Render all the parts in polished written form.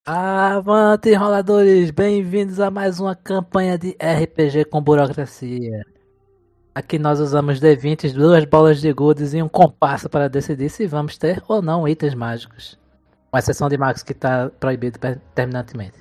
Avante, enroladores! Bem-vindos a mais uma campanha de RPG com burocracia. Aqui nós usamos D20, duas bolas de gudes e um compasso para decidir se vamos ter ou não itens mágicos. Com exceção de magos que está proibido terminantemente.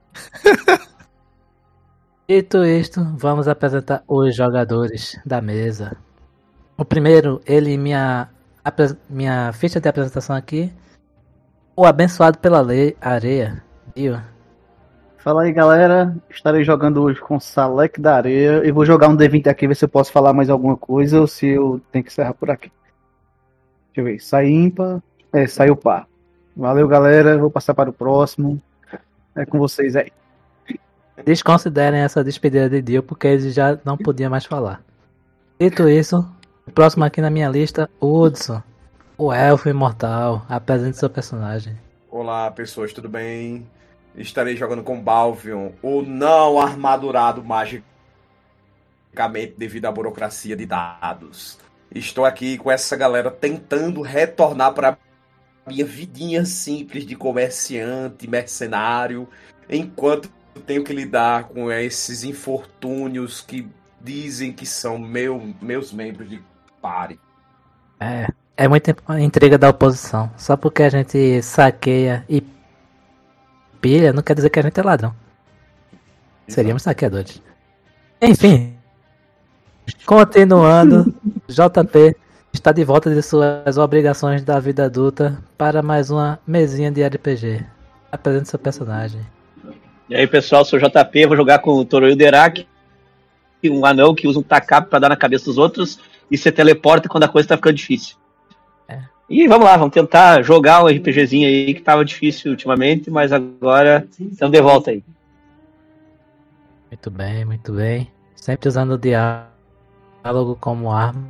Dito isto, vamos apresentar os jogadores da mesa. O primeiro, minha ficha de apresentação aqui. O abençoado pela lei, Areia. Dio. Fala aí, galera. Estarei jogando hoje com Salek da Areia. Eu vou jogar um D20 aqui, ver se eu posso falar mais alguma coisa ou se eu tenho que encerrar por aqui. Deixa eu ver. Sai ímpar. Saiu par. Valeu, galera. Vou passar para o próximo. É com vocês aí. Desconsiderem essa despedida de Dio, porque ele já não podia mais falar. Dito isso, o próximo aqui na minha lista, Hudson. O elfo imortal. Apresente seu personagem. Olá, pessoas, tudo bem? Estarei jogando com Balvion, o não armadurado magicamente devido à burocracia de dados. Estou aqui com essa galera tentando retornar para a minha vidinha simples de comerciante, mercenário, enquanto tenho que lidar com esses infortúnios que dizem que são meus membros de pare. É muita intriga da oposição. Só porque a gente saqueia e pilha, não quer dizer que a gente é ladrão. Seríamos saqueadores. Enfim. Continuando, JP está de volta de suas obrigações da vida adulta para mais uma mesinha de RPG. Apresente seu personagem. E aí, pessoal, sou o JP, vou jogar com o Toroil Derak, um anão que usa um tacape pra dar na cabeça dos outros e se teleporta quando a coisa tá ficando difícil. E vamos lá, vamos tentar jogar um RPGzinho aí que tava difícil ultimamente, mas agora estamos de volta aí. Muito bem, muito bem. Sempre usando o diálogo como arma.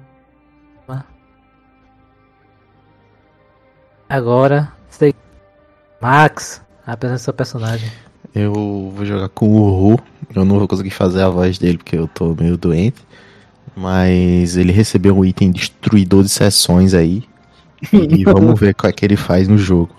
Agora, Max, apresenta seu personagem. Eu vou jogar com o Ru. Eu não vou conseguir fazer a voz dele porque eu tô meio doente. Mas ele recebeu um item destruidor de sessões aí. E vamos ver qual é que ele faz no jogo.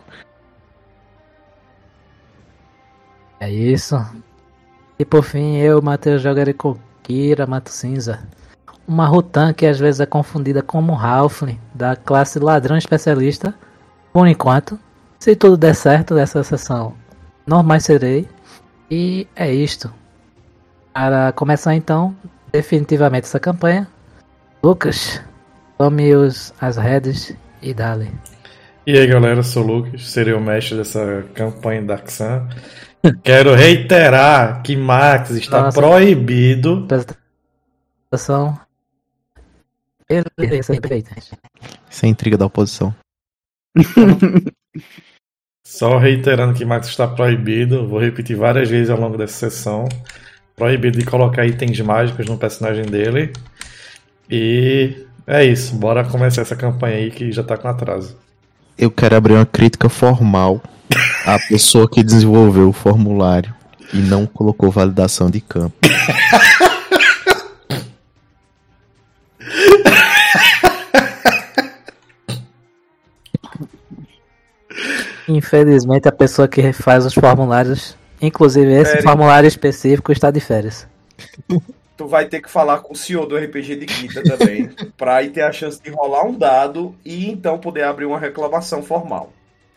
É isso. E por fim, eu, Matheus, jogarei com Kira Mato Cinza. Uma Rutan que às vezes é confundida como Halfling, da classe Ladrão Especialista. Por enquanto, se tudo der certo dessa sessão, não mais serei. E é isto. Para começar então, definitivamente essa campanha, Lucas, tome as redes e dale. E aí, galera, sou o Lucas, serei o mestre dessa campanha da Xan. Quero reiterar que Max está proibido. Apresentação. Perfeito. Isso é intriga da oposição. Só reiterando que Max está proibido, vou repetir várias vezes ao longo dessa sessão. Proibido de colocar itens mágicos no personagem dele. E é isso, bora começar essa campanha aí que já tá com atraso. Eu quero abrir uma crítica formal à pessoa que desenvolveu o formulário e não colocou validação de campo. Infelizmente a pessoa que faz os formulários, inclusive esse formulário específico, está de férias. Tu vai ter que falar com o senhor do RPG de quinta também, pra aí ter a chance de rolar um dado e então poder abrir uma reclamação formal.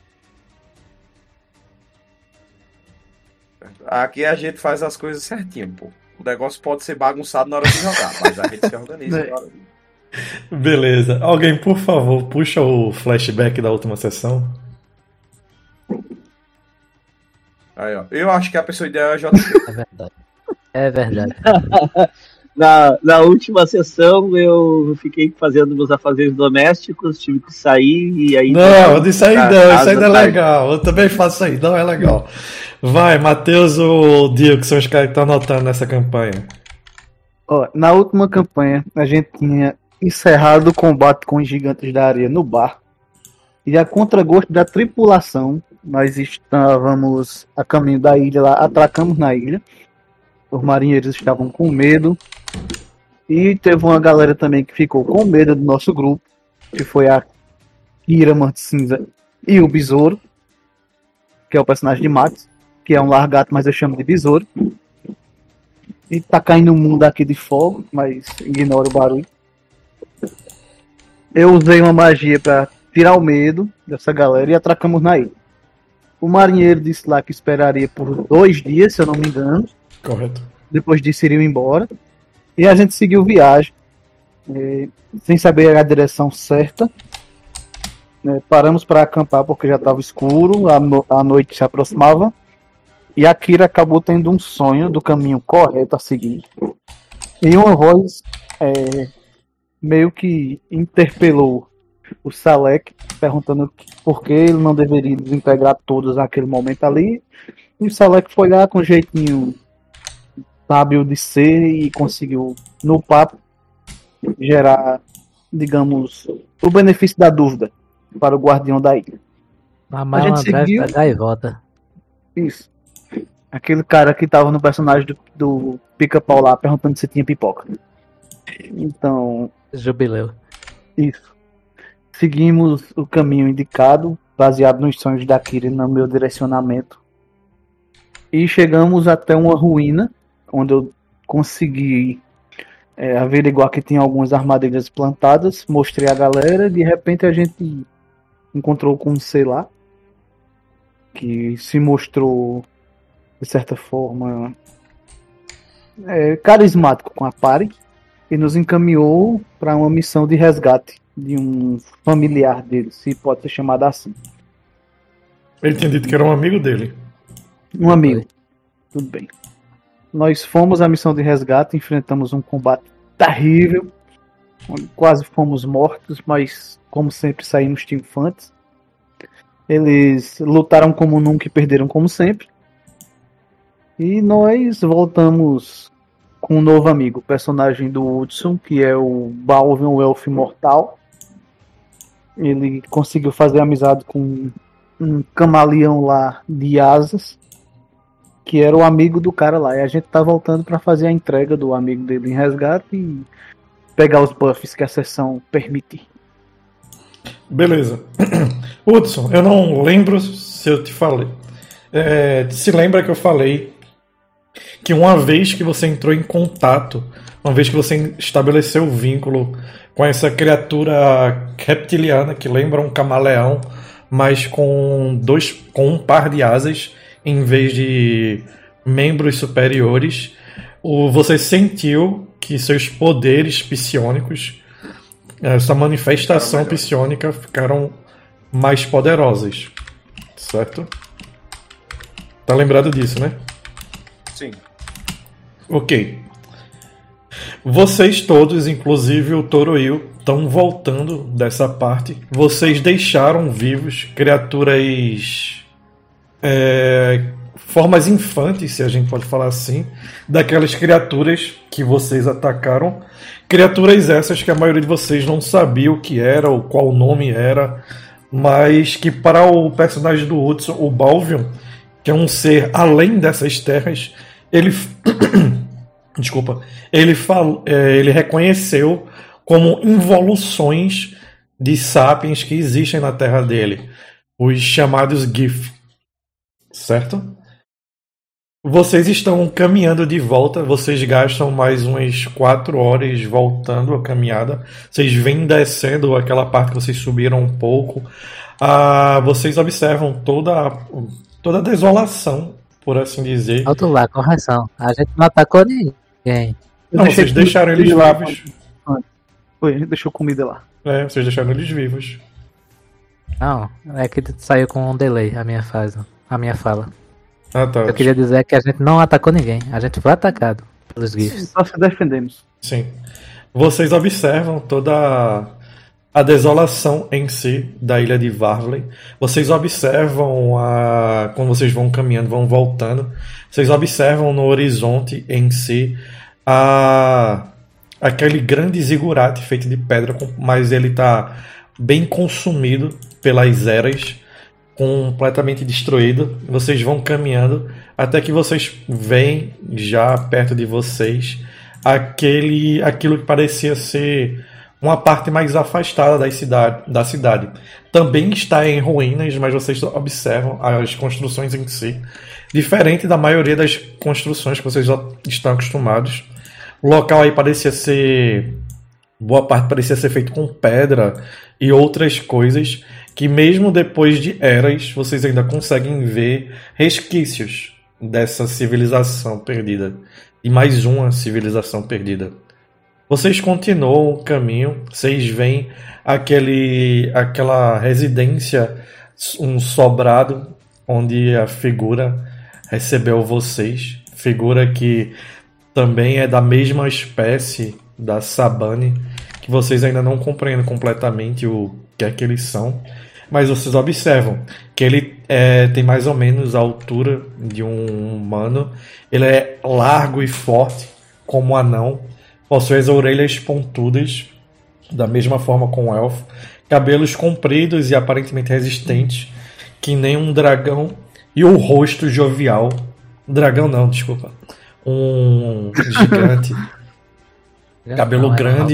Aqui a gente faz as coisas certinho, pô. O negócio pode ser bagunçado na hora de jogar, mas a gente se organiza na hora de... Beleza. Alguém, por favor, puxa o flashback da última sessão. Aí, ó. Eu acho que a pessoa ideal é a JP. É verdade. É verdade. Na última sessão eu fiquei fazendo meus afazeres domésticos, tive que sair e aí... Não, isso aí não, isso aí não é legal. Eu também faço isso aí, não é legal. Vai, Matheus ou Dio, que são os caras que estão anotando nessa campanha. Ó, na última campanha a gente tinha encerrado o combate com os gigantes da areia no bar. E a contragosto da tripulação, nós estávamos a caminho da ilha lá, atracamos na ilha. Os marinheiros estavam com medo. E teve uma galera também que ficou com medo do nosso grupo, que foi a Kira Mato Cinza e o Besouro. que é o personagem de Max, que é um largato, mas eu chamo de besouro. E tá caindo um mundo aqui de fogo, mas ignora o barulho. Eu usei uma magia pra tirar o medo dessa galera e atracamos na ilha. O marinheiro disse lá que esperaria por 2 dias, se eu não me engano. Correto. Depois disso iriam embora. E a gente seguiu viagem, sem saber a direção certa. Paramos para acampar porque já estava escuro, a noite se aproximava. E a Kira acabou tendo um sonho do caminho correto a seguir. E uma voz meio que interpelou o Salek, perguntando por que ele não deveria desintegrar todos naquele momento ali. E o Salek foi lá com um jeitinho sábio de ser e conseguiu, no papo, gerar, digamos, o benefício da dúvida para o guardião da ilha. A gente seguiu da gaivota. Isso. Aquele cara que tava no personagem do Pica-Pau lá, perguntando se tinha pipoca. Então... Jubileu. Isso. Seguimos o caminho indicado, baseado nos sonhos da Kira e no meu direcionamento. E chegamos até uma ruína, onde eu consegui averiguar que tinha algumas armadilhas plantadas. Mostrei a galera, de repente a gente encontrou com um sei lá, que se mostrou de certa forma carismático com a party e nos encaminhou para uma missão de resgate de um familiar dele, se pode ser chamado assim. Ele tinha dito que era um amigo dele. Um amigo. Tudo bem. Nós fomos à missão de resgate, enfrentamos um combate terrível, onde quase fomos mortos, mas como sempre saímos triunfantes. Eles lutaram como nunca e perderam como sempre. E nós voltamos com um novo amigo, o personagem do Hudson, que é o Balvion, o Elfo Imortal. Ele conseguiu fazer amizade com um camaleão lá de asas, que era o amigo do cara lá. E a gente tá voltando para fazer a entrega do amigo dele em resgate e pegar os buffs que a sessão permite. Beleza. Hudson, eu não lembro se eu te falei. Se lembra que eu falei que uma vez que você entrou em contato, uma vez que você estabeleceu o vínculo com essa criatura reptiliana que lembra um camaleão, mas com um par de asas em vez de membros superiores, você sentiu que seus poderes psiônicos, essa manifestação psiônica, ficaram mais poderosas, certo? Tá lembrado disso, né? Sim. Ok. Vocês todos, inclusive o Toroil, estão voltando dessa parte. Vocês deixaram vivos criaturas... formas infantes, se a gente pode falar assim, daquelas criaturas que vocês atacaram. Criaturas essas que a maioria de vocês não sabia o que era, ou qual nome era, mas que para o personagem do Hudson, o Balvion, que é um ser além dessas terras, ele desculpa, ele reconheceu como involuções de sapiens que existem na terra dele, os chamados Gif, certo? Vocês estão caminhando de volta, vocês gastam mais umas 4 horas voltando a caminhada, vocês vêm descendo aquela parte que vocês subiram um pouco, vocês observam toda a desolação, por assim dizer. Alto lá, correção. A gente não atacou ninguém. Não, vocês deixaram eles vivos. Foi, a gente deixou comida lá. Vocês deixaram eles vivos. Não, é que saiu com um delay a minha fala. Ah, tá. Eu queria dizer que a gente não atacou ninguém. A gente foi atacado pelos GIFs. Nós se defendemos. Sim. Vocês observam toda a desolação em si da ilha de Varley. Vocês observam, quando vocês vão caminhando, vão voltando, vocês observam no horizonte em si aquele grande zigurate feito de pedra, mas ele está bem consumido pelas eras, completamente destruído. Vocês vão caminhando até que vocês veem já perto de vocês aquilo que parecia ser uma parte mais afastada da cidade. Também está em ruínas, mas vocês observam as construções em si. Diferente da maioria das construções que vocês já estão acostumados. O local aí parecia ser... Boa parte parecia ser feito com pedra e outras coisas que mesmo depois de eras vocês ainda conseguem ver resquícios dessa civilização perdida. E mais uma civilização perdida. Vocês continuam o caminho, vocês veem aquela residência, um sobrado, onde a figura recebeu vocês. Figura que também é da mesma espécie da Sabane, que vocês ainda não compreendem completamente o que é que eles são. Mas vocês observam que ele tem mais ou menos a altura de um humano. Ele é largo e forte, como um anão. Possui as orelhas pontudas, da mesma forma com o elfo. Cabelos compridos e aparentemente resistentes, que nem um dragão. E o rosto jovial. Dragão não, desculpa. Um gigante. Cabelo grande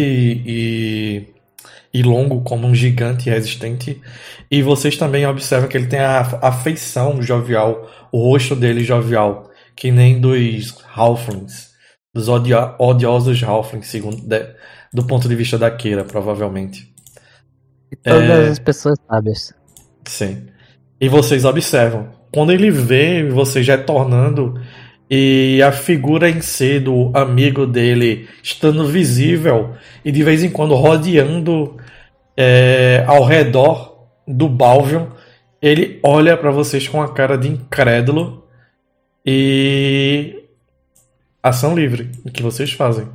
e longo como um gigante resistente. E vocês também observam que ele tem a feição jovial, o rosto dele jovial, que nem dos halflings, dos odiosos halflings, do ponto de vista da Keira, provavelmente. E todas as pessoas sábias. Sim. E vocês observam, quando ele vê vocês retornando e a figura em si do amigo dele estando visível e de vez em quando rodeando ao redor do Balvion, ele olha para vocês com a cara de incrédulo e ação livre. O que vocês fazem?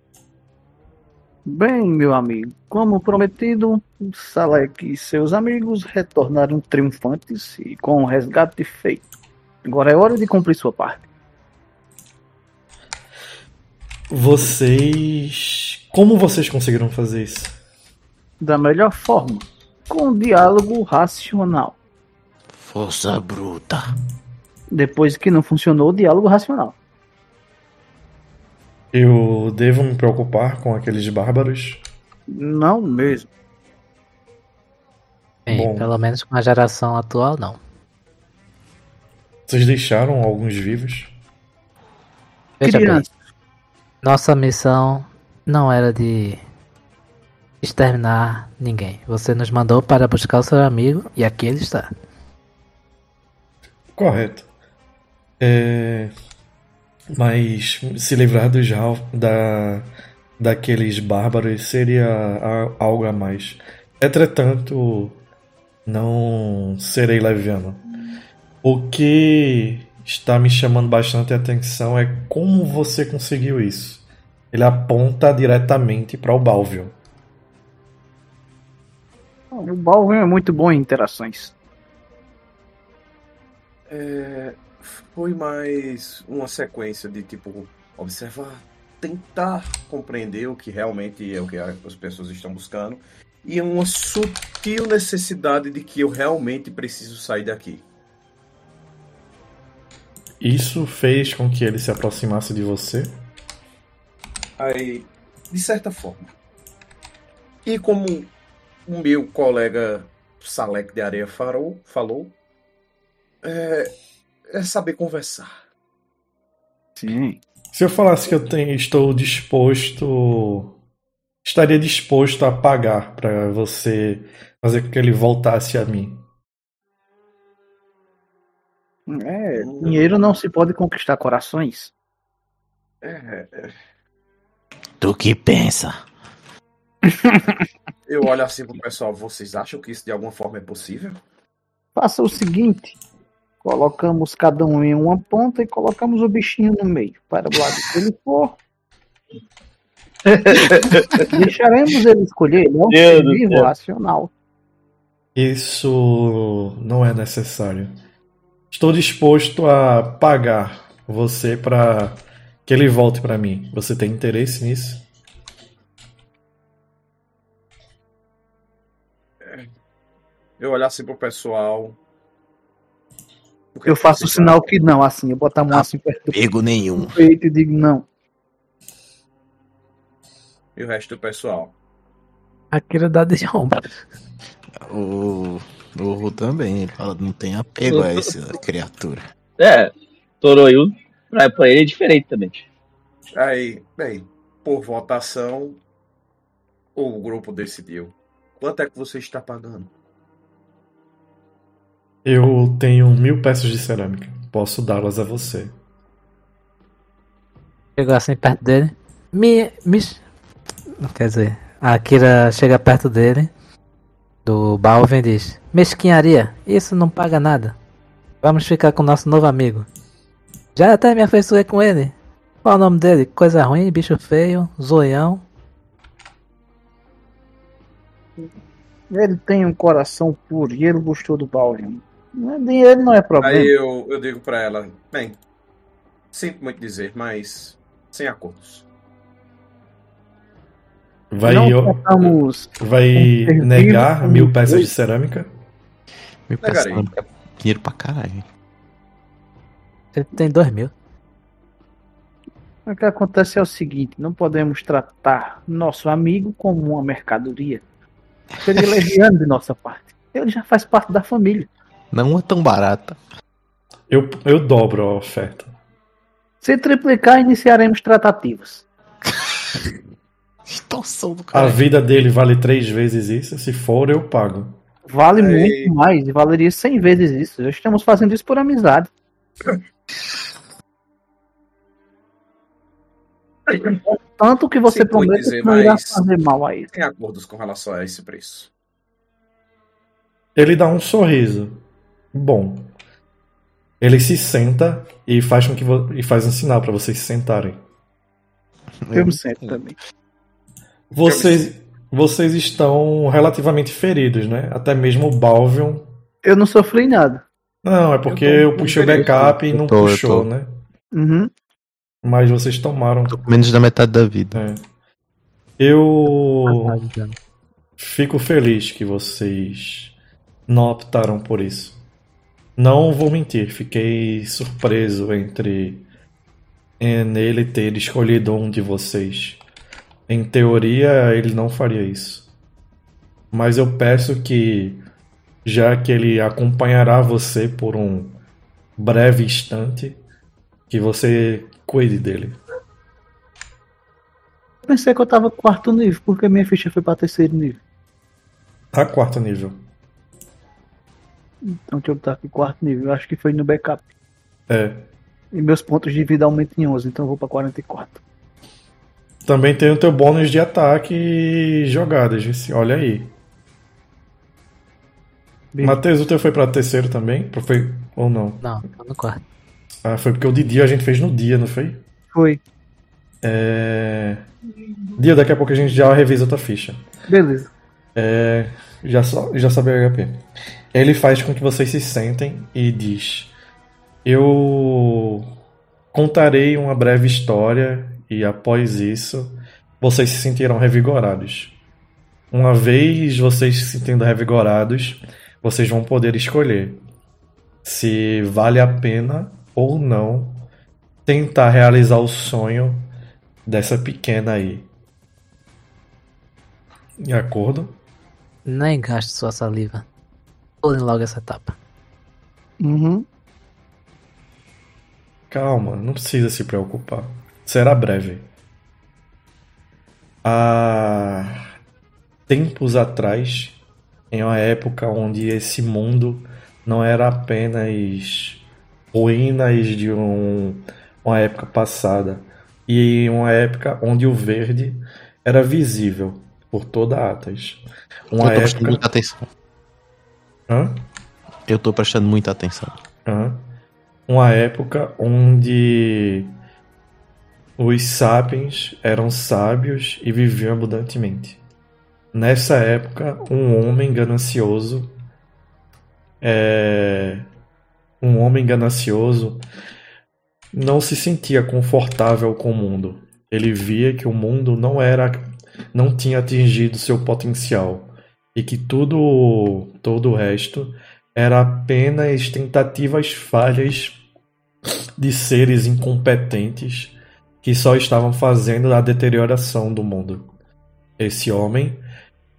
Bem, meu amigo, como prometido, Salek e seus amigos retornaram triunfantes e com o resgate feito. Agora é hora de cumprir sua parte. Como vocês conseguiram fazer isso? Da melhor forma, com um diálogo racional. Força bruta. Depois que não funcionou o diálogo racional. Eu devo me preocupar com aqueles bárbaros? Não mesmo. Bem, Bom. pelo menos com a geração atual, não. Vocês deixaram alguns vivos? Veja bem, Criança. nossa missão não era de exterminar ninguém. Você nos mandou para buscar o seu amigo e aqui ele está. Correto. Mas se livrar daqueles bárbaros seria algo a mais. Entretanto, não serei leviano. O que está me chamando bastante atenção é como você conseguiu isso. Ele aponta diretamente para o Balvion. O Balvin é muito bom em interações. Foi mais uma sequência de tipo observar, tentar compreender o que realmente é o que as pessoas estão buscando e uma sutil necessidade de que eu realmente preciso sair daqui. Isso fez com que ele se aproximasse de você? Aí, de certa forma. E como o meu colega Salek de Areia falou, é saber conversar. Sim. Se eu falasse que estaria disposto a pagar para você fazer com que ele voltasse a mim. Dinheiro não se pode conquistar corações. Tu que pensa? Eu olho assim pro pessoal, vocês acham que isso de alguma forma é possível? Faça o seguinte: colocamos cada um em uma ponta e colocamos o bichinho no meio. Para o lado que ele for. Deixaremos ele escolher. Ele é um ser vivo racional. Isso não é necessário. Estou disposto a pagar você para que ele volte para mim. Você tem interesse nisso? Eu olhar assim pro pessoal. Eu faço o sinal que não, assim. Eu boto a mão assim perto Pego nenhum. do peito e digo não. E o resto do pessoal? Akira dá de ombro. O Ru também, ele fala, não tem apego a essa criatura. Toroyu, pra ele é diferente também. Aí, bem, por votação, o grupo decidiu. Quanto é que você está pagando? Eu tenho 1000 peças de cerâmica. Posso dá-las a você. Chegou assim perto dele. Quer dizer, a Akira chega perto dele, do Balvin, e diz: mesquinharia, isso não paga nada. Vamos ficar com o nosso novo amigo. Já até me afeiçoei com ele. Qual é o nome dele? Coisa ruim, bicho feio, zoião. Ele tem um coração puro e ele gostou do Balvin. Dinheiro não é problema. Aí eu digo pra ela, bem, sinto muito dizer, mas sem acordos. Vai Servir negar como 1000 peças de dois. cerâmica? 1000 peças de Negarei. cerâmica é dinheiro pra caralho. Ele tem 2000. O que acontece é o seguinte, não podemos tratar nosso amigo como uma mercadoria. Seria leviano de nossa parte. Ele já faz parte da família. Não é tão barata. Eu dobro a oferta. Se triplicar, iniciaremos tratativas. Extorsão do A cara. vida dele vale 3 vezes isso. Se for, eu pago. Vale Aí. muito mais e valeria 100 vezes isso. Já estamos fazendo isso por amizade. Tanto que você Sinto muito promete dizer, que não irá mas- fazer mal a ele. Tem acordos com relação a esse preço. Ele dá um sorriso. Bom. Ele se senta e faz e faz um sinal pra vocês se sentarem. Eu me sento também. Vocês estão relativamente feridos, né? Até mesmo o Balvion. Eu não sofri nada. Não, é porque Eu tô eu puxei o ferido. backup e Eu não tô. puxou, né? Uhum. Mas vocês tomaram. Tô com menos da metade da vida. É. Eu fico feliz que vocês não optaram por isso. Não vou mentir, fiquei surpreso nele ter escolhido um de vocês. Em teoria, ele não faria isso. Mas eu peço que, já que ele acompanhará você por um breve instante, que você cuide dele. Pensei que eu tava quarto nível, porque minha ficha foi pra terceiro nível. A 4º nível. Então deixa eu botar aqui quarto nível. Eu acho que foi no backup. É. E meus pontos de vida aumentam em 11, então eu vou pra 44. Também tem o teu bônus de ataque e jogadas, vice. Olha aí. Bem, Matheus, o teu foi pra terceiro também? Foi ou não? Não, tá no quarto. Ah, foi porque o de dia a gente fez no dia, não foi? foi. Dia, daqui a pouco a gente já revisa a tua ficha. Beleza. Já sabe o HP. Ele faz com que vocês se sentem e diz: eu contarei uma breve história e após isso vocês se sentirão revigorados. Uma vez vocês se sentindo revigorados, vocês vão poder escolher se vale a pena ou não tentar realizar o sonho dessa pequena aí. De acordo? Nem gaste sua saliva. Pulem logo essa etapa. Uhum. Calma, não precisa se preocupar. Será breve. Há tempos atrás, em uma época onde esse mundo não era apenas ruínas de uma época passada, e uma época onde o verde era visível por toda Atas. Eu Uma tô prestando época. muita atenção. Hã? Eu tô prestando muita atenção. Aham. Uma época onde os sapiens eram sábios e viviam abundantemente. Nessa época, um homem ganancioso não se sentia confortável com o mundo. Ele via que o mundo não tinha atingido seu potencial e que todo o resto era apenas tentativas falhas de seres incompetentes que só estavam fazendo a deterioração do mundo. Esse homem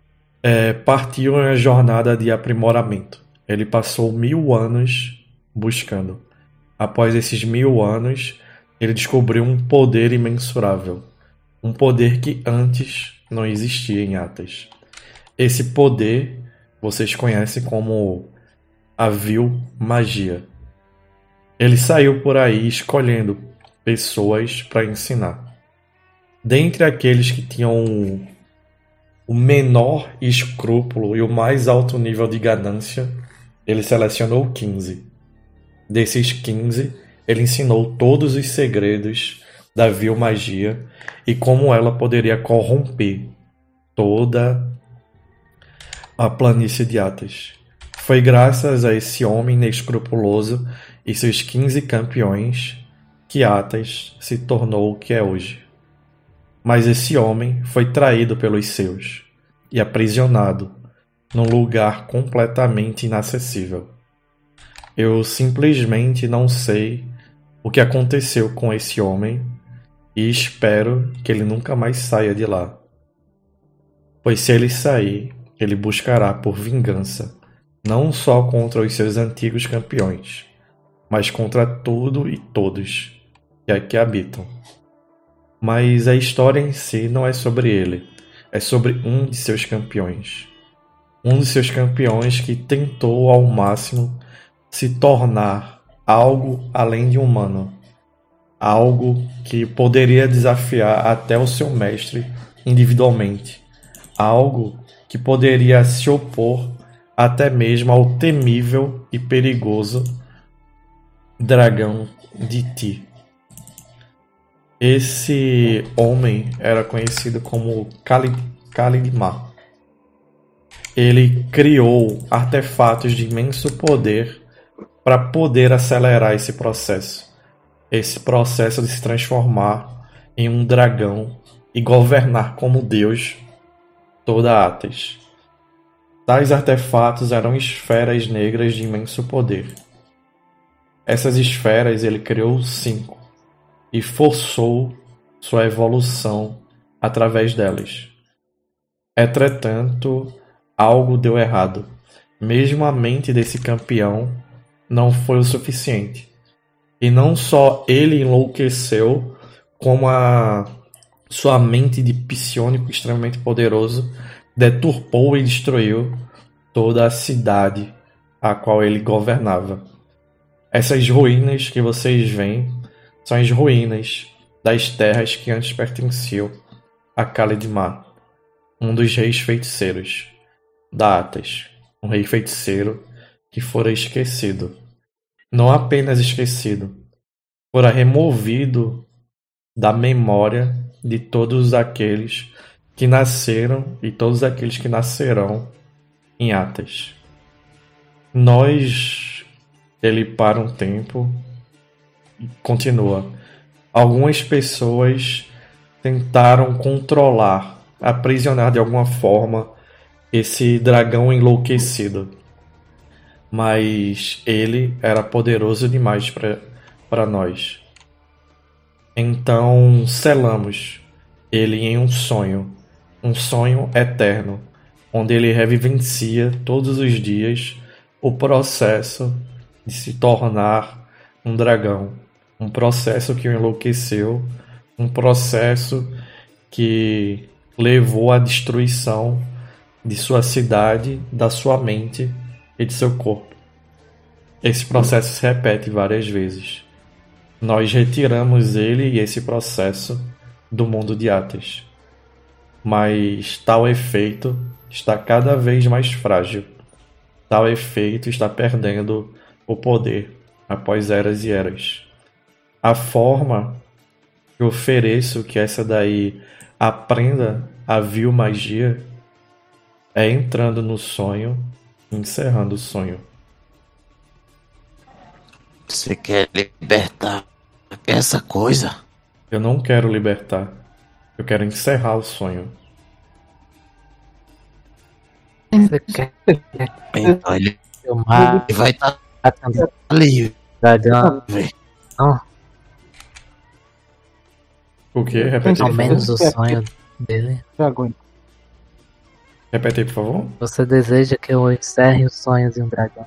partiu em uma jornada de aprimoramento. Ele passou 1000 anos buscando. Após esses 1000 anos, ele descobriu um poder imensurável. Um poder que antes não existia em Atas. Esse poder vocês conhecem como a vil magia. Ele saiu por aí escolhendo pessoas para ensinar. Dentre aqueles que tinham o menor escrúpulo e o mais alto nível de ganância, ele selecionou 15. Desses 15, ele ensinou todos os segredos da vil magia e como ela poderia corromper toda a planície de Atas. Foi graças a esse homem inescrupuloso e seus 15 campeões que Atas se tornou o que é hoje. Mas esse homem foi traído pelos seus e aprisionado num lugar completamente inacessível. Eu simplesmente não sei o que aconteceu com esse homem e espero que ele nunca mais saia de lá. Pois se ele sair, ele buscará por vingança, não só contra os seus antigos campeões, mas contra tudo e todos que aqui habitam. Mas a história em si não é sobre ele, é sobre um de seus campeões. Um de seus campeões que tentou ao máximo se tornar algo além de humano. Algo que poderia desafiar até o seu mestre individualmente. Algo que poderia se opor até mesmo ao temível e perigoso dragão de Ti. Esse homem era conhecido como Kalidmar. Ele criou artefatos de imenso poder para poder acelerar esse processo de se transformar em um dragão e governar como Deus toda Atas. Tais artefatos eram esferas negras de imenso poder. Essas esferas ele criou 5 e forçou sua evolução através delas. Entretanto, algo deu errado. Mesmo a mente desse campeão não foi o suficiente. E não só ele enlouqueceu, como a sua mente de psiônico extremamente poderoso deturpou e destruiu toda a cidade a qual ele governava. Essas ruínas que vocês veem são as ruínas das terras que antes pertenciam a Kalidmar, um dos reis feiticeiros da Atas, um rei feiticeiro que fora esquecido. Não apenas esquecido, fora removido da memória de todos aqueles que nasceram e todos aqueles que nascerão em Atas. Ele para um tempo e continua. Algumas pessoas tentaram controlar, aprisionar de alguma forma esse dragão enlouquecido. Mas ele era poderoso demais para nós. Então selamos ele em um sonho eterno, onde ele revivencia todos os dias o processo de se tornar um dragão, um processo que o enlouqueceu, um processo que levou à destruição de sua cidade, da sua mente e de seu corpo. Esse processo se repete várias vezes. Nós retiramos ele e esse processo do mundo de Atas. Mas tal efeito está cada vez mais frágil. Tal efeito está perdendo o poder após eras e eras. A forma que eu ofereço que essa daí aprenda a vil magia é entrando no sonho, encerrando o sonho. Você quer libertar essa coisa? Eu não quero libertar. Eu quero encerrar o sonho. Você quer Então ele filmar vai estar a canção ali. Não, O quê? Repete. ao menos o sonho dele. Já aguento. Repete aí, por favor. Você deseja que eu encerre os sonhos de um dragão?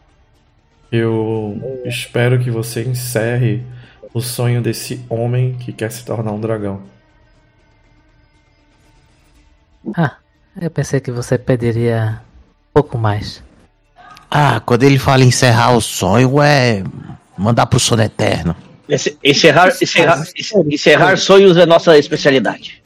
Eu espero que você encerre o sonho desse homem que quer se tornar um dragão. Ah, eu pensei que você pediria um pouco mais. Ah, quando ele fala encerrar o sonho, é mandar pro sono eterno. Encerrar sonhos é nossa especialidade.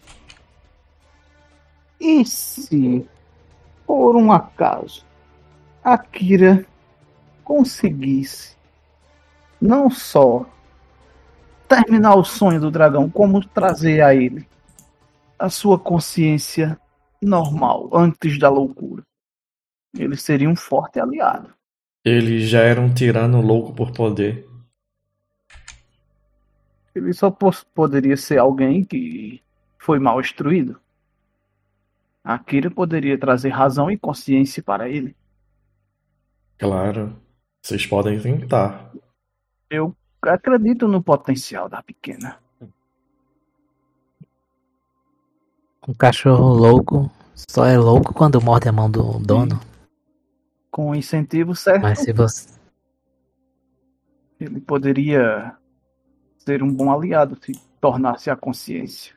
E se, por um acaso, Akira conseguisse não só terminar o sonho do dragão, como trazer a ele a sua consciência normal, antes da loucura, ele seria um forte aliado. Ele já era um tirano louco por poder. Ele só poderia ser alguém que foi mal instruído. Akira poderia trazer razão e consciência para ele. Claro, vocês podem tentar. Eu acredito no potencial da pequena. Um cachorro louco só é louco quando morde a mão do dono. Com o incentivo certo, Mas se você... ele poderia ser um bom aliado se tornasse a consciência.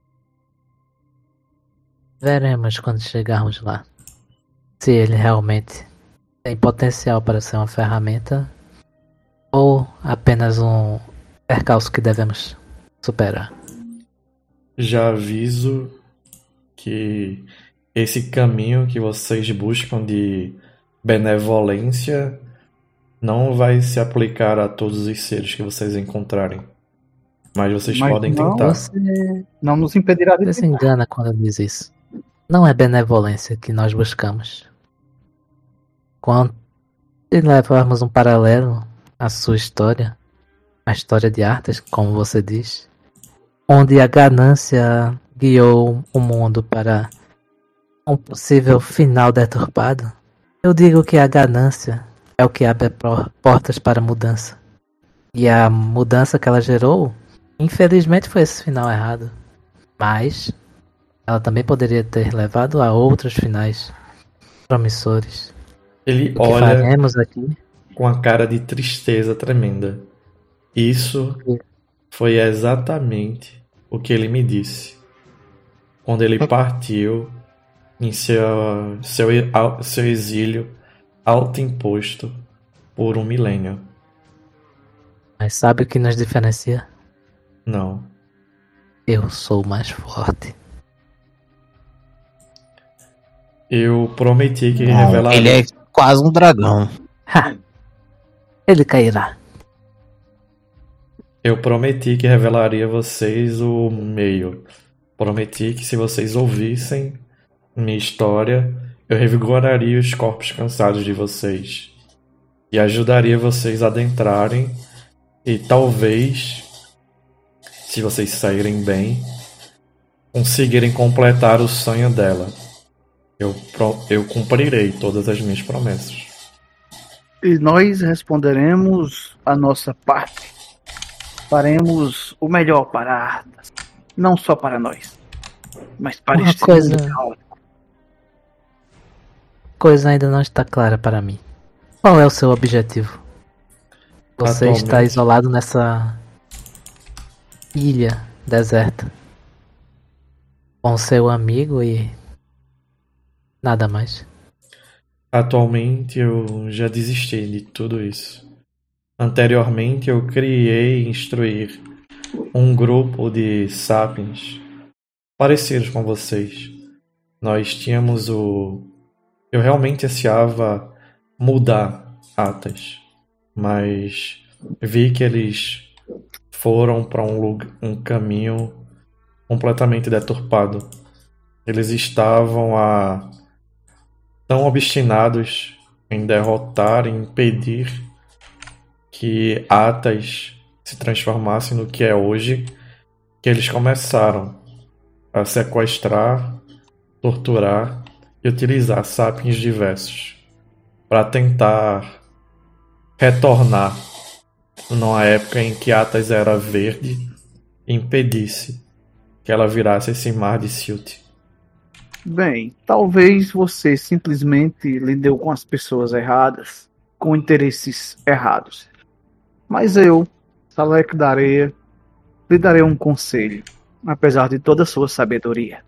Veremos quando chegarmos lá. Se ele realmente tem potencial para ser uma ferramenta ou apenas um percalço que devemos superar. Já aviso que esse caminho que vocês buscam de benevolência não vai se aplicar a todos os seres que vocês encontrarem. Mas vocês podem tentar. Você Não nos impedirá de se engana quando diz isso. Não é benevolência que nós buscamos. Quando levarmos um paralelo à sua história, a história de Arthas, como você diz, onde a ganância guiou o mundo para um possível final deturpado, eu digo que a ganância é o que abre portas para a mudança. E a mudança que ela gerou, infelizmente, foi esse final errado. Mas ela também poderia ter levado a outros finais promissores. Ele O que olha faremos aqui? com a cara de tristeza tremenda. Isso foi exatamente o que ele me disse quando ele partiu em seu exílio autoimposto por um milênio. Mas sabe o que nos diferencia? Não. Eu sou mais forte. Eu prometi que Não, revelaria. ele é quase um dragão. Ha! Ele cairá. Eu prometi que revelaria a vocês o meio. Prometi que se vocês ouvissem minha história, eu revigoraria os corpos cansados de vocês e ajudaria vocês a adentrarem e talvez, se vocês saírem bem, conseguirem completar o sonho dela. Eu cumprirei todas as minhas promessas. E nós responderemos a nossa parte. Faremos o melhor para Arthas. Não só para nós, mas para Uma este coisa- mundo caótico. Coisa ainda não está clara para mim. Qual é o seu objetivo? Você está Atualmente- isolado nessa ilha deserta com seu amigo e nada mais. Atualmente eu já desisti de tudo isso. Anteriormente eu criei e instruir um grupo de sapiens parecidos com vocês. Nós tínhamos Eu realmente ansiava mudar Atas, mas vi que eles foram para um caminho completamente deturpado. Eles estavam tão obstinados em derrotar, em impedir que Atas se transformasse no que é hoje, que eles começaram a sequestrar, torturar e utilizar sapiens diversos para tentar retornar numa época em que Atas era verde e impedisse que ela virasse esse mar de Silt. Bem, talvez você simplesmente lidou com as pessoas erradas, com interesses errados. Mas eu, Salek da Areia, lhe darei um conselho, apesar de toda a sua sabedoria.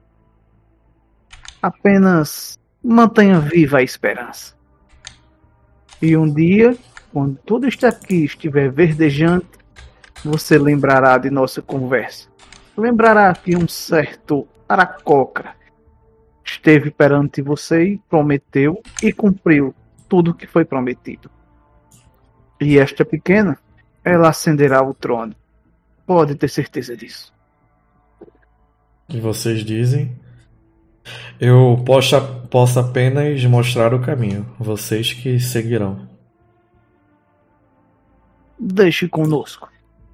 Apenas mantenha viva a esperança. E um dia, quando tudo isto aqui estiver verdejante, você lembrará de nossa conversa. Lembrará que um certo Aracocra esteve perante você e prometeu e cumpriu tudo o que foi prometido. E esta pequena, ela ascenderá o trono. Pode ter certeza disso. Que vocês dizem? Eu posso apenas mostrar o caminho. Vocês que seguirão. Deixe conosco.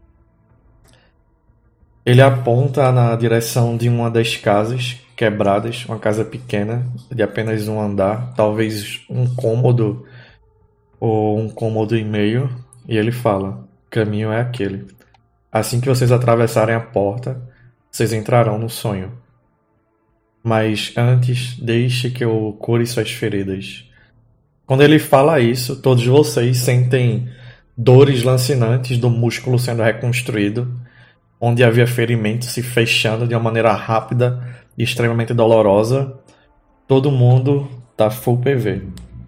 Ele aponta na direção de uma das casas quebradas, uma casa pequena, de apenas um andar, talvez um cômodo ou um cômodo e meio, e ele fala: o caminho é aquele. Assim que vocês atravessarem a porta, vocês entrarão no sonho. Mas antes, deixe que eu cure suas feridas. Quando ele fala isso, todos vocês sentem dores lancinantes do músculo sendo reconstruído, onde havia ferimento se fechando de uma maneira rápida e extremamente dolorosa. Todo mundo tá full PV.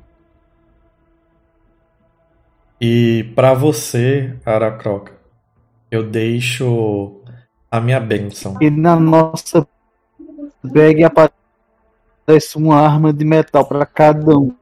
E para você, Aracroca, eu deixo a minha bênção. E na nossa bag aparece uma arma de metal para cada um.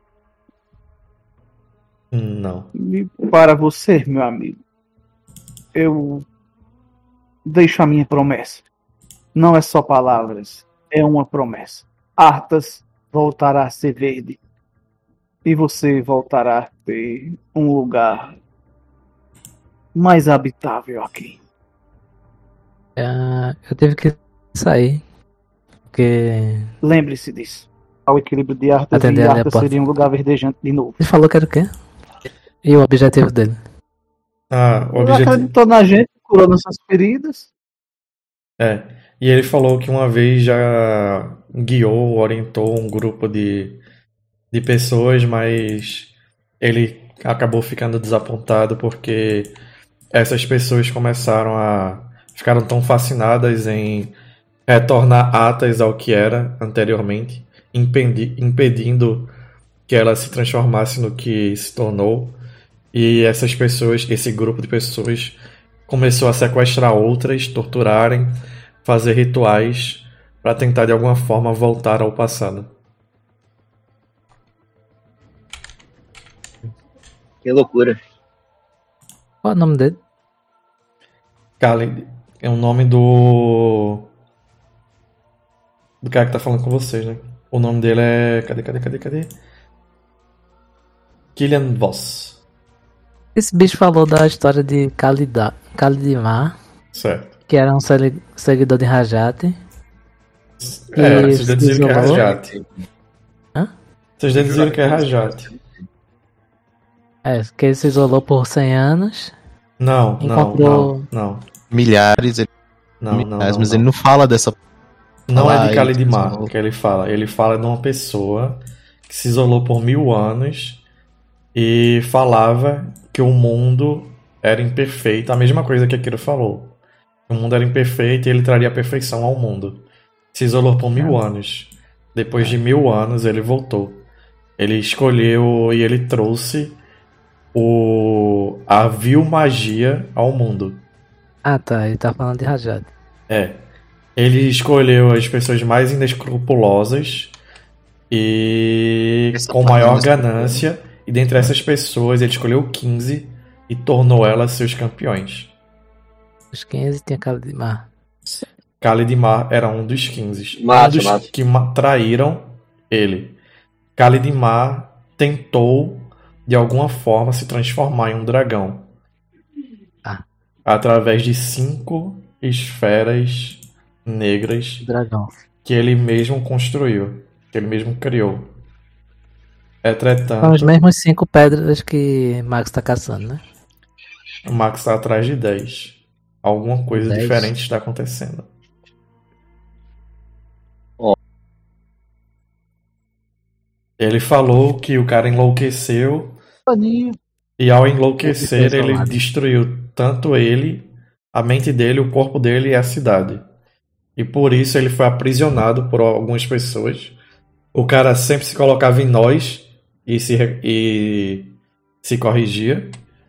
Não. E para você, meu amigo, eu deixo a minha promessa. Não é só palavras, é uma promessa. Arthas voltará a ser verde. E você voltará a ter um lugar mais habitável aqui. Eu tive que sair. Porque. Lembre-se disso. Ao equilíbrio de Arthas, Atender e ali a Arthas porta. seria um lugar verdejante de novo. Ele falou que era o quê? E o objetivo dele? O Ele objetivo. acreditou na gente, curou nossas feridas. E ele falou que uma vez já guiou, orientou um grupo de pessoas, mas ele acabou ficando desapontado porque essas pessoas ficaram tão fascinadas em retornar Atas ao que era anteriormente, impedindo que ela se transformasse no que se tornou. E essas pessoas, esse grupo de pessoas, começou a sequestrar outras, torturarem, fazer rituais para tentar de alguma forma voltar ao passado. Que loucura. Qual é o nome dele? Khalid é o nome do cara que tá falando com vocês, né? O nome dele é... Cadê? Killian Voss. Esse bicho falou da história de Kalidimar, Certo. que era um seguidor de Rajat. Vocês deduziram que é isolou. Rajat. Hã? Vocês deduziram que é Rajat. Que ele se isolou por 100 anos. Não. Milhares, mas ele não fala dessa. Não é de Ai, Kalidimar isolou. que ele fala. Ele fala de uma pessoa que se isolou por 1000 anos e falava que o mundo era imperfeito. A mesma coisa que Akira falou. O mundo era imperfeito e ele traria a perfeição ao mundo. Se isolou por 1000 anos. Depois de 1000 anos ele voltou. Ele escolheu e ele trouxe a vil magia ao mundo. Ah tá, ele tá falando de Rajat. Ele escolheu as pessoas mais inescrupulosas e Essa com parte maior mais ganância. E dentre essas pessoas ele escolheu 15 e tornou elas seus campeões. Os 15 tinha Kalidimar. Kalidimar era um dos 15. Massa, um dos massa. que traíram ele. Kalidimar tentou de alguma forma se transformar em um dragão. Através de 5 esferas negras Dragão. que ele mesmo construiu, que ele mesmo criou. São Entretanto, os mesmos 5 pedras que Max tá caçando, né? o Max está atrás de 10. Alguma coisa 10. diferente está acontecendo. Ele falou que o cara enlouqueceu Paninho. e ao enlouquecer ele Isolado. destruiu tanto ele, a mente dele, o corpo dele e a cidade. E por isso ele foi aprisionado por algumas pessoas. O cara sempre se colocava em nós e se corrigia.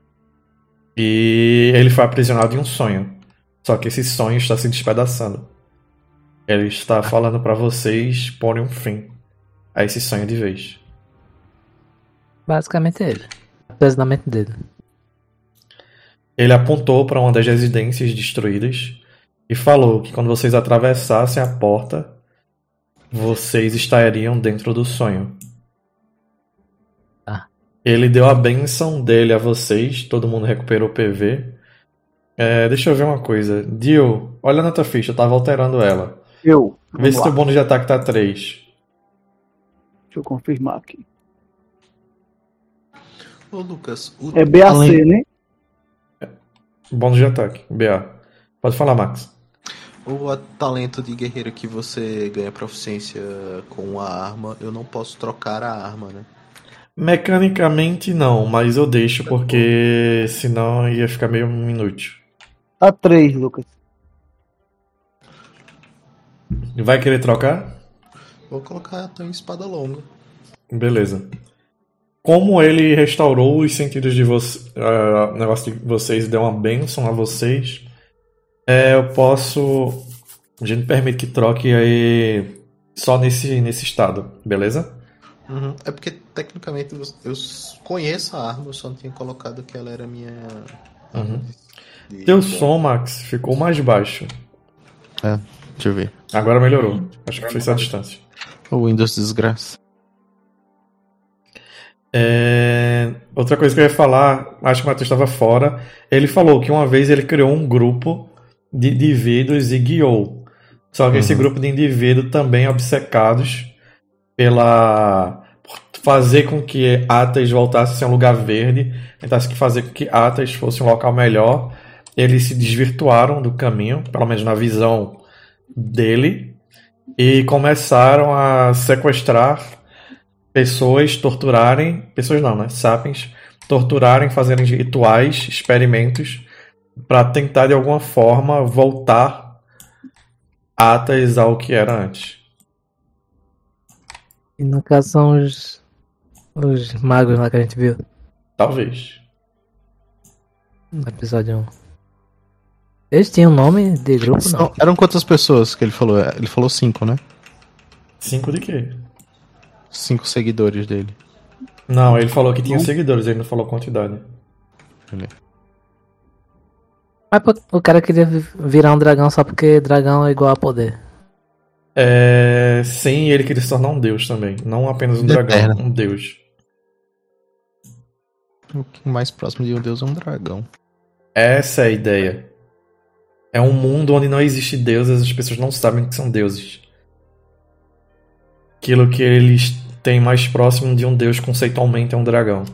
E ele foi aprisionado em um sonho. Só que esse sonho está se despedaçando. Ele está falando para vocês porem um fim a esse sonho de vez. Basicamente ele. Peso na mente dele. Ele apontou para uma das residências destruídas e falou que quando vocês atravessassem a porta, vocês estariam dentro do sonho. Ah. Ele deu a bênção dele a vocês, todo mundo recuperou o PV. Deixa eu ver uma coisa. Dio, olha na tua ficha, eu tava alterando ela. Vê Vamos se lá. teu bônus de ataque tá 3. Deixa eu confirmar aqui. Ô, Lucas, É BAC, né? Bônus de ataque, BA. Pode falar, Max. o talento de guerreiro que você ganha proficiência com a arma, eu não posso trocar a arma, né? Mecanicamente não, mas eu deixo porque senão ia ficar meio inútil. Tá 3, Lucas. Vai querer trocar? Vou colocar então em espada longa. Beleza. Como ele restaurou os sentidos de vocês, o negócio de vocês deu uma bênção a vocês, eu posso. A gente permite que troque aí só nesse estado, beleza? Uhum. É porque tecnicamente eu conheço a arma, eu só não tinha colocado que ela era minha. Uhum. Teu som, Max, ficou mais baixo. Deixa eu ver. Agora melhorou. Acho que foi só a distância. O Windows desgraça. Outra coisa que eu ia falar, acho que o Matheus estava fora. Ele falou que uma vez ele criou um grupo de indivíduos e guiou. Só que esse grupo de indivíduos também obcecados por fazer com que Atas voltasse a ser um lugar verde, tentasse que fazer com que Atas fosse um local melhor. Eles se desvirtuaram do caminho, pelo menos na visão dele, e começaram a sequestrar pessoas, torturarem, pessoas não, né? Sapiens, torturarem, fazerem rituais, experimentos, para tentar de alguma forma voltar Atas ao que era antes. E no caso são os magos lá que a gente viu Talvez. no episódio 1. Eles tinham nome de grupo, não? Eram quantas pessoas que ele falou? Ele falou 5, né? 5 de quê? 5 seguidores dele. Não, ele falou que tinha seguidores, ele não falou quantidade. Mas o cara queria virar um dragão só porque dragão é igual a poder. Sim, ele queria se tornar um deus também. Não apenas um dragão, Eterno. um deus. O que mais próximo de um deus é um dragão. Essa é a ideia. É um mundo onde não existe deuses, as pessoas não sabem que são deuses. Aquilo que eles têm mais próximo de um deus conceitualmente é um dragão.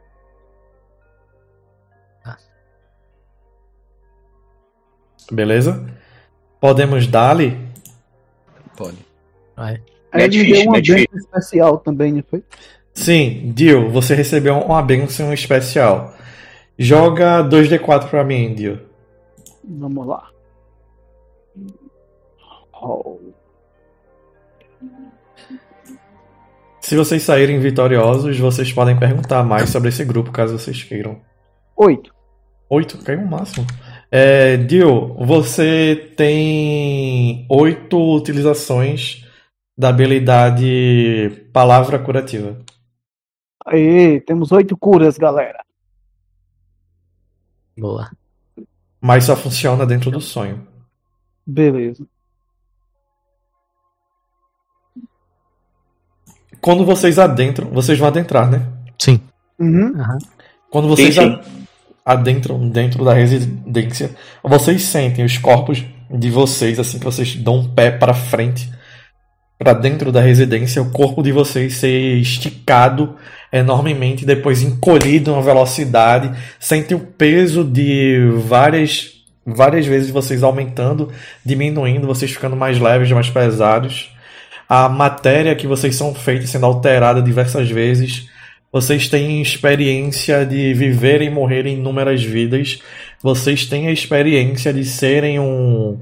Beleza? Podemos dar-lhe? Pode. Vai. Aí ele Netfish, deu uma Netfish. bênção especial também, não foi? Sim, Dio, você recebeu uma bênção especial. Joga 2d4 pra mim, Dio. Vamos lá. Oh. Se vocês saírem vitoriosos, vocês podem perguntar mais sobre esse grupo, caso vocês queiram. 8. 8, caiu o máximo. Dio, você tem 8 utilizações da habilidade Palavra Curativa. Aê, temos 8 curas, galera. Boa. Mas só funciona dentro do sonho. Beleza. Quando vocês adentram, vocês vão adentrar, né? Sim. Uhum. Quando vocês Sim. adentram dentro da residência, vocês sentem os corpos de vocês, assim que vocês dão um pé para frente, para dentro da residência, o corpo de vocês ser esticado enormemente, depois encolhido a uma velocidade, sentem o peso de várias vezes vocês aumentando, diminuindo, vocês ficando mais leves, mais pesados. a matéria que vocês são feitos sendo alterada diversas vezes. Vocês têm experiência de viver e morrer em inúmeras vidas. Vocês têm a experiência de serem um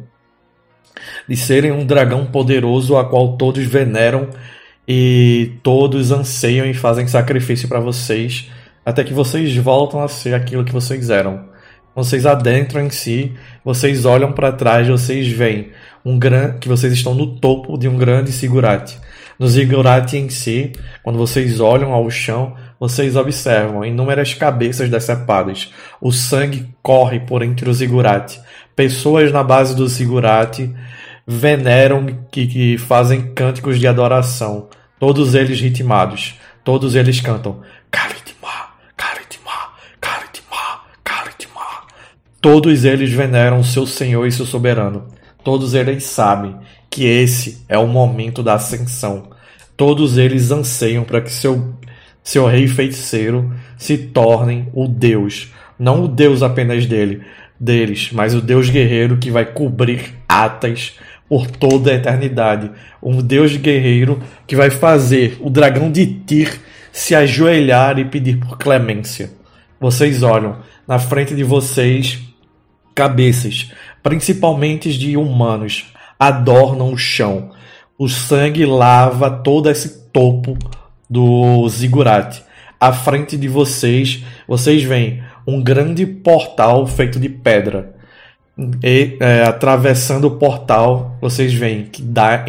dragão poderoso a qual todos veneram e todos anseiam e fazem sacrifício para vocês, até que vocês voltam a ser aquilo que vocês eram. Vocês adentram em si, vocês olham para trás, vocês veem que vocês estão no topo de um grande zigurate. No zigurate em si, quando vocês olham ao chão, vocês observam inúmeras cabeças decepadas. O sangue corre por entre o zigurate. Pessoas na base do zigurate veneram que fazem cânticos de adoração. Todos eles ritmados. Todos eles cantam Kalitima, Kalitima, Kalitima, Kalitima. Todos eles veneram o seu Senhor e seu Soberano. Todos eles sabem que esse é o momento da ascensão. Todos eles anseiam para que seu rei feiticeiro se torne o Deus. Não o Deus apenas deles, mas o Deus guerreiro que vai cobrir Atas por toda a eternidade. Um Deus guerreiro que vai fazer o dragão de Tyr se ajoelhar e pedir por clemência. Vocês olham na frente de vocês cabeças, principalmente de humanos, adornam o chão. O sangue lava todo esse topo do zigurate. À frente de vocês, vocês veem um grande portal feito de pedra. E atravessando o portal, vocês veem que dá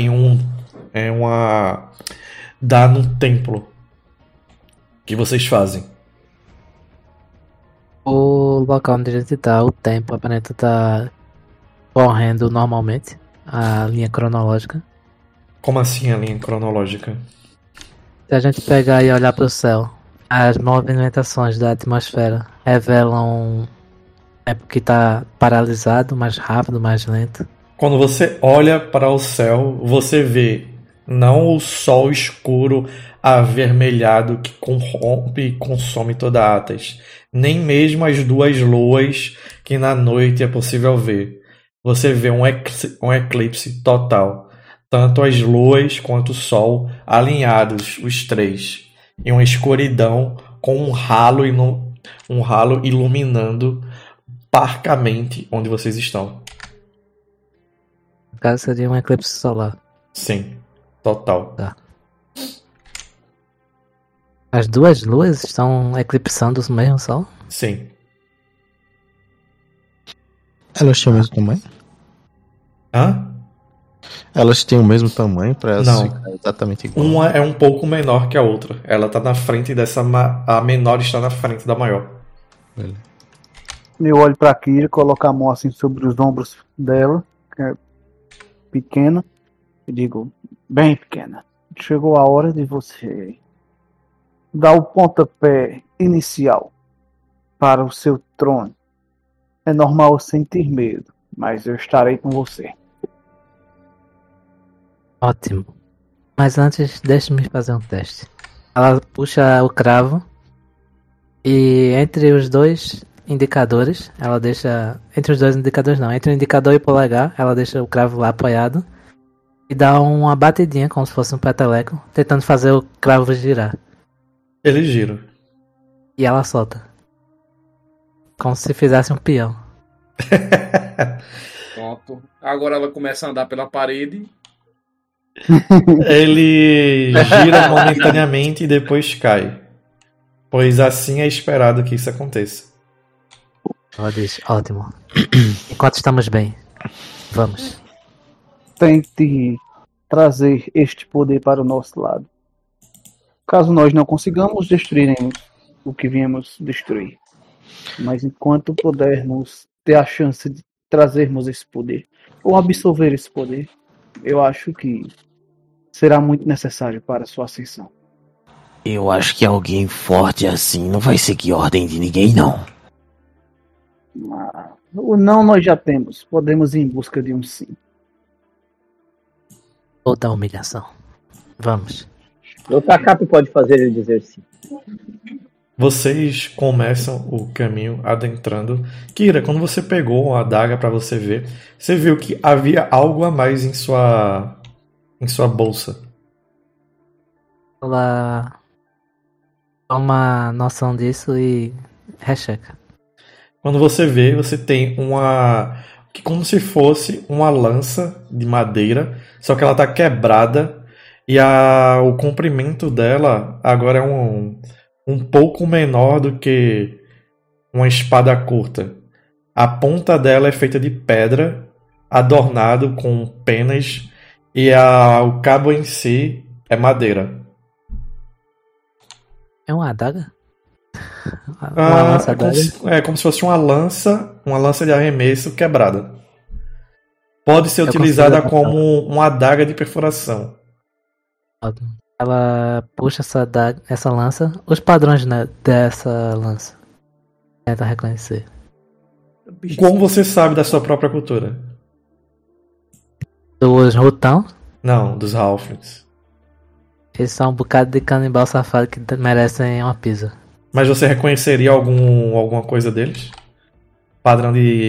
dá num templo. O que vocês fazem? O local onde a gente tá, o tempo aparenta tá correndo normalmente, a linha cronológica. Como assim a linha cronológica? Se a gente pegar e olhar para o céu, as movimentações da atmosfera revelam tempo que está paralisado, mais rápido, mais lento. Quando você olha para o céu, você vê não o sol escuro avermelhado que corrompe e consome toda Atas, nem mesmo as duas luas que na noite é possível ver. Você vê um eclipse total. Tanto as luas quanto o sol alinhados, os três, em uma escuridão com um ralo iluminando parcamente onde vocês estão. No caso seria um eclipse solar. Sim, total. Tá. As duas luas estão eclipsando o mesmo sol? Sim. Elas têm o mesmo tamanho? Hã? Elas têm o mesmo tamanho para elas Não. ficarem exatamente igual. Uma é um pouco menor que a outra. Ela tá na frente dessa. A menor está na frente da maior. Beleza. Eu olho pra Kira, coloco a mão assim sobre os ombros dela, que é pequena, e digo, bem pequena, chegou a hora de você dar o pontapé inicial para o seu trono. É normal sentir medo, mas eu estarei com você. Ótimo. Mas antes, deixe-me fazer um teste. Ela puxa o cravo e entre os dois indicadores, ela deixa... Entre os dois indicadores não, entre o indicador e o polegar, ela deixa o cravo lá apoiado e dá uma batidinha, como se fosse um peteleco, tentando fazer o cravo girar. Ele gira. E ela solta. Como se fizesse um peão. Pronto. Agora ela começa a andar pela parede. Ele gira momentaneamente e depois cai. Pois assim é esperado que isso aconteça. Ela diz, ótimo. Enquanto estamos bem, vamos. Tente trazer este poder para o nosso lado. Caso nós não consigamos, destruiremos o que viemos destruir. Mas enquanto pudermos ter a chance de trazermos esse poder, ou absorver esse poder, eu acho que será muito necessário para a sua ascensão. Eu acho que alguém forte assim não vai seguir ordem de ninguém, não. O não nós já temos. Podemos ir em busca de um sim. Outra humilhação. Vamos. O Takap pode fazer ele dizer sim. Vocês começam o caminho adentrando. Kira, quando você pegou a adaga para você ver, você viu que havia algo a mais em em sua bolsa. Ela toma noção disso e recheca. Quando você vê, você tem uma... que como se fosse uma lança de madeira, só que ela tá quebrada e o comprimento dela agora é um pouco menor do que uma espada curta. A ponta dela é feita de pedra, adornado com penas, e o cabo em si é madeira. É uma adaga? Uma lança adaga? É como se fosse uma lança de arremesso quebrada. Pode ser utilizada como uma adaga de perfuração. Ela puxa essa lança. Os padrões, né, dessa lança. Tenta reconhecer. Como você sabe da sua própria cultura? Dos Rutão. Não, dos Halflings. Eles são um bocado de canibal safado que merecem uma pizza. Mas você reconheceria alguma coisa deles? Padrão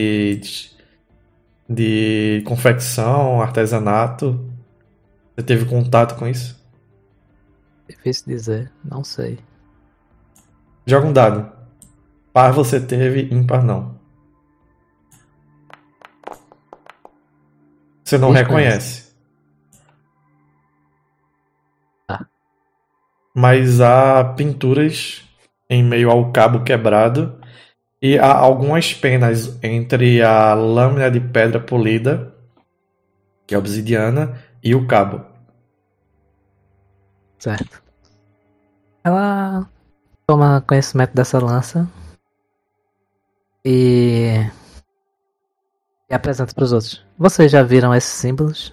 de confecção, artesanato? Você teve contato com isso? Difícil dizer, não sei. Joga um dado. Par você teve, ímpar não. Você não reconhece. Tá. Mas há pinturas em meio ao cabo quebrado e há algumas penas entre a lâmina de pedra polida, que é obsidiana, e o cabo. Certo. Ela toma conhecimento dessa lança e apresenta para os outros. Vocês já viram esses símbolos?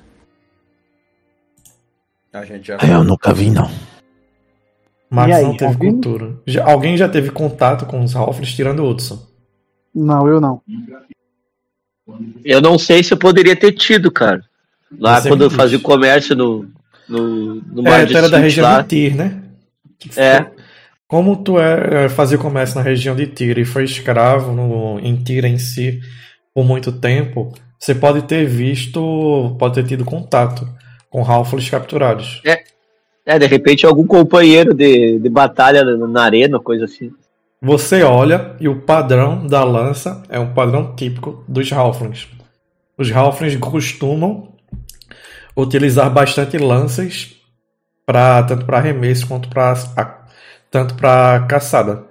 A gente já... Eu nunca vi, não. Max aí, não teve alguém? cultura. Alguém já teve contato com os Halflings tirando o Hudson? Não, eu não. Eu não sei se eu poderia ter tido, cara. Lá Você quando me eu fazia diz. comércio no mar de Tu era da Sith região lá. de Tyr, né? É. Como tu fazia comércio na região de Tyr e foi escravo em Tyr em si por muito tempo, você pode ter tido contato com Halflings capturados. De repente algum companheiro de batalha na arena, coisa assim. Você olha e o padrão da lança é um padrão típico dos Halflings. Os Halflings costumam utilizar bastante lanças tanto para arremesso quanto para caçada.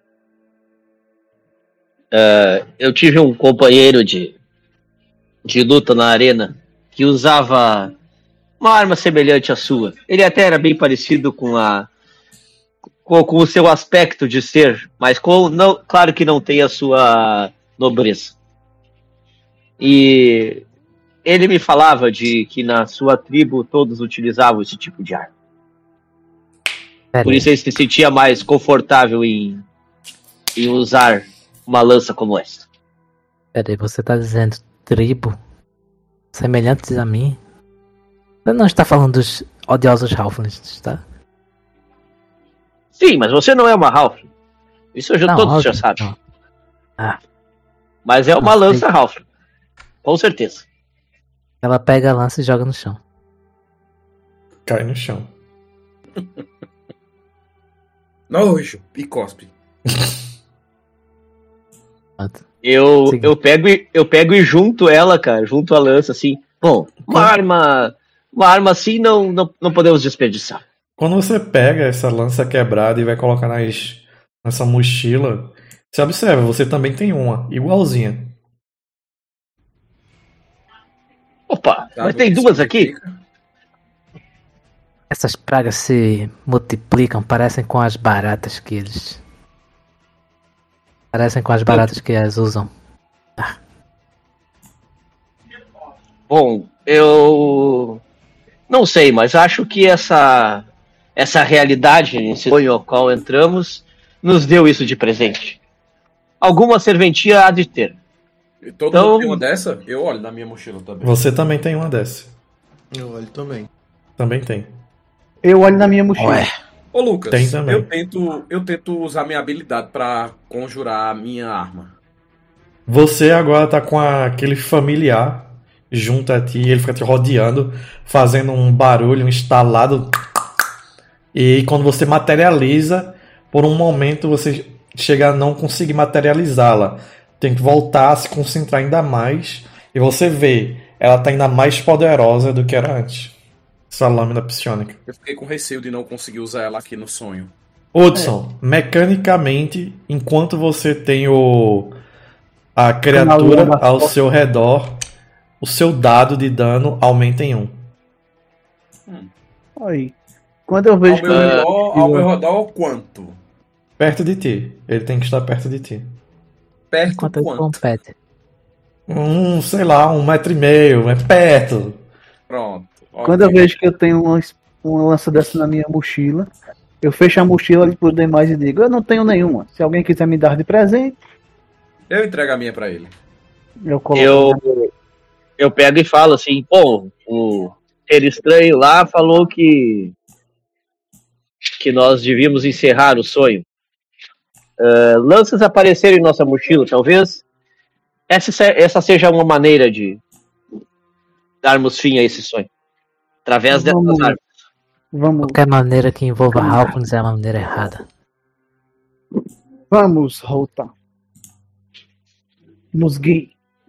Eu tive um companheiro de luta na arena que usava uma arma semelhante à sua. Ele até era bem parecido com o seu aspecto de ser, mas claro que não tem a sua nobreza. E ele me falava de que na sua tribo todos utilizavam esse tipo de arma. Por isso ele se sentia mais confortável em usar uma lança como essa. Peraí, você tá dizendo tribo semelhantes a mim? Você não está falando dos odiosos Halflings, tá? Sim, mas você não é uma Halfling. Isso todos já sabem. Não. Ah. Mas é uma lança Halfling. Com certeza. Ela pega a lança e joga no chão. Cai no chão. Nojo, e cospe. Eu pego e junto ela, cara, junto a lança, assim. Bom, uma arma assim não podemos desperdiçar. Quando você pega essa lança quebrada e vai colocar nessa mochila, você observa, você também tem uma, igualzinha. Opa, mas tem duas aqui? Essas pragas se multiplicam, parecem com as baratas que eles... Parecem com as baratas que elas usam. Bom, eu não sei, mas acho que essa realidade, esse sonho ao qual entramos, nos deu isso de presente. Alguma serventia há de ter. E todo mundo tem uma dessa? Eu olho na minha mochila também. Você também tem uma dessa. Eu olho também. Também tem. Eu olho na minha mochila. Ué. Ô Lucas, Tem também. eu tento usar minha habilidade pra conjurar a minha arma. Você agora tá com aquele familiar junto a ti, ele fica te rodeando, fazendo um barulho, um estalado. E quando você materializa, por um momento você chega a não conseguir materializá-la. Tem que voltar a se concentrar ainda mais. E você vê, ela tá ainda mais poderosa do que era antes. Essa lâmina psionica. Eu fiquei com receio de não conseguir usar ela aqui no sonho. Hudson, mecanicamente, enquanto você tem a criatura ao seu redor, o seu dado de dano aumenta em 1. Aí. Quando eu vejo Ao meu redor, quanto? Perto de ti. Ele tem que estar perto de ti. Perto Quanto ele quanto? compete? Sei lá, 1,5 m, é perto. Pronto. Quando eu vejo que eu tenho uma lança dessa na minha mochila, eu fecho a mochila ali por demais e digo, eu não tenho nenhuma. Se alguém quiser me dar de presente, Eu entrego a minha pra ele. eu coloco. Eu pego e falo assim, pô, o ser estranho lá falou que nós devíamos encerrar o sonho. Lanças apareceram em nossa mochila, talvez essa seja uma maneira de darmos fim a esse sonho. Através dessas armas. Vamos, Qualquer maneira que envolva Halflings é a maneira errada. vamos, Rota. Nos guie.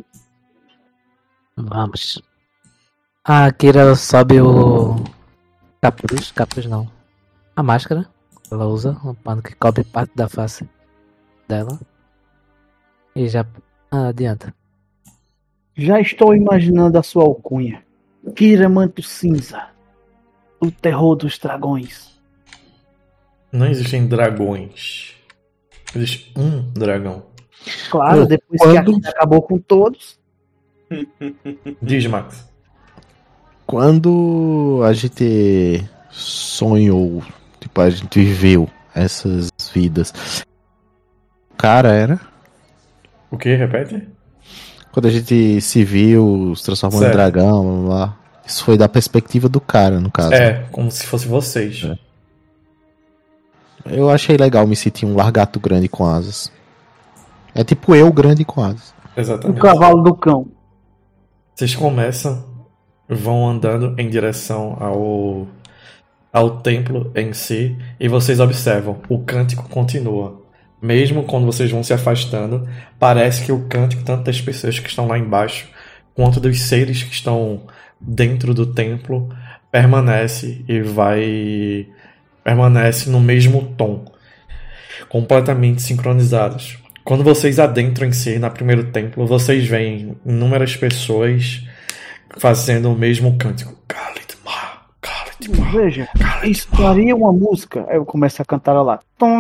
Vamos. A Kira sobe o capuz. Capuz não. A máscara. Ela usa um pano que cobre parte da face dela. E já adianta. Já estou imaginando a sua alcunha. Kira Manto Cinza. O terror dos dragões. Não existem dragões. Existe um dragão. Claro, depois que a Kira acabou com todos. Diz, Max. Quando a gente sonhou, tipo, a gente viveu essas vidas, o cara era? O que? Repete? Quando a gente se viu, se transformou em Certo. dragão, blá, blá, blá. Isso foi da perspectiva do cara, no caso. É, como se fosse vocês. É. Eu achei legal me sentir um largato grande com asas. É tipo eu grande com asas. O Exatamente. cavalo do cão. Vocês vão andando em direção ao templo em si, e vocês observam, o cântico continua. Mesmo quando vocês vão se afastando, parece que o cântico, tanto das pessoas que estão lá embaixo, quanto dos seres que estão dentro do templo, permanece no mesmo tom, completamente sincronizados. Quando vocês adentram em si, na primeiro templo, vocês veem inúmeras pessoas fazendo o mesmo cântico. Khalid-Ma, Khalid-Ma. Veja, isso daria uma música. Aí eu começo a cantar lá.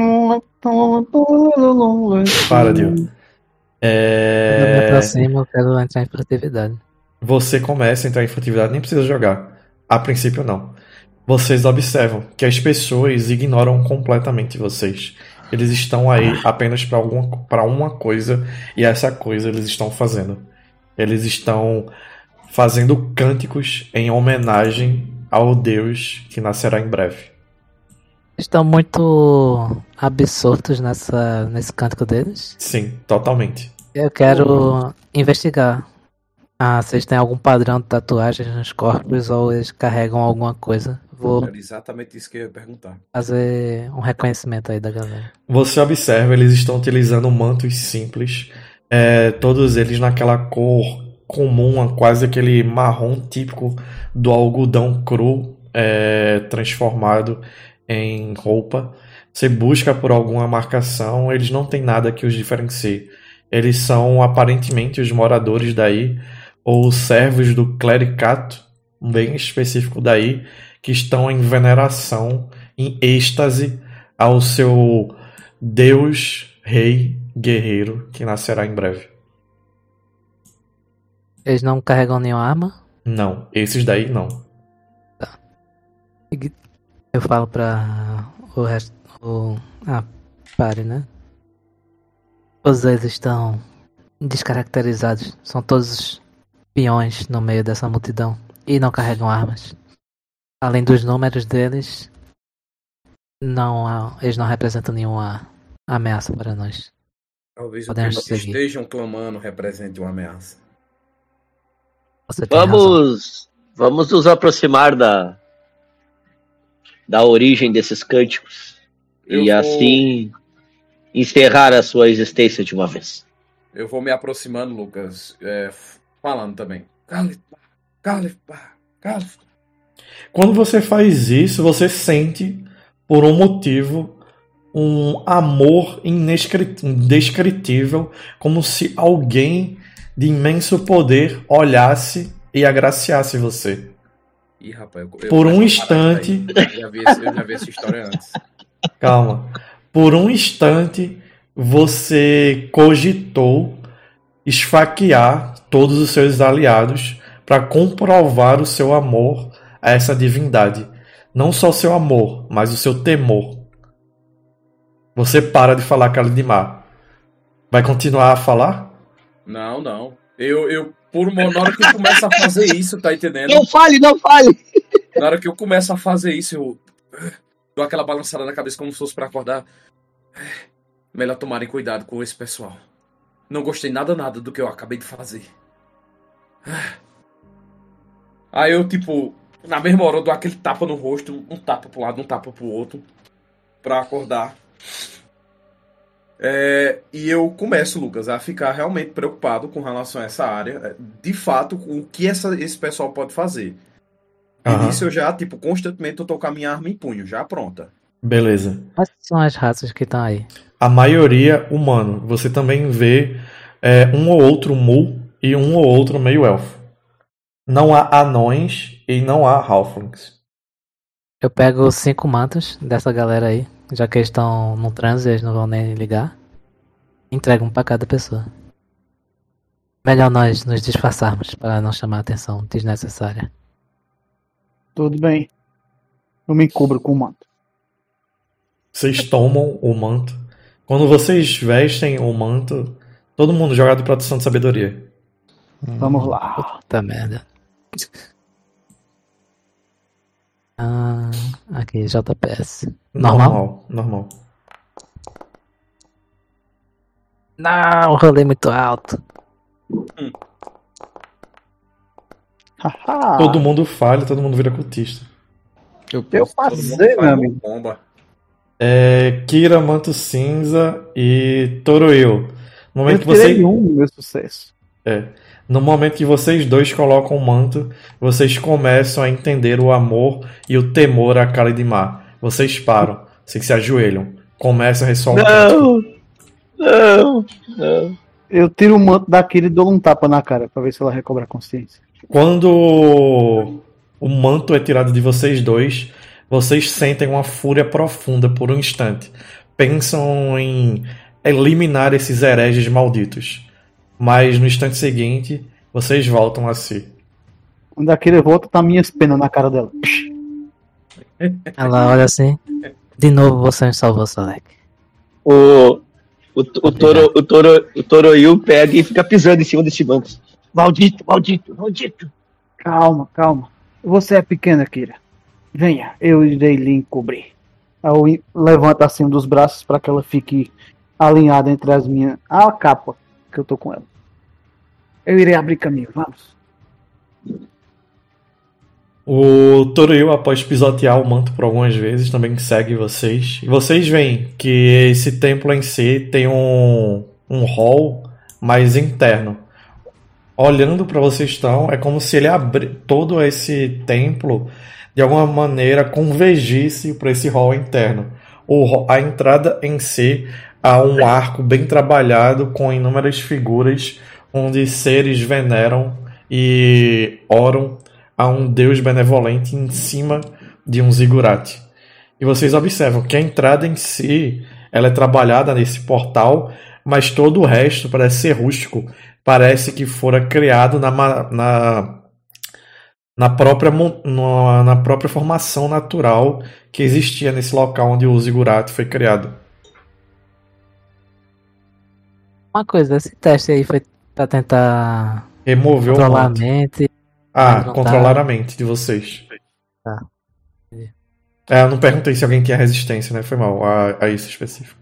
Para, Dio. Quando eu me aproximo, eu quero entrar em furtividade. Você começa a entrar em furtividade, nem precisa jogar. A princípio, não. Vocês observam que as pessoas ignoram completamente vocês. Eles estão aí apenas para uma coisa, e essa coisa eles estão fazendo. Eles estão fazendo cânticos em homenagem ao Deus que nascerá em breve. Estão muito absortos nesse cântico deles. Sim, totalmente. Eu quero investigar. Vocês têm algum padrão de tatuagens nos corpos ou eles carregam alguma coisa? Vou Era exatamente isso que eu ia perguntar. fazer um reconhecimento aí da galera. Você observa, eles estão utilizando mantos simples, todos eles naquela cor comum, quase aquele marrom típico do algodão cru, transformado em roupa. Você busca por alguma marcação, eles não têm nada que os diferencie. Eles são aparentemente os moradores daí, ou servos do clericato, bem específico daí, que estão em veneração, em êxtase ao seu Deus, Rei, Guerreiro, que nascerá em breve. Eles não carregam nenhuma arma? Não, esses daí não. Eu falo pra o resto. Pare, né? Todos eles estão descaracterizados. São todos peões no meio dessa multidão. E não carregam armas. Além dos números deles, eles não representam nenhuma ameaça para nós. Talvez o que Podemos eles seguir. estejam clamando represente uma ameaça. Você tem razão. Vamos nos aproximar da origem desses cânticos e assim encerrar a sua existência de uma vez. Eu vou me aproximando, Lucas, falando também. Califbar. Quando você faz isso, você sente, por um motivo, um amor indescritível, como se alguém de imenso poder olhasse e agraciasse você. Ih, rapaz, Por um instante... Eu já vi essa história antes. Calma. Por um instante, você cogitou esfaquear todos os seus aliados para comprovar o seu amor a essa divindade. Não só o seu amor, mas o seu temor. Você para de falar Kalimdor. Vai continuar a falar? Não. Na hora que eu começo a fazer isso, tá entendendo? Não fale! Na hora que eu começo a fazer isso, eu dou aquela balançada na cabeça como se fosse pra acordar. Melhor tomarem cuidado com esse pessoal. Não gostei nada do que eu acabei de fazer. Aí eu, na mesma hora eu dou aquele tapa no rosto, um tapa pro lado, um tapa pro outro, pra acordar. E eu começo, Lucas, a ficar realmente preocupado com relação a essa área. De fato, com o que esse pessoal pode fazer. E nisso eu já, constantemente eu tô com a minha arma em punho, já pronta. Beleza. Quais são as raças que estão aí? A maioria humano. Você também vê um ou outro Mu e um ou outro meio-elfo. Não há anões e não há halflings. Eu pego 5 mantos dessa galera aí, já que eles estão no trânsito, eles não vão nem ligar. Entrego um pra cada pessoa. Melhor nós nos disfarçarmos para não chamar a atenção desnecessária. Tudo bem. Eu me cubro com o manto. Vocês tomam o manto. Quando vocês vestem o manto, todo mundo joga de proteção de sabedoria. Vamos lá. Puta merda. Aqui, JPS. Normal? Normal. Não, rolei muito alto. Todo mundo falha, todo mundo vira cultista. Eu fazer, meu amigo. Bomba. Kira, Manto Cinza e Toroil. No momento que tirei no meu sucesso. No momento que vocês dois colocam o manto, vocês começam a entender o amor e o temor a Kalimdor. Vocês param, vocês se ajoelham, começam a ressoar um cântico. Não. Eu tiro o manto daquele e dou um tapa na cara pra ver se ela recobra a consciência. Quando o manto é tirado de vocês dois, vocês sentem uma fúria profunda por um instante. Pensam em eliminar esses hereges malditos. Mas no instante seguinte, vocês voltam a si. Quando aquele volta, tá minhas penas na cara dela. Ela olha assim. De novo você me salvou, Solek. O Toroil pega e fica pisando em cima desse banco. Maldito. Calma. Você é pequena, Kira. Venha, eu irei lhe encobrir. Eu levanto assim um dos braços para que ela fique alinhada entre as minhas... a capa que eu tô com ela. Eu irei abrir caminho, vamos. O Toroil, após pisotear o manto por algumas vezes, também segue vocês. E vocês veem que esse templo em si tem um hall mais interno. Olhando para vocês estão, é como se ele todo esse templo de alguma maneira convergisse para esse hall interno. A entrada em si há um arco bem trabalhado com inúmeras figuras onde seres veneram e oram a um deus benevolente em cima de um zigurate. E vocês observam que a entrada em si ela é trabalhada nesse portal, mas todo o resto parece ser rústico. Parece que fora criado na própria formação natural que existia nesse local onde o zigurate foi criado. Uma coisa, esse teste aí foi pra tentar remover controlar o manto. A mente. Controlar a mente de vocês. Tá. Eu não perguntei se alguém tinha resistência, né? Foi mal a isso específico.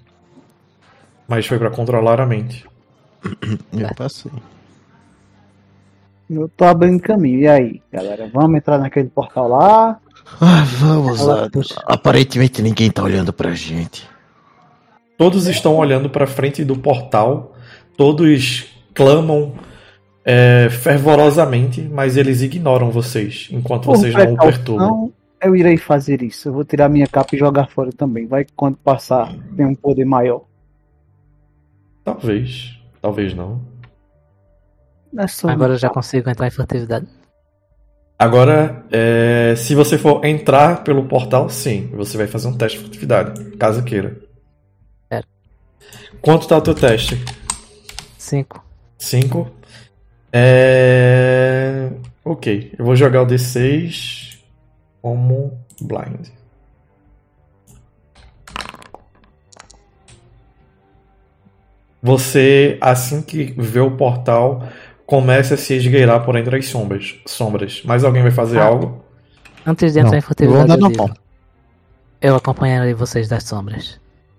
Mas foi pra controlar a mente. Eu passei. Eu tô abrindo caminho. E aí, galera? Vamos entrar naquele portal lá? Vamos lá. Aparentemente ninguém tá olhando pra gente. Todos estão olhando pra frente do portal. Todos clamam fervorosamente, mas eles ignoram vocês, enquanto vocês não o perturbam. Eu irei fazer isso. Eu vou tirar minha capa e jogar fora também. Vai que quando passar tem um poder maior. Talvez. Talvez não. Agora eu já consigo entrar em furtividade. Agora, se você for entrar pelo portal, sim. Você vai fazer um teste de furtividade, caso queira. Quanto tá o teu teste? 5. 5. Ok. Eu vou jogar o D6 como blind. Você, assim que vê o portal, começa a se esgueirar por entre as sombras. Mais alguém vai fazer algo? Antes de entrar em furtividade, eu acompanharei vocês das sombras.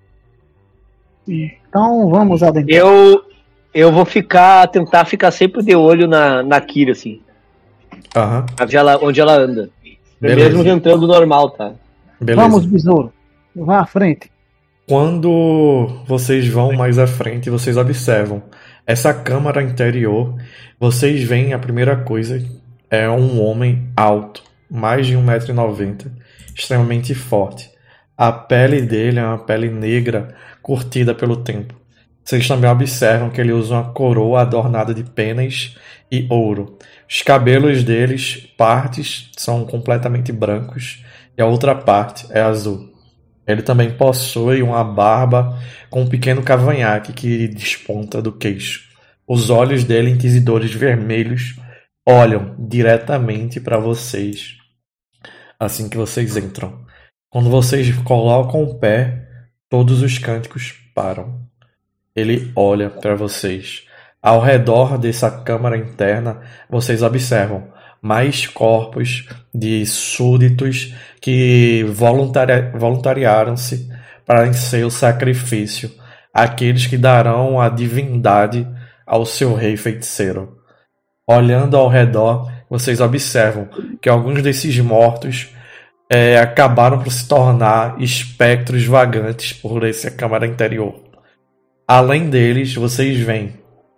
Então vamos adentrar. Eu vou tentar ficar sempre de olho na Kira, assim. Aham. Onde ela anda. Beleza. Mesmo entrando normal, tá? Beleza. Vamos, besouro. Vá à frente. Quando vocês vão mais à frente, vocês observam essa câmara interior. Vocês veem a primeira coisa é um homem alto, mais de 1,90 m, extremamente forte. A pele dele é uma pele negra, curtida pelo tempo. Vocês também observam que ele usa uma coroa adornada de penas e ouro. Os cabelos deles, partes são completamente brancos e a outra parte é azul. Ele também possui uma barba com um pequeno cavanhaque que desponta do queixo. Os olhos dele, inquisidores vermelhos, olham diretamente para vocês assim que vocês entram. Quando vocês colocam o pé, todos os cânticos param. Ele olha para vocês. Ao redor dessa câmara interna, vocês observam mais corpos de súditos que voluntariaram-se para seu sacrifício, aqueles que darão a divindade ao seu rei feiticeiro. Olhando ao redor, vocês observam que alguns desses mortos acabaram por se tornar espectros vagantes por essa câmara interior. Além deles, vocês veem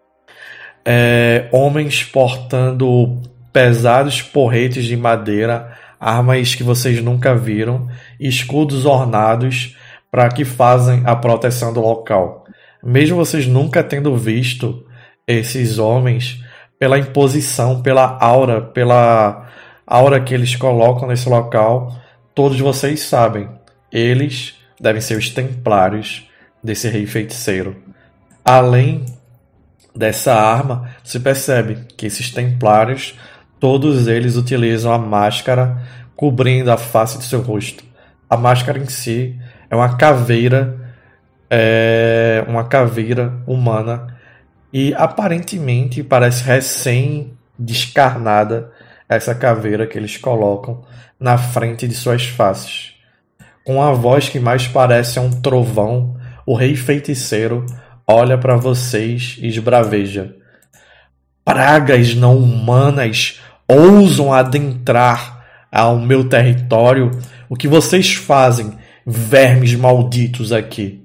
homens portando pesados porretes de madeira, armas que vocês nunca viram, escudos ornados para que fazem a proteção do local. Mesmo vocês nunca tendo visto esses homens, pela imposição, pela aura que eles colocam nesse local, todos vocês sabem, eles devem ser os templários desse rei feiticeiro. Além dessa arma, se percebe que esses templários, todos eles utilizam a máscara cobrindo a face de seu rosto. A máscara em si é uma caveira humana e aparentemente parece recém-descarnada essa caveira que eles colocam na frente de suas faces. Com a voz que mais parece um trovão, o rei feiticeiro olha para vocês e esbraveja. Pragas não humanas ousam adentrar ao meu território. O que vocês fazem, vermes malditos aqui?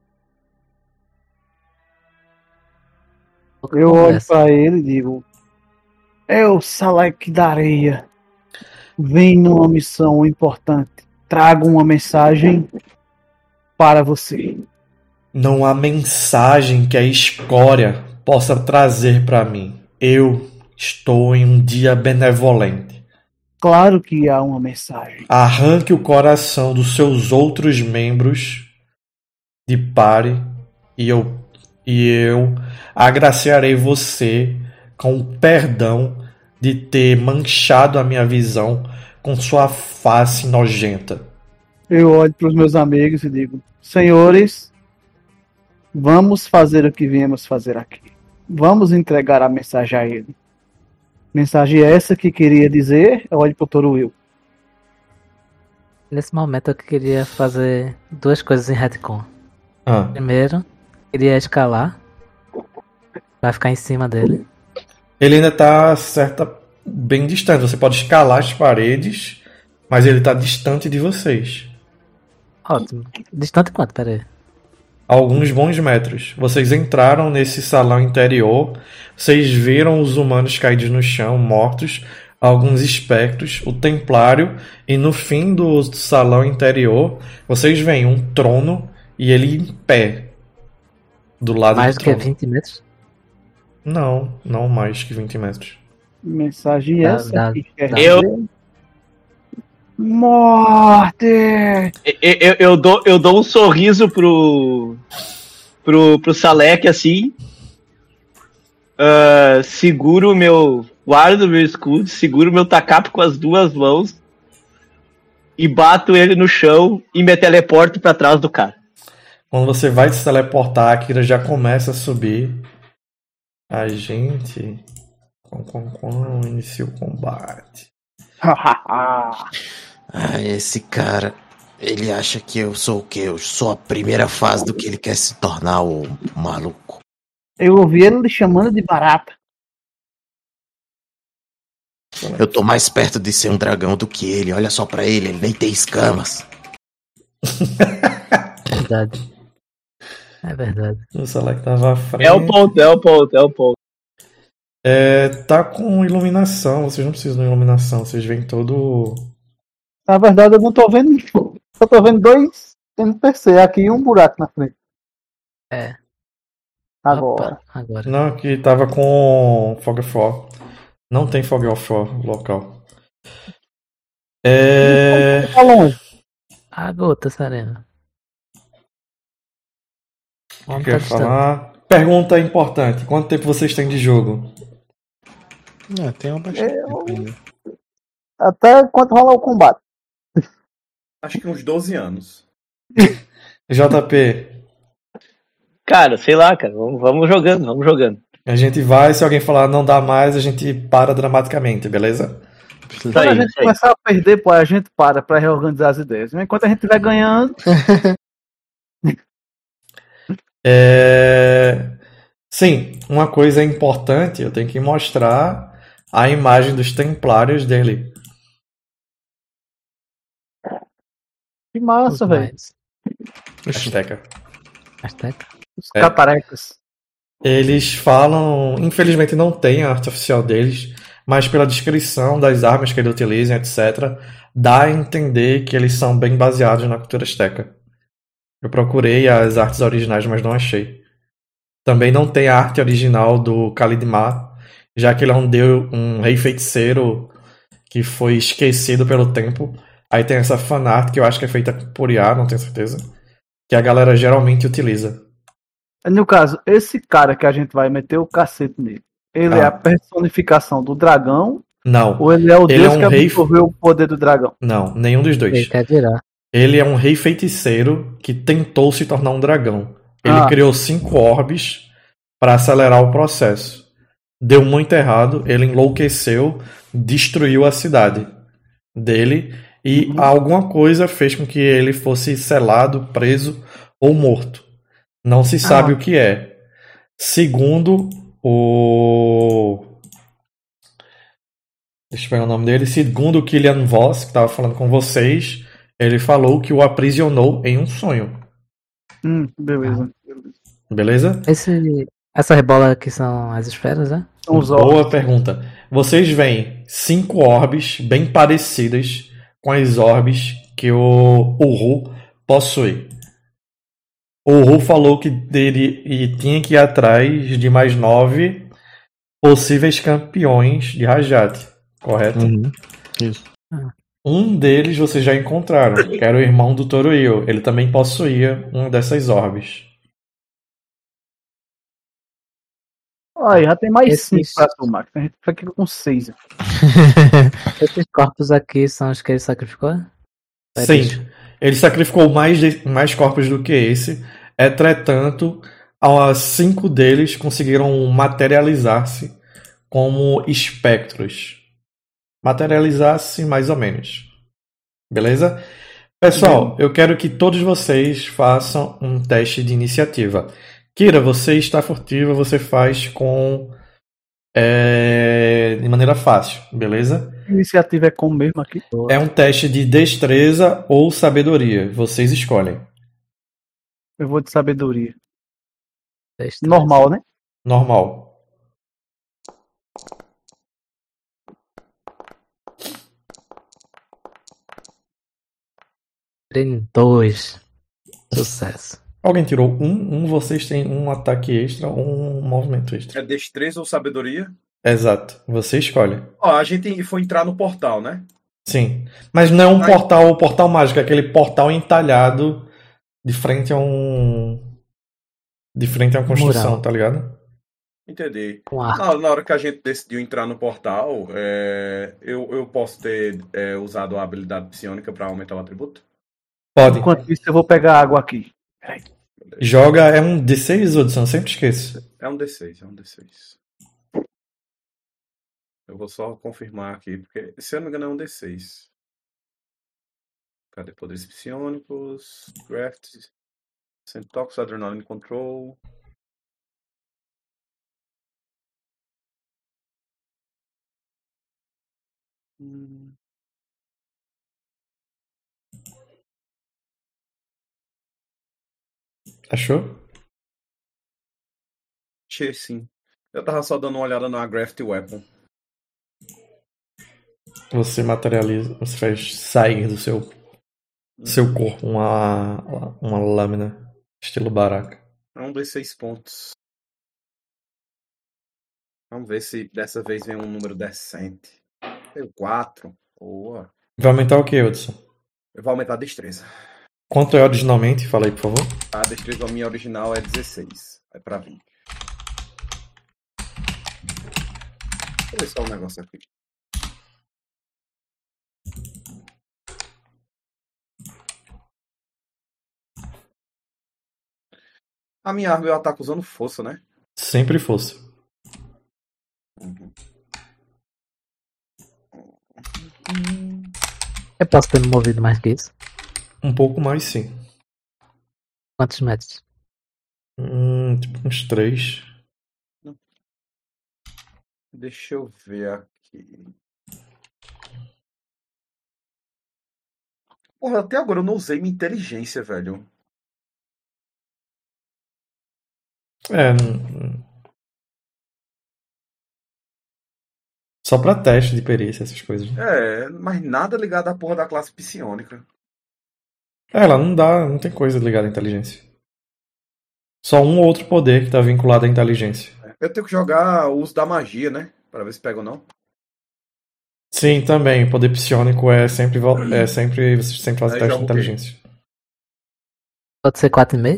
Eu olho para ele e digo: eu, Salek da Areia, vim numa missão importante. Trago uma mensagem para você. Não há mensagem que a escória possa trazer para mim. Eu estou em um dia benevolente. Claro que há uma mensagem. Arranque o coração dos seus outros membros de pare e eu agraciarei você com o perdão de ter manchado a minha visão com sua face nojenta. Eu olho para os meus amigos e digo: senhores, vamos fazer o que viemos fazer aqui. Vamos entregar a mensagem a ele. Mensagem essa que queria dizer. Eu olho para o Toruil. Nesse momento eu queria fazer duas coisas em retcon. Primeiro, queria escalar para ficar em cima dele. Ele ainda tá bem distante. Você pode escalar as paredes, mas ele tá distante de vocês. Ótimo. Distante quanto? Pera aí. Alguns bons metros. Vocês entraram nesse salão interior, vocês viram os humanos caídos no chão, mortos, alguns espectros, o templário, e no fim do salão interior, vocês veem um trono e ele em pé. Do lado Mais do do que trono. 20 metros? Não mais que 20 metros. Mensagem Dá- essa dá- que quer dá. dizer... Morte! Eu dou um sorriso pro Salek assim. Seguro o meu. Guardo o meu escudo, seguro o meu tacape com as duas mãos e bato ele no chão e me teleporto pra trás do cara. Quando você vai se teleportar, a Kira já começa a subir. A gente. Inicia o combate. Esse cara, ele acha que eu sou o quê? Eu sou a primeira fase do que ele quer se tornar, o maluco. Eu ouvi ele lhe chamando de barata. Eu tô mais perto de ser um dragão do que ele. Olha só pra ele nem tem escamas. Verdade. É verdade. O Select tava à frente. É o ponto. Tá com iluminação. Vocês não precisam de iluminação. Vocês veem todo. Na verdade, eu não tô vendo. Só tô vendo 2 NPC aqui e um buraco na frente. É. Agora. Opa, agora. Não, aqui tava com Fog of War. Não tem Fog of War local. Tá longe. A gota, Serena. Vamos Quer falar? Pergunta importante. Quanto tempo vocês têm de jogo? Tem uma bastante tempo ainda. Até quando rolar o combate. Acho que uns 12 anos. JP, Cara, sei lá, cara. Vamos jogando. a gente vai, se alguém falar não dá mais, a gente para dramaticamente, beleza? Quando a gente começar a perder, pô, a gente pra reorganizar as ideias. Enquanto a gente estiver ganhando, Sim, uma coisa importante, eu tenho que mostrar a imagem dos templários dele. que massa, velho. Azteca. Azteca. Os catarecas. Eles falam, infelizmente não tem a arte oficial deles, mas pela descrição das armas que eles utilizam, etc., dá a entender que eles são bem baseados na cultura azteca. Eu procurei as artes originais, mas não achei. Também não tem a arte original do Khalid Mar, já que ele é um rei feiticeiro que foi esquecido pelo tempo. Aí tem essa fanart que eu acho que é feita por IA, não tenho certeza, que a galera geralmente utiliza. No caso, esse cara que a gente vai meter o cacete nele, ele é a personificação do dragão Não, ou ele é o Ele deus é um que rei- absorveu o poder do dragão? não, nenhum dos dois. Ele quer virar. Ele é um rei feiticeiro que tentou se tornar um dragão. Ele Ah. criou 5 orbes para acelerar o processo. Deu muito errado, ele enlouqueceu, destruiu a cidade dele e alguma coisa fez com que ele fosse selado, preso ou morto. Não se sabe o que é. Segundo o... Deixa eu pegar o nome dele. Segundo o Killian Voss, que estava falando com vocês, ele falou que o aprisionou em um sonho. Beleza. Beleza? Essa rebola aqui são as esferas, né? São os Boa orcs. pergunta. Vocês veem 5 orbes bem parecidas com as orbes que o Uru possui. O Uru falou que ele tinha que ir atrás de mais 9 possíveis campeões de Rajat, correto? Isso. Um deles vocês já encontraram, que era o irmão do Toruil. Ele também possuía uma dessas orbes. Aí já tem mais Esses- 5 pra tu, Max. A gente fica com 6. Esses corpos aqui são os que ele sacrificou? É Sim, bicho. ele sacrificou mais corpos do que esse. Entretanto, 5 deles conseguiram materializar-se como espectros. Materializar-se mais ou menos. Beleza? Pessoal, eu quero que todos vocês façam um teste de iniciativa. Kira, você está furtiva, você faz com de maneira fácil, beleza? A iniciativa é como mesmo aqui? É um teste de destreza ou sabedoria. Vocês escolhem. Eu vou de sabedoria. Destreza. Normal, né? Normal. Treino 2. Sucesso. Alguém tirou um, vocês têm um ataque extra ou um movimento extra. É destreza ou sabedoria? Exato. Você escolhe. Ó, a gente foi entrar no portal, né? Sim. Mas não é um portal mágico, é aquele portal entalhado de frente a uma construção, Mural. tá ligado? Entendi. Com arco. Na hora que a gente decidiu entrar no portal, eu posso ter usado a habilidade psionica pra aumentar o atributo? Pode. Enquanto isso, eu vou pegar água aqui. Joga, é um D6, Hudson, eu sempre esqueço. É um D6, é um D6. Eu vou só confirmar aqui, porque se eu não me engano é um D6. Cadê poderes psionicos? Craft. Sentox, Adrenaline Control. Achou? Achei sim. Eu tava só dando uma olhada na Graft Weapon. Você materializa, você faz sair do seu corpo uma lâmina estilo baraka. É um D6 pontos. Vamos ver se dessa vez vem um número decente. Deu 4. Boa. Vai aumentar o que, Hudson? Eu vou aumentar a destreza. Quanto é originalmente? Fala aí, por favor. A destreza minha original é 16. Vai pra 20. Deixa eu ver só um negócio aqui. A minha arma eu ataco usando força, né? Sempre fosse. Eu posso ter me movido mais que isso? Um pouco mais, sim. Quantos metros? Tipo uns 3. Deixa eu ver aqui. Porra, até agora eu não usei minha inteligência, velho. Só pra teste de perícia, essas coisas. Mas nada ligado à porra da classe psionica. Ela não tem coisa ligada à inteligência. Só um ou outro poder que tá vinculado à inteligência. Eu tenho que jogar o uso da magia, né? Pra ver se pega ou não. Sim, também. O poder psionico é sempre você sempre faz Aí teste de joga o quê? inteligência. Pode ser 4,5?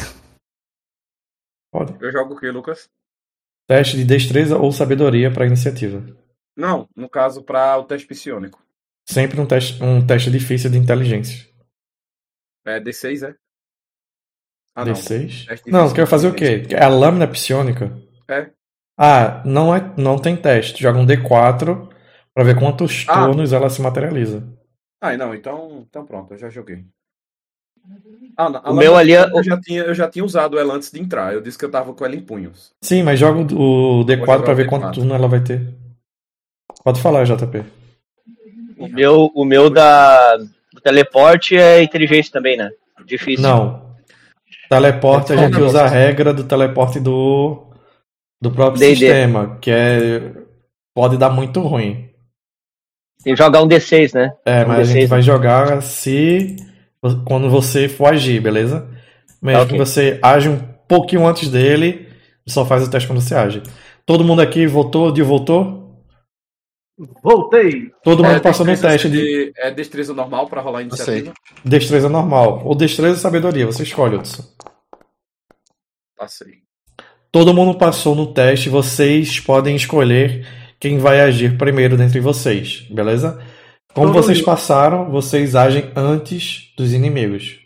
Pode. Eu jogo o quê, Lucas? Teste de destreza ou sabedoria pra iniciativa. Não, no caso, pra o teste psionico. Sempre um teste difícil de inteligência. É D6, é? Ah, não. D6? Teste Não, difícil quer de fazer o quê? inteligência. É a lâmina psionica? É. Ah, não tem teste. Joga um D4 pra ver quantos turnos ela se materializa. Não, então pronto, eu já joguei. Não, O meu ali é- eu já tinha usado ela antes de entrar. Eu disse que eu tava com ela em punhos. Sim, mas joga o Vou D4 jogar pra o ver D4. quanto turno ela vai ter. Pode falar, JP. O meu do teleporte é inteligência também, né? Difícil. Não. Teleporte, a gente usa a regra do teleporte do próprio D&D. sistema, que pode dar muito ruim. Tem que jogar um D6, né? Mas a D6, gente vai jogar quando você for agir, beleza? Mesmo Ok. que você age um pouquinho antes dele, só faz o teste quando você age. Todo mundo aqui votou? Dio votou? Voltei! Todo mundo passou no teste de É destreza normal pra rolar a iniciativa? destreza normal. Ou destreza ou sabedoria, você escolhe, Hudson. Passei. Todo mundo passou no teste, vocês podem escolher quem vai agir primeiro dentre vocês, beleza? Como Todo vocês mundo. passaram, vocês agem antes dos inimigos.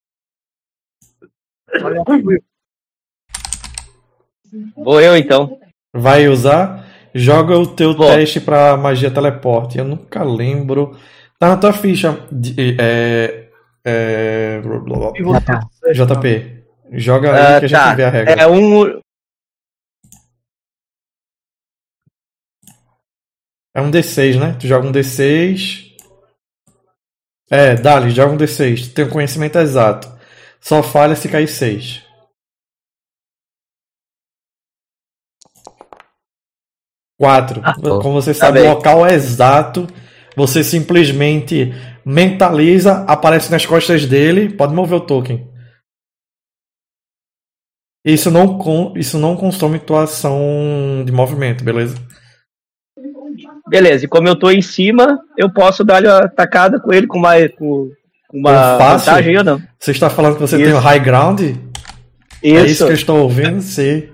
Olha, Vou eu então. Vai usar? Joga o teu Vou. teste pra magia teleporte. Eu nunca lembro. Tá na tua ficha. e você? tá. JP. Joga aí que a gente vê a regra. É um. É um D6, né? Tu joga um D6. Dali, joga um D6. Tu tem um conhecimento exato. Só falha se cair 6. Quatro. Como você sabe o local exato, você simplesmente mentaliza, aparece nas costas dele. Pode mover o token. Isso não consome tua ação de movimento, beleza? Beleza, e como eu tô em cima, eu posso dar uma atacada com ele com uma vantagem ou não? Você está falando que você tem o high ground? Isso. É isso que eu estou ouvindo? Sim.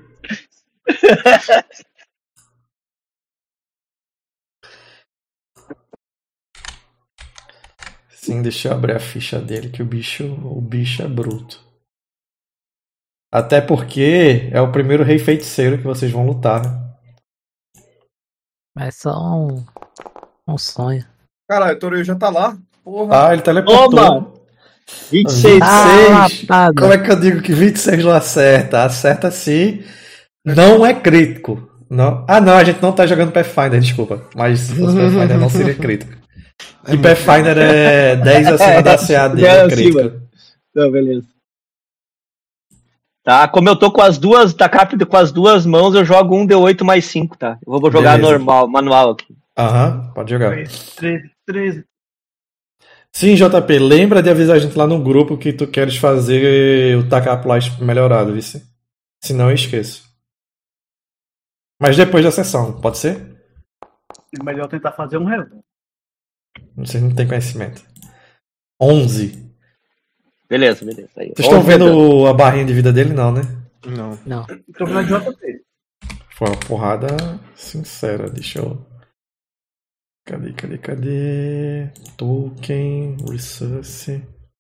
Sim, deixa eu abrir a ficha dele, que o bicho é bruto. Até porque é o primeiro rei feiticeiro que vocês vão lutar, né? Mas só um sonho. Caralho, o Toruyo já tá lá. Porra. Ah, ele teleportou. 26. Como é que eu digo que 26 não acerta? Acerta sim. Não é crítico. Não. Ah, não, a gente não tá jogando Pathfinder, desculpa. Mas se fosse Pathfinder não seria crítico. E Pathfinder é 10 acima da CA dele, é crítico. Não, beleza. Tá, como eu tô com as duas, tá rápido com as duas mãos, eu jogo um D8 mais 5, tá? Eu vou jogar normal, manual aqui. Aham, pode jogar. 13. Sim, JP, lembra de avisar a gente lá no grupo que tu queres fazer o tacapo lá melhorado, vice? Senão eu esqueço. Mas depois da sessão, pode ser? É melhor tentar fazer um resumo. Vocês não têm conhecimento. 11. Beleza. Aí, vocês estão vendo a barrinha de vida dele? Não, né? Não. Estou vendo a JP. Foi uma porrada sincera. Deixa eu... Cadê? Token, Resource.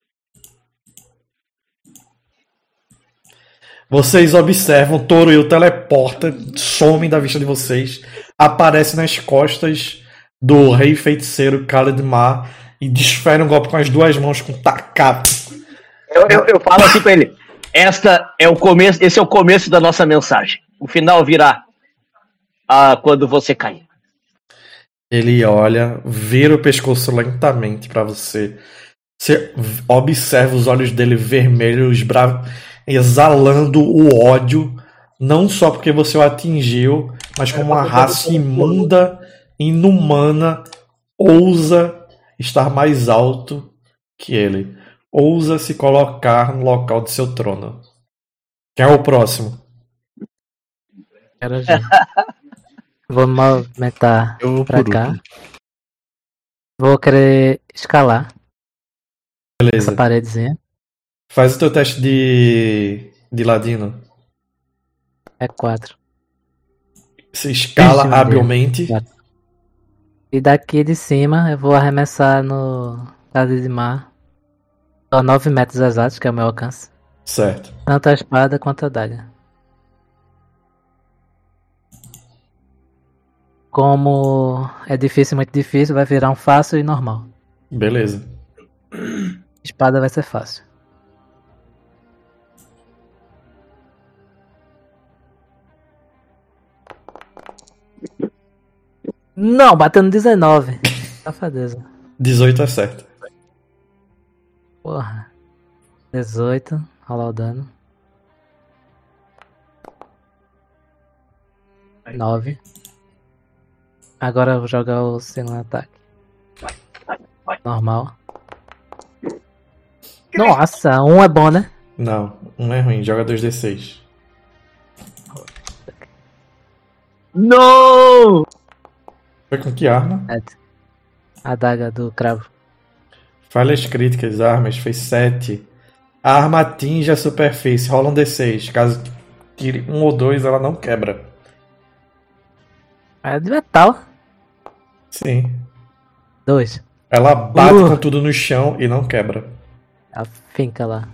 Vocês observam, Toruyo teleporta, some da vista de vocês, aparece nas costas do rei feiticeiro Khaled Mar e desfere um golpe com as duas mãos com tacapo. Eu falo assim pra ele: esse é o começo da nossa mensagem. O final virá quando você cair. Ele olha, vira o pescoço lentamente pra você. Você observa os olhos dele vermelhos, exalando o ódio, não só porque você o atingiu, mas como uma raça imunda, inumana, ousa estar mais alto que ele. Ousa se colocar no local de seu trono. Quem é o próximo? Era gente. Vou movimentar pra cá. Vou querer escalar. Beleza. Essa paredezinha. Faz o teu teste de ladino. É 4. Você escala habilmente. E daqui de cima eu vou arremessar no Khaled de Mar. Só 9 metros exatos, que é o meu alcance. Certo. Tanto a espada quanto a adaga. Como é difícil, muito difícil, vai virar um fácil e normal. Beleza. Espada vai ser fácil. Não, bateu no 19. Safadeza. 18 é certo. Porra. 18. Rolar o dano. 9. Agora eu vou jogar o segundo ataque. Normal. Nossa, 1 é bom, né? Não, não é ruim. Joga 2d6. Não! Foi com que arma? A adaga do cravo. Falhas críticas, armas, fez 7. A arma atinge a superfície, rola um d6. Caso tire 1 ou 2, ela não quebra. É de metal. Sim. 2. Ela bate com tudo no chão e não quebra. A finca lá.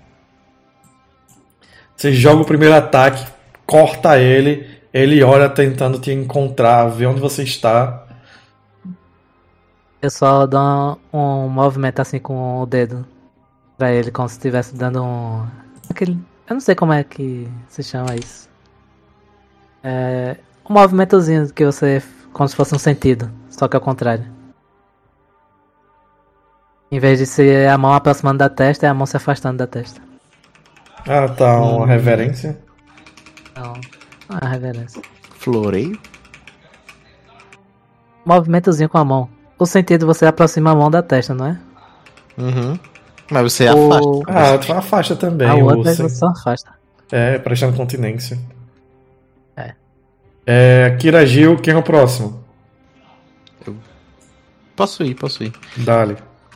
Você joga o primeiro ataque, corta ele, ele olha tentando te encontrar, vê onde você está. Eu só dou um movimento assim com o dedo pra ele, como se estivesse dando um... Eu não sei como é que se chama isso. Um movimentozinho que você como se fosse um sentido, só que ao contrário. Em vez de ser a mão aproximando da testa, é a mão se afastando da testa. Ah, tá, uma reverência. Não, não é reverência. Floreio? Movimentozinho com a mão. O sentido você aproxima a mão da testa, não é? Uhum. Mas você afasta. Ah, tu afasta também. A outra o você só afasta. prestando continência. É. Kiragil, quem é o próximo? Posso ir. Dale.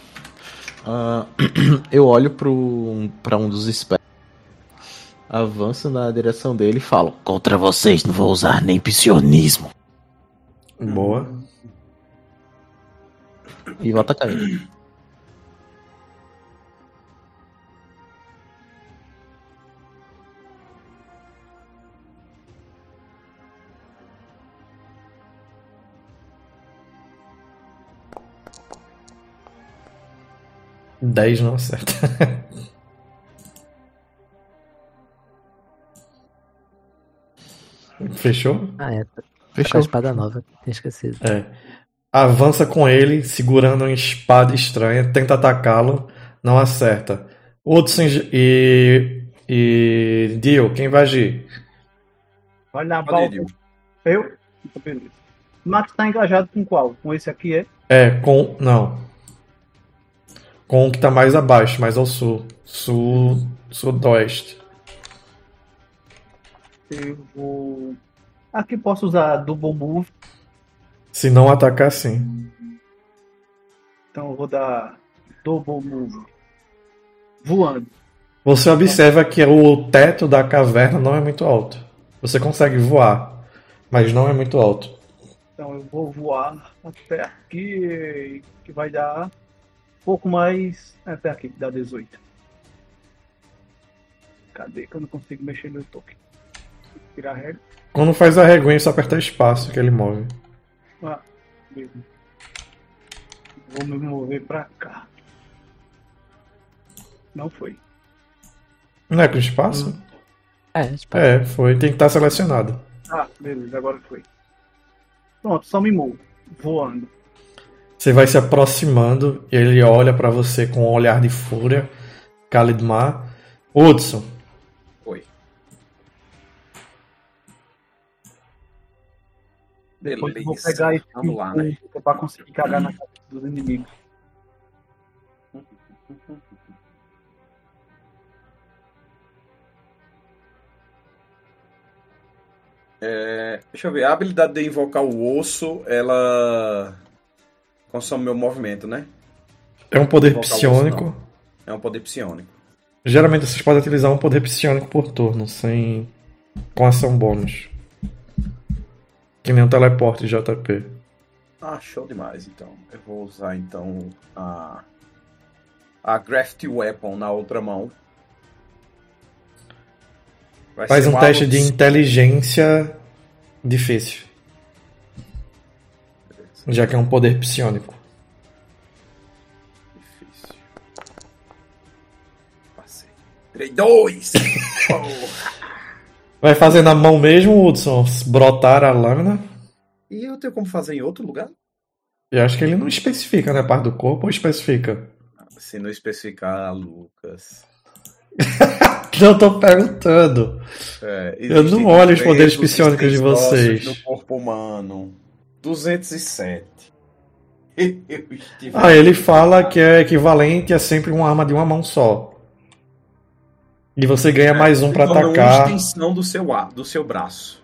Eu olho pra um dos espectros, avanço na direção dele e falo: Contra vocês não vou usar nem psionismo. Boa. e vou atacar ele. Dez não acerta. Fechou? Ah, é. Com Fechou. a espada nova, tinha esquecido. Avança com ele, segurando uma espada estranha, tenta atacá-lo, não acerta. Hudson e Dio, quem vai agir? Vai na Pode ir, volta. Dio. Eu? Então, beleza. O Max tá engajado com qual? Com esse aqui, é? Não. Com o que tá mais abaixo, mais ao sul. Sudoeste. Eu vou... Aqui posso usar Double Move. Se não atacar, sim. Então eu vou dar Double Move. Voando. Você observa que o teto da caverna não é muito alto. Você consegue voar, mas não é muito alto. Então eu vou voar até aqui, que vai dar pouco mais... Até aqui, que dá 18. Cadê que eu não consigo mexer no token? Tirar a regra. Quando faz a reguinha, só aperta espaço que ele move. Ah, beleza. Vou me mover pra cá. Não foi. Não é com espaço? Espaço. Foi. Tem que estar selecionado. Ah, beleza, agora foi. Pronto, só me movo. Voando. Você vai se aproximando e ele olha pra você com um olhar de fúria. Khalidmar. Hudson. Oi. Depois eu vou Beleza. pegar esse Vamos lá, né? pra conseguir cagar na cabeça dos inimigos. Deixa eu ver. A habilidade de invocar o osso, ela consome meu movimento, né? É um poder Invocar o osso, psiônico. não. É um poder psiônico. Geralmente vocês podem utilizar um poder psiônico por turno, sem com ação bônus. Que nem um teleporte JP. Ah, show demais, então. Eu vou usar, então, a Graft Weapon na outra mão. Vai Faz ser um um teste alvo de inteligência difícil. Já que é um poder psiônico. difícil. Passei. 3-2! Vai fazer na mão mesmo, Hudson, brotar a lâmina? E eu tenho como fazer em outro lugar? Eu acho que ele não especifica, né? Parte do corpo ou especifica? Se não especificar, Lucas. Eu tô perguntando. Eu Existem não olho os poderes 206 psiônicos de ossos vocês. no corpo humano. 207. Eu estive... Ele fala que é equivalente a sempre uma arma de uma mão só. E você ganha mais um pra Se torna atacar. uma extensão do seu braço.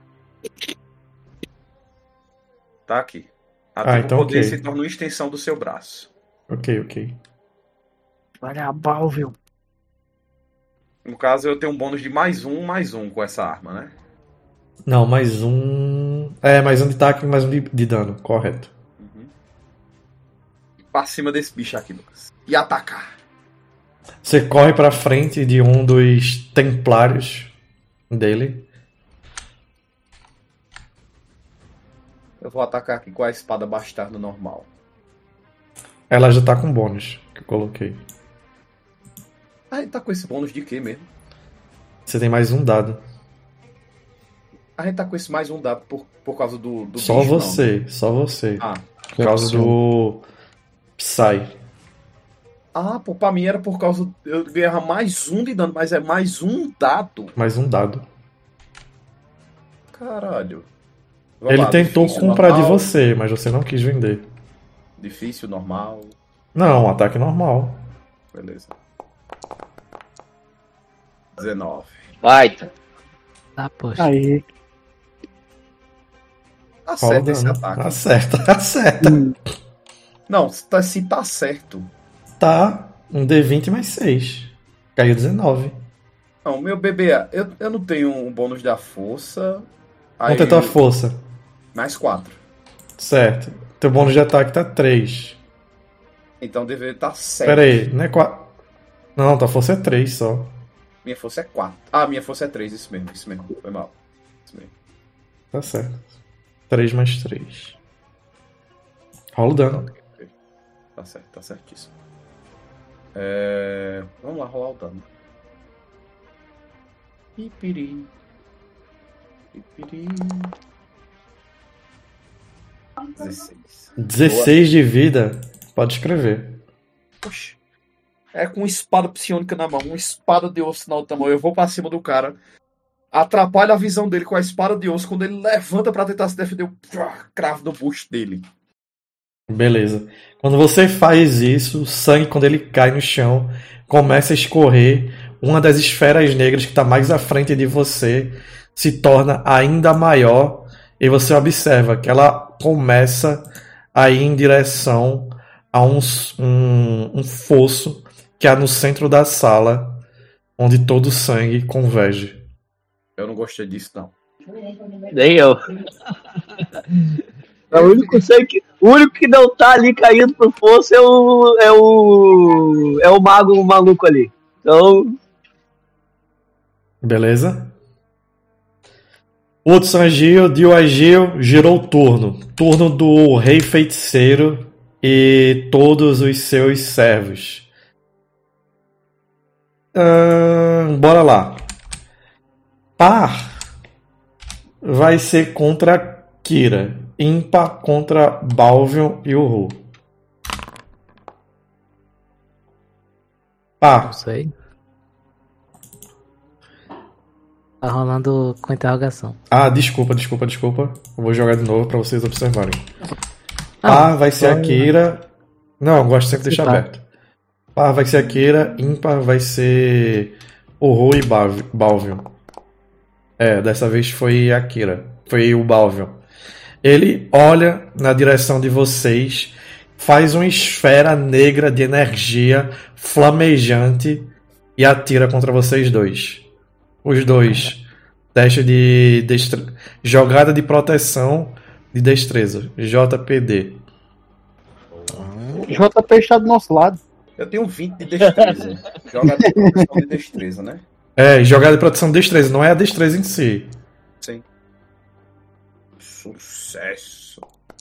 Tá aqui. Então o poder ok. se torna uma extensão do seu braço. Ok. Olha a Balvio. No caso, eu tenho um bônus de mais um com essa arma, né? Não, mais um. Mais um de ataque e mais um de dano, correto. Pra cima desse bicho aqui, Lucas. E atacar. Você corre pra frente de um dos templários dele. Eu vou atacar aqui com a espada bastardo normal. Ela já tá com bônus que eu coloquei. Ah, ele tá com esse bônus de quê mesmo? Você tem mais um dado. A gente tá com esse mais um dado por causa do Só bicho, você, não. só você. Ah. Por causa do Psy. Ah, pô, pra mim era por causa. Eu ganhava mais um de dano, mas é mais um dado. Mais um dado. Caralho. Vamos Ele lá, tentou difícil, comprar de normal, você, mas você não quis vender. Difícil, normal. Não, um ataque normal. Beleza. 19. Baita. Tá, poxa. Aí. Acerta esse dano. ataque. Acerta. Não, se tá certo. Tá, um D20 mais 6. Caiu 19. Não, meu bebê, eu não tenho um bônus da força. Vamos tentar a força. Mais 4. Certo. Teu bônus de ataque tá 3. Então deveria estar 7. Pera aí, não é 4. Não, tua força é 3 só. Minha força é 4. Ah, minha força é 3, isso mesmo. Foi mal. Isso mesmo. Tá certo. 3 mais 3. Rola o dano. Tá certo, tá certíssimo. Vamos lá, rolar o dano. Pipiri. 16. 16 de vida. Pode escrever. Poxa. É com espada psionica na mão, uma espada de osso na outra mão. Eu vou pra cima do cara. Atrapalha a visão dele com a espada de osso. Quando ele levanta pra tentar se defender, eu cravo no busto dele. Beleza. Quando você faz isso, o sangue, quando ele cai no chão, começa a escorrer. Uma das esferas negras que está mais à frente de você se torna ainda maior. E você observa que ela começa a ir em direção a um fosso que há no centro da sala, onde todo o sangue converge. Eu não gostei disso, não. Nem eu. É o único que não tá ali caindo pro fosso é o mago maluco ali. Então. Beleza? Hudson agiu, Dio agiu, girou o turno. Turno do Rei Feiticeiro e todos os seus servos. Bora lá. Par vai ser contra Kira. Ímpar contra Balvion e Uru. Par. Não sei. Tá rolando com interrogação. Ah, desculpa. Eu vou jogar de novo pra vocês observarem. Par vai ser a Kira. Não, eu gosto sempre de deixar aberto. Par vai ser a Kira. Ímpar vai ser Uru e Balvion. Dessa vez foi a Kira. Foi o Balvion. Ele olha na direção de vocês, faz uma esfera negra de energia flamejante e atira contra vocês dois. Os dois. Teste de jogada de proteção de destreza. JPD. JP está do nosso lado. Eu tenho 20 de destreza. Jogada de proteção de destreza, né? Jogada de proteção de destreza. Não é a destreza em si. Sim. Sucesso.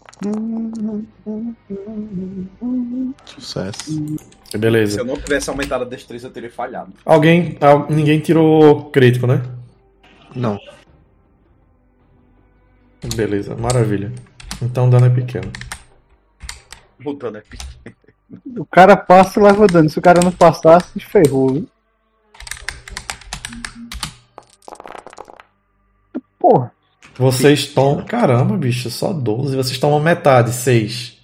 Sucesso. Beleza. Se eu não tivesse aumentado a destreza, eu teria falhado. Ninguém tirou crítico, né? Não. Beleza, maravilha. Então o dano é pequeno. O dano é pequeno. O cara passa e leva dano. Se o cara não passasse, ferrou, viu? Porra. Vocês estão. Caramba, bicho, só 12. Vocês tomam metade, 6.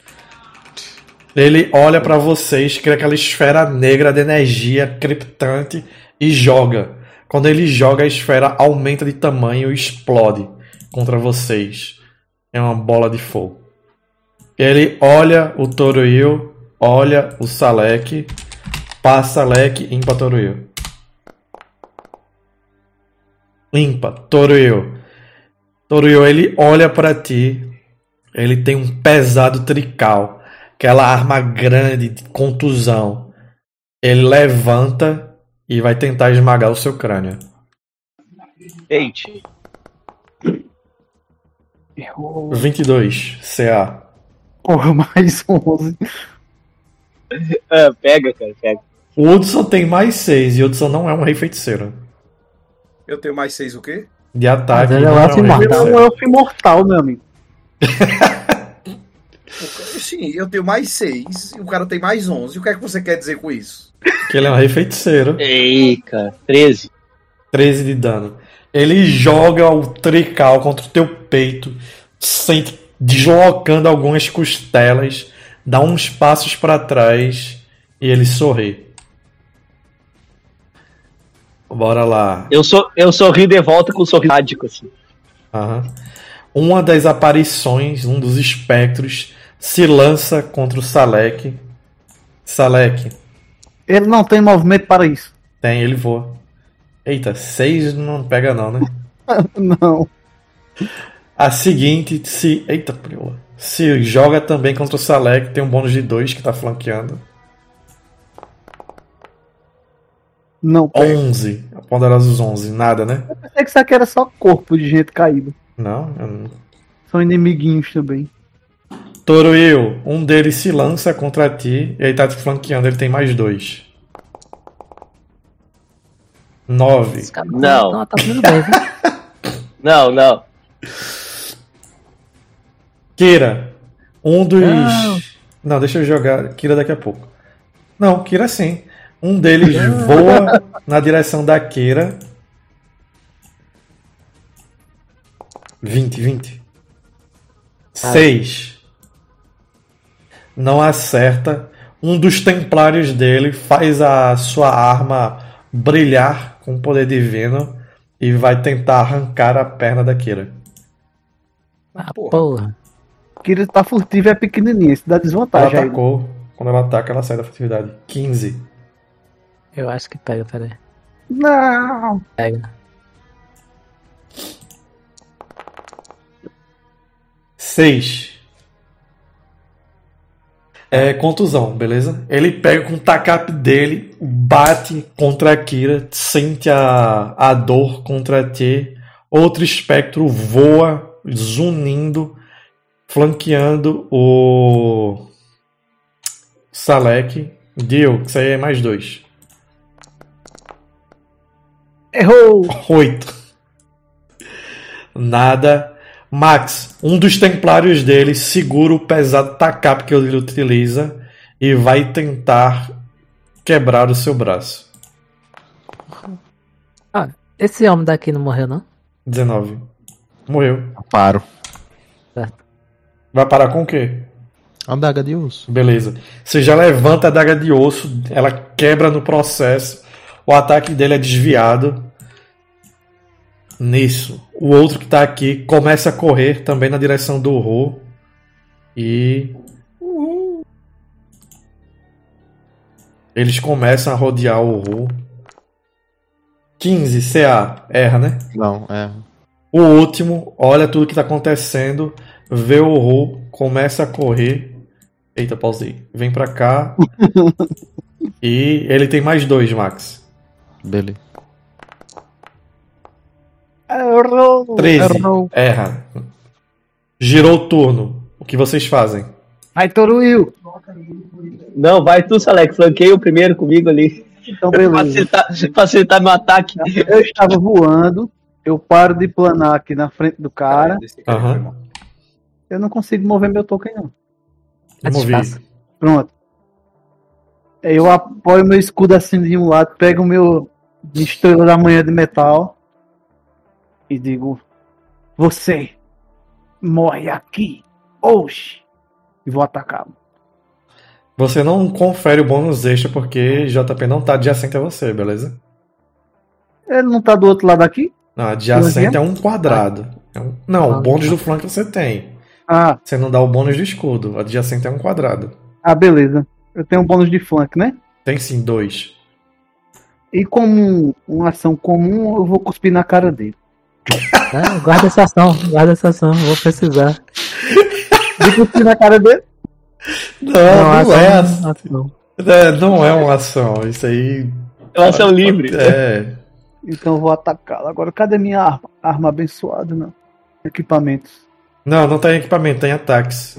Ele olha pra vocês, cria aquela esfera negra de energia criptante e joga. Quando ele joga, a esfera aumenta de tamanho e explode contra vocês. É uma bola de fogo. Ele olha o Toruil, olha o Salek, passa Salek, ímpar Toruil. Ímpar, Toruil. Toruil, ele olha pra ti, ele tem um pesado trical, aquela arma grande de contusão. Ele levanta e vai tentar esmagar o seu crânio. Eita. 22, CA. Porra, mais 11. Pega, cara, pega. O Hudson tem mais 6 e o Hudson não é um rei feiticeiro. Eu tenho mais 6 o quê? de ataque. Mas ele é o elfo não Ele é imortal. um elfo imortal, meu amigo. Sim, eu tenho mais 6 e o cara tem mais 11. O que é que você quer dizer com isso? Que ele é um rei feiticeiro. Ei, cara, 13. 13 de dano. Ele joga o trical contra o teu peito, sente deslocando algumas costelas, dá uns passos para trás e ele sorri. Bora lá. Eu sorri de volta com um sorriso sádico, assim. Aham. Uma das aparições, um dos espectros, se lança contra o Salek. Salek, Ele não tem movimento para isso. tem, ele voa. Eita, 6 não pega não, né? Não. A seguinte se. Eita, priola. Se joga também contra o Salek, tem um bônus de 2 que tá flanqueando. Não pega. 11. Poderosos 11. Nada, né? Eu pensei que isso aqui era só corpo de gente caída. Não, eu não. São inimiguinhos também. Toruil, um deles se lança contra ti e aí tá te flanqueando, ele tem mais 2. 9. Esse cara Não. tá tudo bem, viu? Não. Kira, um dos. Não, deixa eu jogar Kira daqui a pouco. Não, Kira sim. Um deles voa na direção da Kira. 20. 6. Não acerta. Um dos templários dele faz a sua arma brilhar com poder divino e vai tentar arrancar a perna da Kira. Ah, Porra. porra. Que ele tá furtivo e é pequenininho. Isso dá Ela desvantagem aí. atacou. Quando ela ataca, ela sai da furtividade. 15. Eu acho que pega, peraí. Não. Pega. 6. É contusão, beleza? Ele pega com o tacape dele, bate contra a Kira, sente a dor contra ti. Outro espectro voa, zunindo, flanqueando o Salek. Deu, que isso aí é mais 2. Errou. 8. Nada. Max, um dos templários dele segura o pesado tacape que ele utiliza e vai tentar quebrar o seu braço. Ah, esse homem daqui não morreu, não? 19. Morreu. Paro. Vai parar com o quê? A daga de osso. Beleza. Você já levanta a daga de osso, ela quebra no processo, o ataque dele é desviado. Nisso, o outro que tá aqui começa a correr também na direção do Ro. E. Eles começam a rodear o Ro. 15 CA. Erra, né? Não, é. O último olha tudo que tá acontecendo, vê o Ro, começa a correr. Eita, pausei. Vem pra cá. E ele tem mais 2, Max. Beleza. Errou. 13. Errou. Erra. Girou o turno. O que vocês fazem? Aí, Toruil. Não, vai tu, Salek. Flanqueia o primeiro comigo ali. Então, beleza. Facilitar meu ataque. Eu estava voando. Eu paro de planar aqui na frente do cara. Aham. Eu não consigo mover meu token, não. É Movi. desfácil. Pronto. Eu apoio meu escudo assim de um lado, pego o meu estrela da manhã de metal e digo: você morre aqui hoje. E vou atacá-lo. Você não confere o bônus extra porque JP não tá adjacente a você, beleza? Ele não tá do outro lado aqui? Não, adjacente é um quadrado. Não, o bônus do flanco você tem. Ah, Você não dá o bônus do escudo. Adjacente é um quadrado. beleza. Eu tenho um bônus de flank, né? Tem sim, 2. E como uma ação comum, eu vou cuspir na cara dele. Não, guarda essa ação, vou precisar. Vou cuspir na cara dele? Não é ação. não é uma ação. Isso aí. É uma ação livre. É. Então eu vou atacá-lo. Agora, cadê minha arma? Arma abençoada, não. Equipamentos. Não tem equipamento, tem ataques.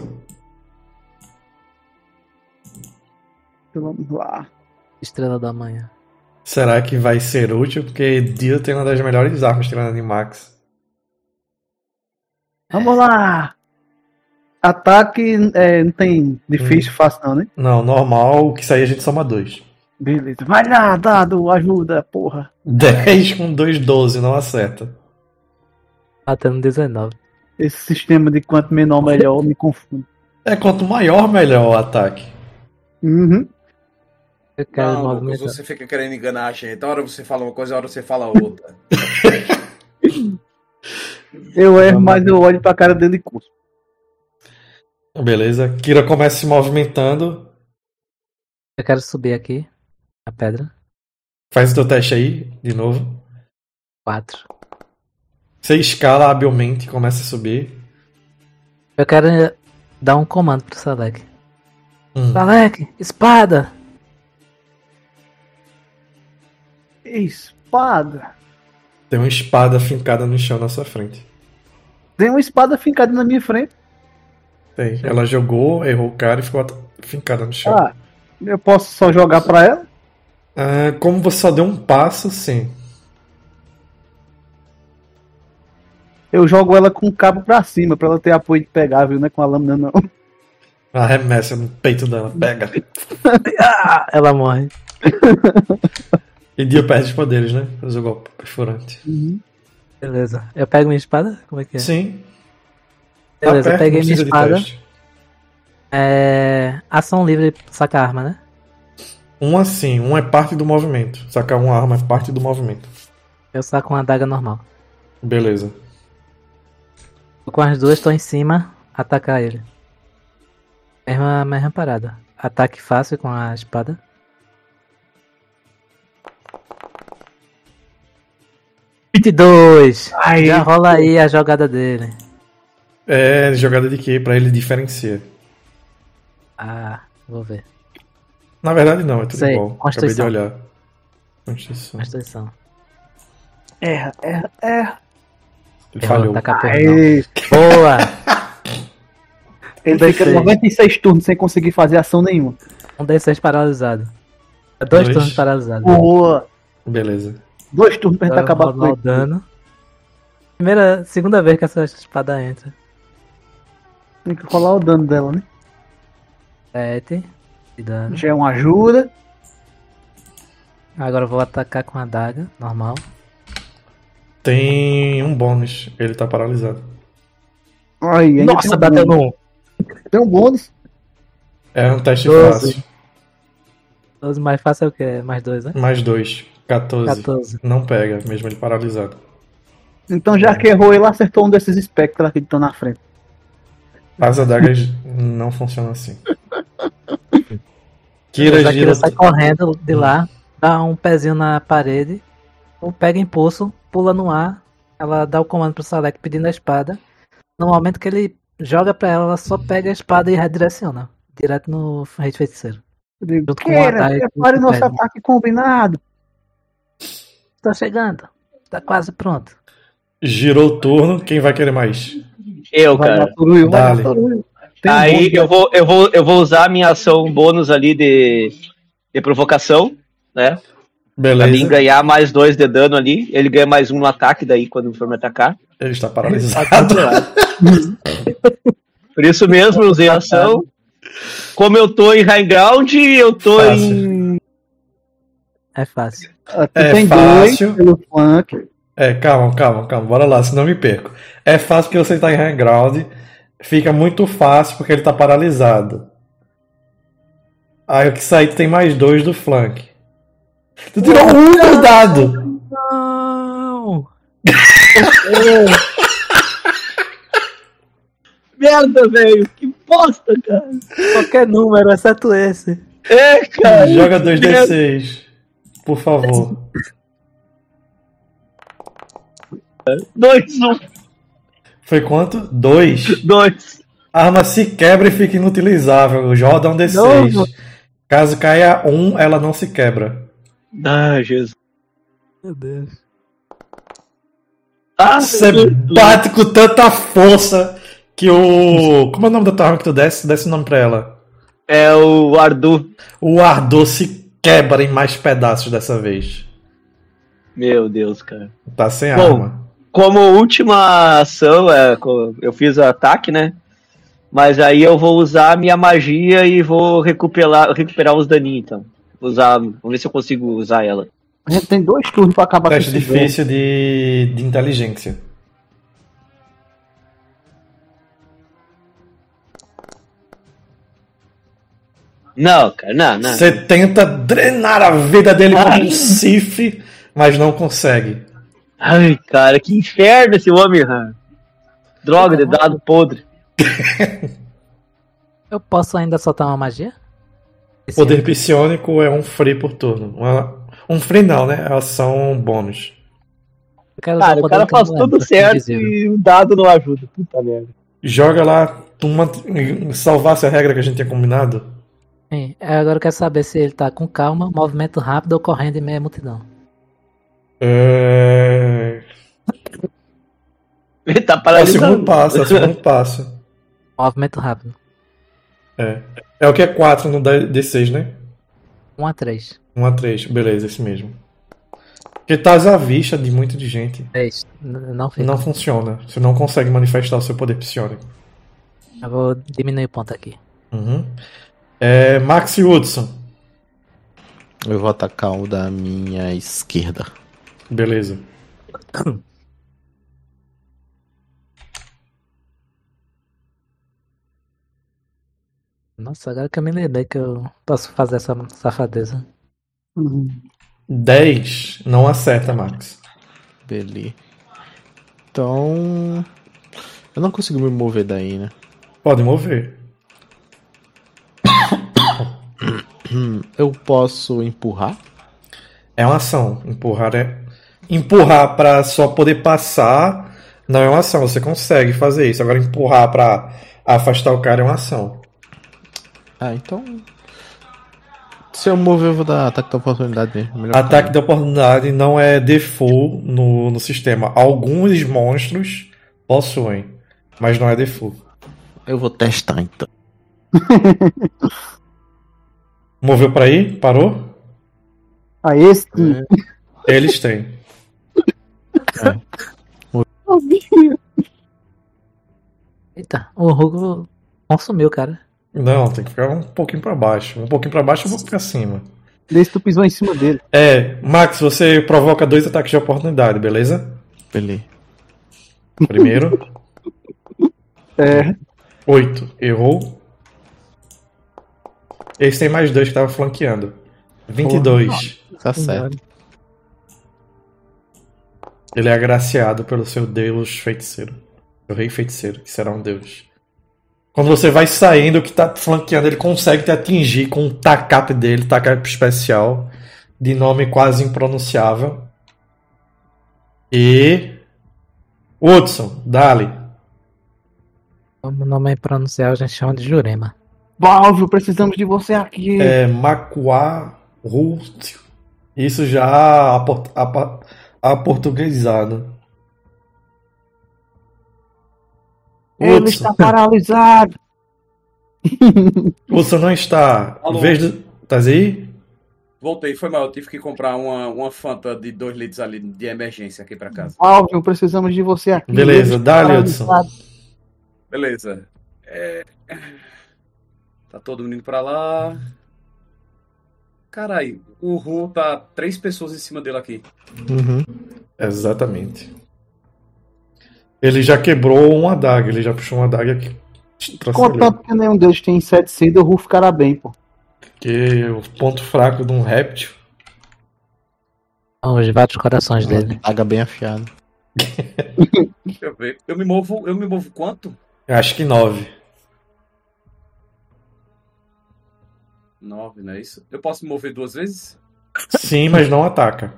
Então vamos lá. Estrela da manhã. Será que vai ser útil? Porque Dio tem uma das melhores armas tirando de Max. Vamos lá! Ataque não tem difícil, fácil não, né? Não, normal, o que sair a gente soma 2. Beleza. Vai lá, dado, ajuda, porra. 10 com 2, 12, não acerta. Matando 19. Esse sistema de quanto menor melhor me confunde. É, quanto maior, melhor o ataque. Uhum. Eu quero Não, Lucas, movimentar. você fica querendo enganar a gente. A hora você fala uma coisa, a hora você fala outra. Eu erro, mas eu olho pra cara dele e curso. Beleza. Kira começa se movimentando. Eu quero subir aqui. A pedra. Faz o teu teste aí, de novo. 4. Você escala habilmente e começa a subir. Eu quero dar um comando pro Salek. Hum. Salek, espada! Espada. Tem uma espada fincada no chão na sua frente. Tem uma espada fincada na minha frente. Tem. Ela jogou, errou o cara e ficou fincada no chão. Ah, eu posso só jogar pra ela? Ah, como você só deu um passo, sim. Eu jogo ela com o cabo pra cima, pra ela ter apoio de pegar, viu? Não é com a lâmina, não. Arremessa no peito dela, pega. Ah, ela morre. E Dio perde os poderes, né? Faz o golpe perfurante. Beleza. Eu pego minha espada? Como é que é? Sim. Beleza, Tá eu perto, peguei não minha precisa de espada. teste. Ação livre sacar arma, né? Um assim, um é parte do movimento. Sacar uma arma é parte do movimento. Eu saco uma adaga normal. Beleza. Tô com as duas, tô em cima, atacar ele. Mesma parada. Ataque fácil com a espada. $22! Aí, Já rola aí a jogada dele. É jogada de quê? Pra ele diferenciar. Ah, vou ver. Na verdade não, é tudo Sei, igual. Acabei de Constituição. olhar. Constituição. Constituição. erra. Ele falhou. Taca a porra, não. Aí, Boa! ele Deixei. fica 96 turnos sem conseguir fazer ação nenhuma. Um D6 paralisado. É 2 Dois. turnos paralisados. Boa. Beleza. 2 turnos pra gente Agora acabar eu vou rolar com o dano. Segunda vez que essa espada entra. Tem que rolar o dano dela, né? 7 de dano. Já é uma ajuda. Agora eu vou atacar com a adaga, normal. Tem um bônus. Ele tá paralisado. Aí, ainda Nossa, tem um bateu bônus. no 1. Tem um bônus. É um teste 12. fácil. 12 mais fácil é o que? Mais 2, né? Mais 2. 14. 14. Não pega, mesmo ele paralisado. Então, já que errou, ele acertou um desses espectros aqui que estão na frente. As adagas não funcionam assim. Kira A gira. Kira sai correndo de lá, dá um pezinho na parede, pega impulso, pula no ar, ela dá o comando pro Salek pedindo a espada. No momento que ele joga pra ela, ela só pega a espada e redireciona. Direto no rei feiticeiro. Eu digo, Junto com o Keira, ataque, prepare com o nosso pé. ataque combinado. Tá chegando. Tá quase pronto. Girou o turno. Quem vai querer mais? Eu, Vai cara. lá, Toruio, vai lá, Dale. Toruio. Tem um Aí bônus, eu vou usar a minha ação bônus ali de provocação, né? Pra mim Beleza. ganhar mais 2 de dano ali. Ele ganha mais 1 no ataque daí quando for me atacar. Ele está paralisado. Por isso mesmo eu usei a ação. Como eu tô em high ground, eu tô Fácil. em. É fácil. Aqui É tem fácil. 2 pelo flank. Calma. Bora lá, senão eu me perco. É fácil porque você tá em high ground. Fica muito fácil porque ele tá paralisado. Aí o que sair tu tem mais 2 do flank. Tu tirou um no dado. Não! Merda, velho! Que bosta, cara! Qualquer número, exceto esse. É, cara! Joga 2d6. Por favor. 2, 1, Foi quanto? 2. 2. A arma se quebra e fica inutilizável. Joga um d6. Novo. Caso caia 1, ela não se quebra. Ah, Jesus. Meu Deus. Ah, Você bate com tanta força que o. Como é o nome da tua arma que tu desce? Desce o nome pra ela. É o Ardu. O ardor se quebra em mais pedaços dessa vez. Meu Deus, cara. Tá sem Bom. arma. Como última ação, eu fiz o ataque, né? Mas aí eu vou usar a minha magia e vou recuperar os daninhos, então. Vamos ver se eu consigo usar ela. A gente tem 2 turnos pra acabar Teste com esse difícil de inteligência. Não, cara, não. Você tenta drenar a vida dele com um Sif, mas não consegue. Ai, cara, que inferno esse homem, Han. Droga de dado podre. Eu posso ainda soltar uma magia? Poder psionico é um free por turno. Um free não, né? É ação bônus. Cara, o cara faz tudo certo e o dado não ajuda. Puta merda. Joga lá, salvasse a regra que a gente tinha combinado. Sim, agora eu quero saber se ele tá com calma, movimento rápido ou correndo em meia multidão. Ele tá É o paralisado. segundo passo. Movimento rápido. É o que é 4 no D6, né? 1 a 3. 1 a 3, beleza, esse mesmo. Porque tá à vista de muita gente. 3. Não fica. Não funciona. Você não consegue manifestar o seu poder psionico. Eu vou diminuir o ponto aqui. Max e Hudson. Eu vou atacar o da minha esquerda. Beleza. Nossa, agora que eu me lembrei que eu posso fazer essa safadeza. 10 não acerta, Max. Beleza. Então. Eu não consigo me mover daí, né? Pode mover. Eu posso empurrar? É uma ação. Empurrar pra só poder passar não é uma ação. Você consegue fazer isso. Agora empurrar pra afastar o cara é uma ação. Então. Se eu mover, eu vou dar ataque de oportunidade mesmo. Melhor Ataque de oportunidade não é default no sistema. Alguns monstros possuem, mas não é default. Eu vou testar então. Moveu pra aí? Parou? esse. Eles têm. Eita, o Hugo consumiu, cara. Não, tem que ficar um pouquinho pra baixo. Um pouquinho pra baixo e um pouquinho pra cima. Desse tu pisou em cima dele. Max, você provoca 2 ataques de oportunidade, beleza? Beleza. Primeiro. 8. Errou. Esse tem mais 2 que tava flanqueando. 22. Tá certo. Ele é agraciado pelo seu deus feiticeiro. Seu rei feiticeiro, que será um deus. Quando você vai saindo, o que tá flanqueando, ele consegue te atingir com um tacap dele, tacap especial, de nome quase impronunciável. E... Hudson, dali. Como o nome é pronunciar, a gente chama de Jurema. Balvio, precisamos de você aqui. Macuá Rústio. Isso já aportuguesado. Ele está paralisado. Hudson não está. Alô? Tás aí? Voltei, foi mal. Eu tive que comprar uma Fanta de 2 litros ali de emergência aqui pra casa. Balvio, precisamos de você aqui. Beleza, dá-lhe, Hudson. Beleza. Tá todo mundo indo pra lá. Caralho, o Ru tá 3 pessoas em cima dele aqui. Exatamente. Ele já quebrou uma adaga, ele já puxou uma adaga aqui. Contanto que nenhum deles tem inseticida, o Ru ficará bem, pô. Porque o ponto fraco de um réptil. Os vários corações dele. Adaga bem afiada. Deixa eu ver. Eu me movo quanto? Acho que 9. 9, não é isso? Eu posso me mover 2 vezes? Sim, mas não ataca.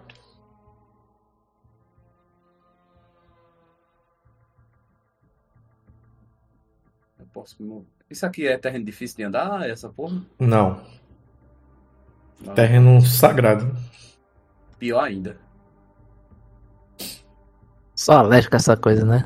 Eu posso me mover. Isso aqui é terreno difícil de andar, essa porra? Não. Não. Terreno sagrado. Pior ainda. Só alérgico a essa coisa, né?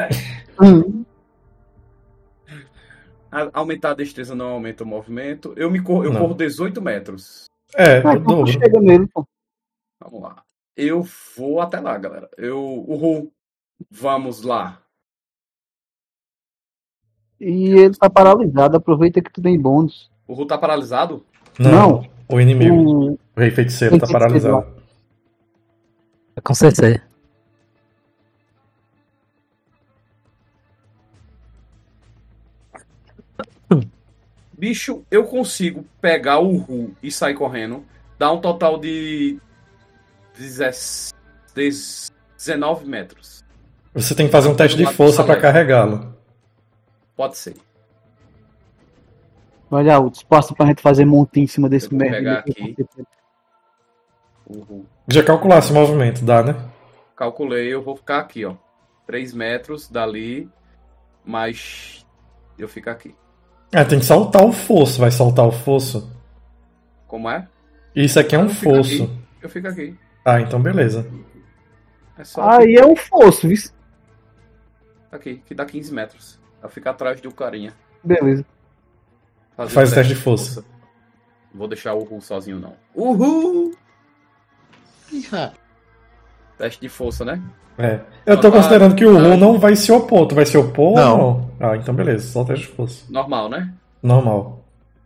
Aumentar a destreza não aumenta o movimento. Eu corro 18 metros. O dobro. Chega nele, pô. Vamos lá. Eu vou até lá, galera. O Ru Vamos lá. E ele tá paralisado, aproveita que tu tem bônus. O Ru tá paralisado? Não. O inimigo. O O rei feiticeiro tá Rei feiticeiro paralisado. É com CC. Bicho, eu consigo pegar o Ru e sair correndo. Dá um total de 19 metros. Você tem que fazer um teste de força pra carregá-lo. Pode ser. olha o espaço pra gente fazer monte em cima desse Eu vou merda. pegar aqui. O Ru. Já calculasse o movimento, dá, né? Calculei, eu vou ficar aqui, ó. 3 metros dali, mas eu fico aqui. Tem que saltar o fosso. Vai saltar o fosso? Como é? Isso aqui é um Eu fico fosso. aqui. Eu fico aqui. Ah, então beleza. É só Aí é um fosso, viu? aqui, que dá 15 metros. Eu fico atrás do carinha. Beleza. Faz o teste de força. Vou deixar o Ru sozinho, não. Uhul! Ih, Teste de força, né? Eu tô considerando que o Ru não vai se opor. Tu vai se opor Não. ou não? Ah, então beleza. Só o teste de força. Normal, né? Normal.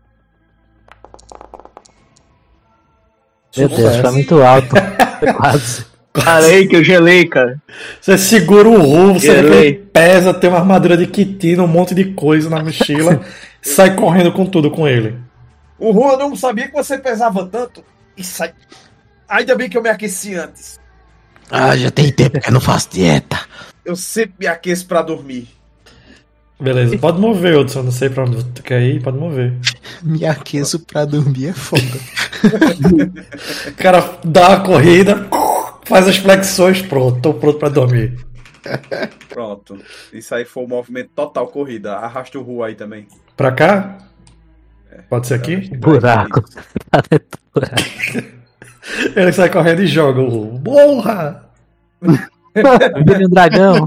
Meu Deus, tá muito alto. Quase. Parei que eu gelei, cara. Você segura o Ru, você vê que Gelei. ele pesa, tem uma armadura de quitina, um monte de coisa na mochila. Sai correndo com tudo com ele. O Ru, eu não sabia que você pesava tanto. Isso aí. Ainda bem que eu me aqueci antes. já tem tempo que eu não faço dieta. Eu sempre me aqueço pra dormir. Beleza, pode mover, Hudson. Não sei pra onde tu quer ir, pode mover. Me aqueço pra dormir é foda. O cara dá a corrida, faz as flexões, pronto, tô pronto pra dormir. Pronto. Isso aí foi o movimento total corrida. Arrasta o Ru aí também. Pra cá? Pode ser aqui? Buraco. Tá dentro do buraco. Ele sai correndo e joga o Ru. Borra! Vira um dragão.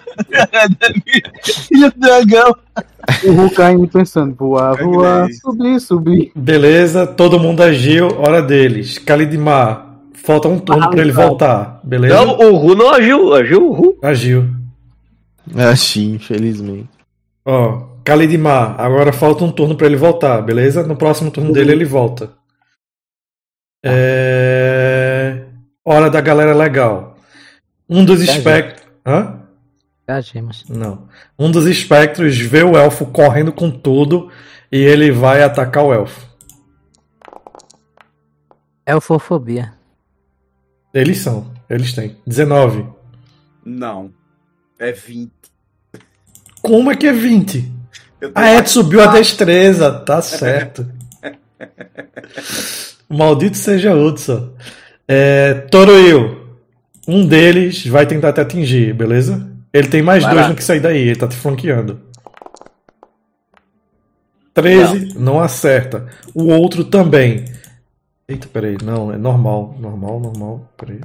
E o dragão? O Ru caindo pensando, voar, voar, subir, subir. Beleza, todo mundo agiu, hora deles. Kalidmar, falta um turno pra ele voltar, beleza? Não, o Ru não agiu. Agiu o Ru. Agiu. Achei, infelizmente. Ó, Kalidmar, agora falta um turno pra ele voltar, beleza? No próximo turno dele ele volta. Hora da galera legal. Um dos espectros. Hã? Agimos. Não. Um dos espectros vê o elfo correndo com tudo e ele vai atacar o elfo. Elfofobia. Eles têm. 19. Não. É 20. Como é que é 20? Eu tenho Ed subiu a destreza, tá certo. Maldito seja Hudson. Toroil. Um deles vai tentar te atingir, beleza? Ele tem mais Vai dois lá. no que sair daí, ele tá te flanqueando. 13, não acerta. O outro também. Eita, peraí, não, é normal. Peraí.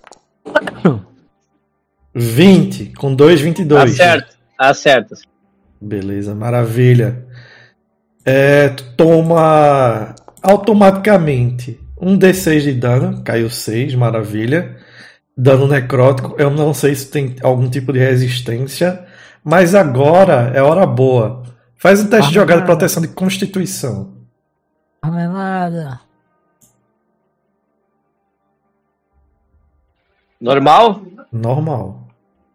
20, com 2, 22. Acerta. Beleza, maravilha. Tu toma automaticamente um D6 de dano, caiu 6, maravilha. Dano necrótico, eu não sei se tem algum tipo de resistência, mas agora é hora boa. Faz um teste de jogada de proteção de constituição. Não é nada. Normal? Normal.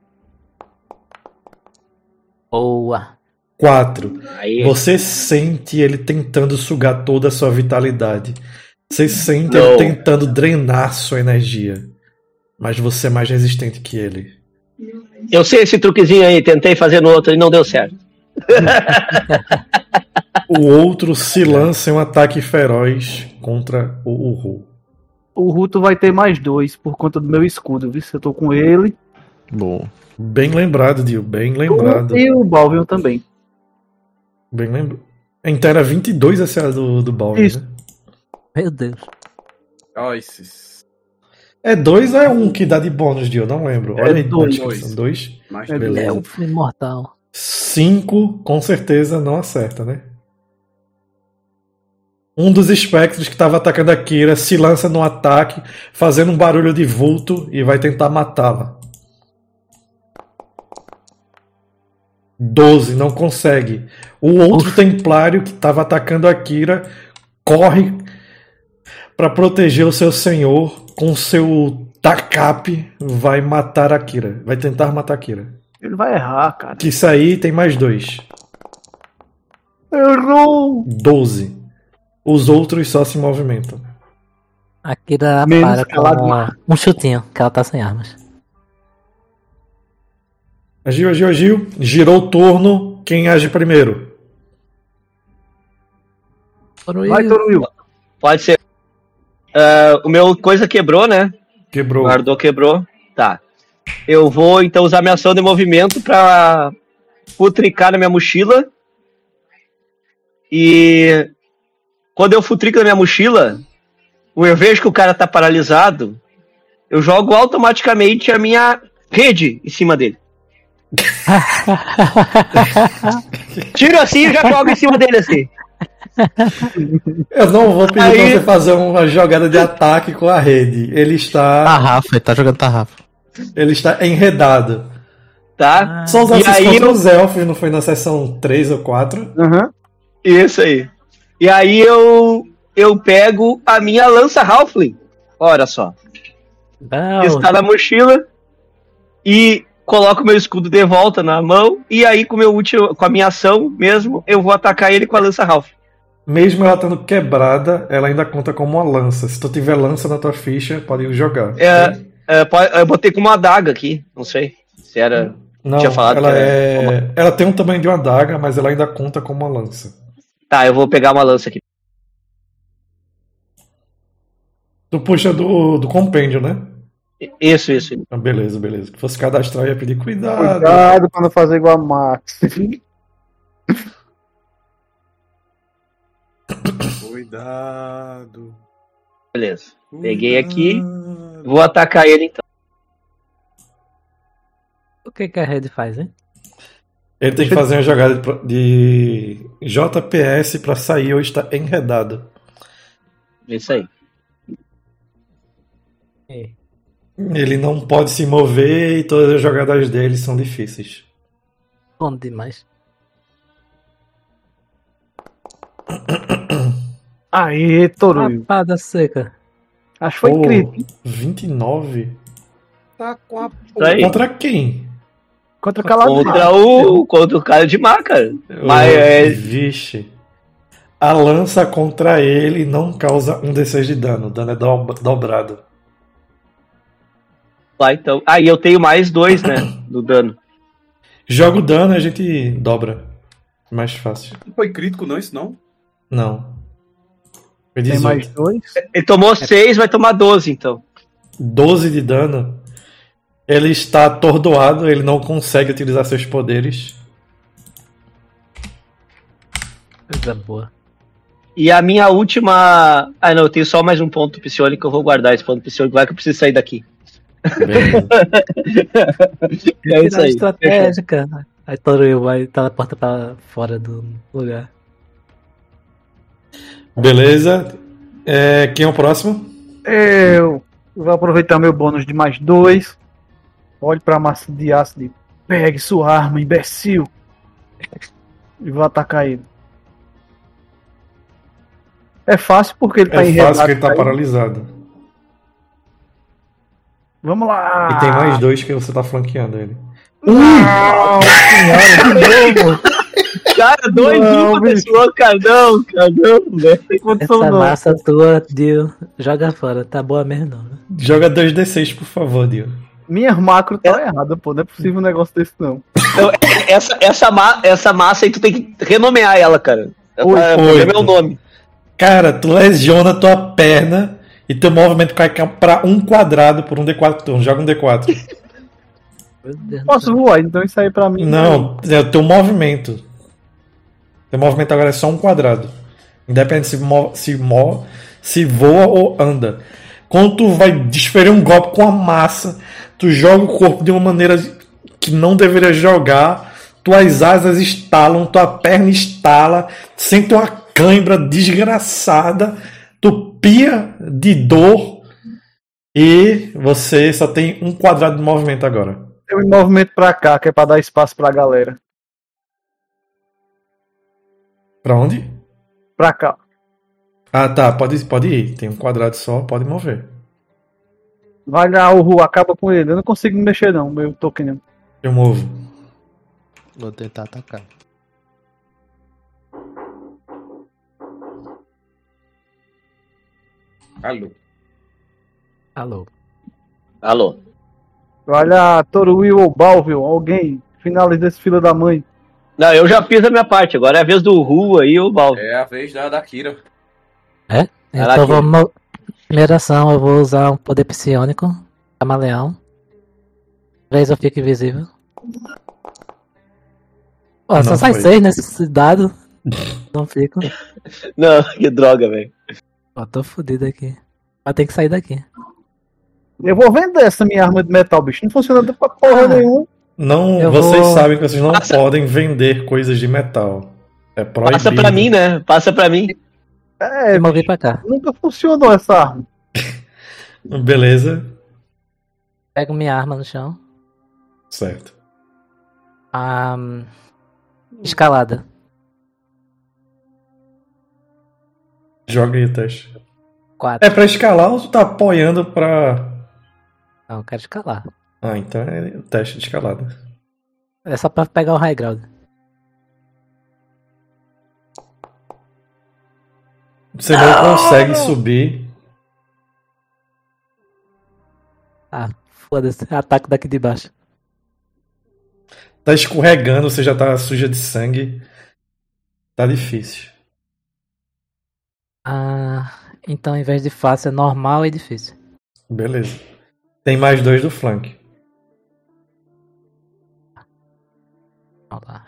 Boa. 4. Aí. Você sente ele tentando sugar toda a sua vitalidade. Você sente Não. ele tentando drenar sua energia. Mas você é mais resistente que ele. Eu sei esse truquezinho aí, tentei fazer no outro e não deu certo. O outro se lança em um ataque feroz contra o Ru. O Ruto vai ter mais 2 por conta do meu escudo, viu? Se eu tô com ele. Bom. Bem lembrado, Dio. Bem lembrado. E o Balvion também. Bem lembrado. Então era 22 a CA do Balvin, Isso. né? Meu Deus. Ó, esses. É 2 ou é 1 que dá de bônus, Dio? Não lembro. Olha aí, dois. 2. Mais É Beleza. Elfo imortal. 5 com certeza não acerta, né? Um dos espectros que estava atacando a Kira se lança no ataque, fazendo um barulho de vulto e vai tentar matá-la. 12, não consegue. O outro templário que estava atacando a Kira corre para proteger o seu senhor com seu tacape, vai matar a Kira. Vai tentar matar a Kira. Ele vai errar, cara. Que isso aí tem mais 2. Errou! 12. Os outros só se movimentam. A Kira Menos para com um chutinho, que ela tá sem armas. Agiu. Girou o turno. Quem age primeiro? Vai, Toruil. Pode ser. O meu coisa quebrou, né? Quebrou. O Ardor quebrou. Tá. Eu vou então usar minha ação de movimento pra futricar na minha mochila. E quando eu futrico na minha mochila, eu vejo que o cara tá paralisado, eu jogo automaticamente a minha rede em cima dele. Tiro assim e já jogo em cima dele assim. Eu não vou pedir pra você fazer uma jogada de ataque com a rede. Ele está. Tarrafa, ele tá jogando tarrafa. Ele está enredado. Tá? Só usar E esses aí contra os elfos, não foi na sessão 3 ou 4? Isso aí. E aí eu pego a minha lança Halfling. Olha só. Não. Está na mochila. E coloco meu escudo de volta na mão. E aí com a minha ação mesmo, eu vou atacar ele com a lança Halfling. Mesmo ela estando quebrada, ela ainda conta como uma lança. Se tu tiver lança na tua ficha, pode jogar. Eu botei como uma adaga aqui. Não sei se era. Não, tinha falado ela que era ela tem um tamanho de uma adaga, mas ela ainda conta como uma lança. Tá, eu vou pegar uma lança aqui. Tu puxa do compêndio, né? Isso. Ah, beleza. Se fosse cadastrar, eu ia pedir cuidado. Cuidado pra não fazer igual a Max. Cuidado. Beleza. Peguei aqui. Vou atacar ele então. O que a Red faz, hein? Ele tem que fazer uma jogada de JPS pra sair ou estar enredado. Isso aí. Ele não pode se mover e todas as jogadas dele são difíceis. Bom demais. Aê, Toruil. Rapada seca. Acho que foi crítico. 29? Tá com a. Isso aí. Contra quem? Contra o Calador. Contra o cara de mar, cara. Mas Vixe. A lança contra ele não causa 1d6 de dano. O dano é dobrado. Tá, então. Aí eu tenho mais 2, né? Do dano. Joga o dano e a gente dobra. Mais fácil. Não foi crítico, não, isso não? Não. Foi Tem 18. mais 2. Ele tomou 6, vai tomar 12, então. 12 de dano. Ele está atordoado, ele não consegue utilizar seus poderes. Coisa boa. E a minha última. Ah, não, eu tenho só mais um ponto psionico, eu vou guardar esse ponto psionico, vai que eu preciso sair daqui. Beleza. É isso aí. Estratégica. Aí Toruil vai teleporta pra fora do lugar. Beleza. Quem é o próximo? Eu vou aproveitar meu bônus de mais 2. Olhe pra massa de ácido e pegue sua arma, imbecil. E vou atacar ele. É fácil porque ele tá É enredado. fácil que ele tá aí. paralisado. Vamos lá. E tem mais 2 que você tá flanqueando ele. Cara, 2-1 pessoa, cardão, velho. Tem condição Essa não. massa tua, Dio, joga fora. Tá boa mesmo não, né? Joga 2d6, por favor, Dio. Minhas macro tá errada, pô. Não é possível um negócio desse, não. Então, essa massa aí tu tem que renomear ela, cara. É meu nome. Cara, tu lesiona tua perna e teu movimento cai pra 1 quadrado por um D4 turno. Joga um D4. Meu Deus do Posso céu. voar, então isso aí pra mim. Não, é o teu movimento. Teu movimento agora é só 1 quadrado. Independente se voa ou anda. Quando tu vai desferir um golpe com a massa, tu joga o corpo de uma maneira que não deveria jogar, tuas asas estalam, tua perna estala, sente uma cãibra desgraçada, tu pia de dor e você só tem 1 quadrado de movimento agora. Eu me movimento pra cá, que é pra dar espaço pra galera. Pra onde? Pra cá. Ah, tá. Pode ir. Tem um quadrado só, pode mover. Vai lá, o Ru, acaba com ele. Eu não consigo me mexer, não, meu token. Eu movo. Vou tentar atacar. Alô. Vai lá, Toruil ou Balvio, alguém. Finaliza esse filho da mãe. Não, eu já fiz a minha parte. Agora é a vez do Ru aí, o Balvo. É a vez da Kira. É? Vai lá, Então Kira. vamos. Primeira ação, eu vou usar um poder psionico. Camaleão. 3 eu fico invisível. Ó, só Não sai foi. 6 nesse dado. Não fico. Não, que droga, velho. Ó, tô fudido aqui. Mas tem que sair daqui. Eu vou vender essa minha arma de metal, bicho. Não funciona pra porra nenhuma. Não, Eu vocês vou- sabem que vocês não Passa- podem vender coisas de metal. É proibido. Passa pra mim, né? Passa pra mim. É, Eu movi pra cá. nunca funcionou essa arma. Beleza. Pego minha arma no chão. Certo. Escalada. Joga aí o teste. 4. É pra escalar ou tu tá apoiando pra... Não, eu quero escalar. Ah, então é o teste de escalada. É só pra pegar o high ground. Você não consegue subir. Ah, foda-se. Ataque daqui de baixo. Tá escorregando, você já tá suja de sangue. Tá difícil. Então, em vez de fácil, é normal e difícil. Beleza. Tem mais 2 do flank. Vamos lá.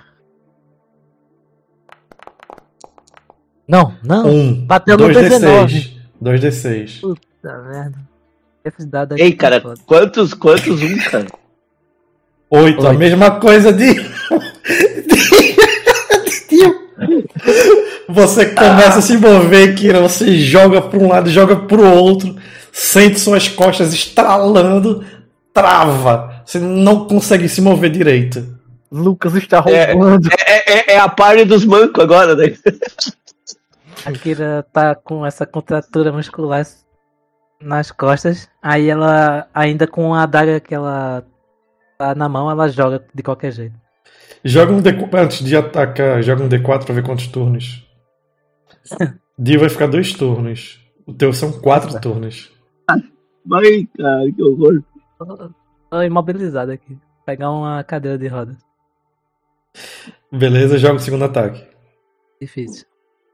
Não, não. 1. Bateu no 2d6. 2d6. Puta merda. Esse dado aqui Ei, tá cara, foda. quantos um, cara? 8. A Oito. mesma coisa de... Você começa a se mover, Kira. Você joga para um lado, joga para o outro. Sente suas costas estralando. Trava. Você não consegue se mover direito. Lucas está É. roubando. É a parte dos mancos agora, né? A Kira tá com essa contratura muscular nas costas. Aí ela, ainda com a adaga que ela tá na mão, ela joga de qualquer jeito. Joga um D4 antes de atacar. Joga um D4 para ver quantos turnos. Dio vai ficar 2 turnos. O teu são 4 turnos. Ai, cara, que horror. Tô imobilizado aqui. Vou pegar uma cadeira de rodas. Beleza, joga o segundo ataque. Difícil.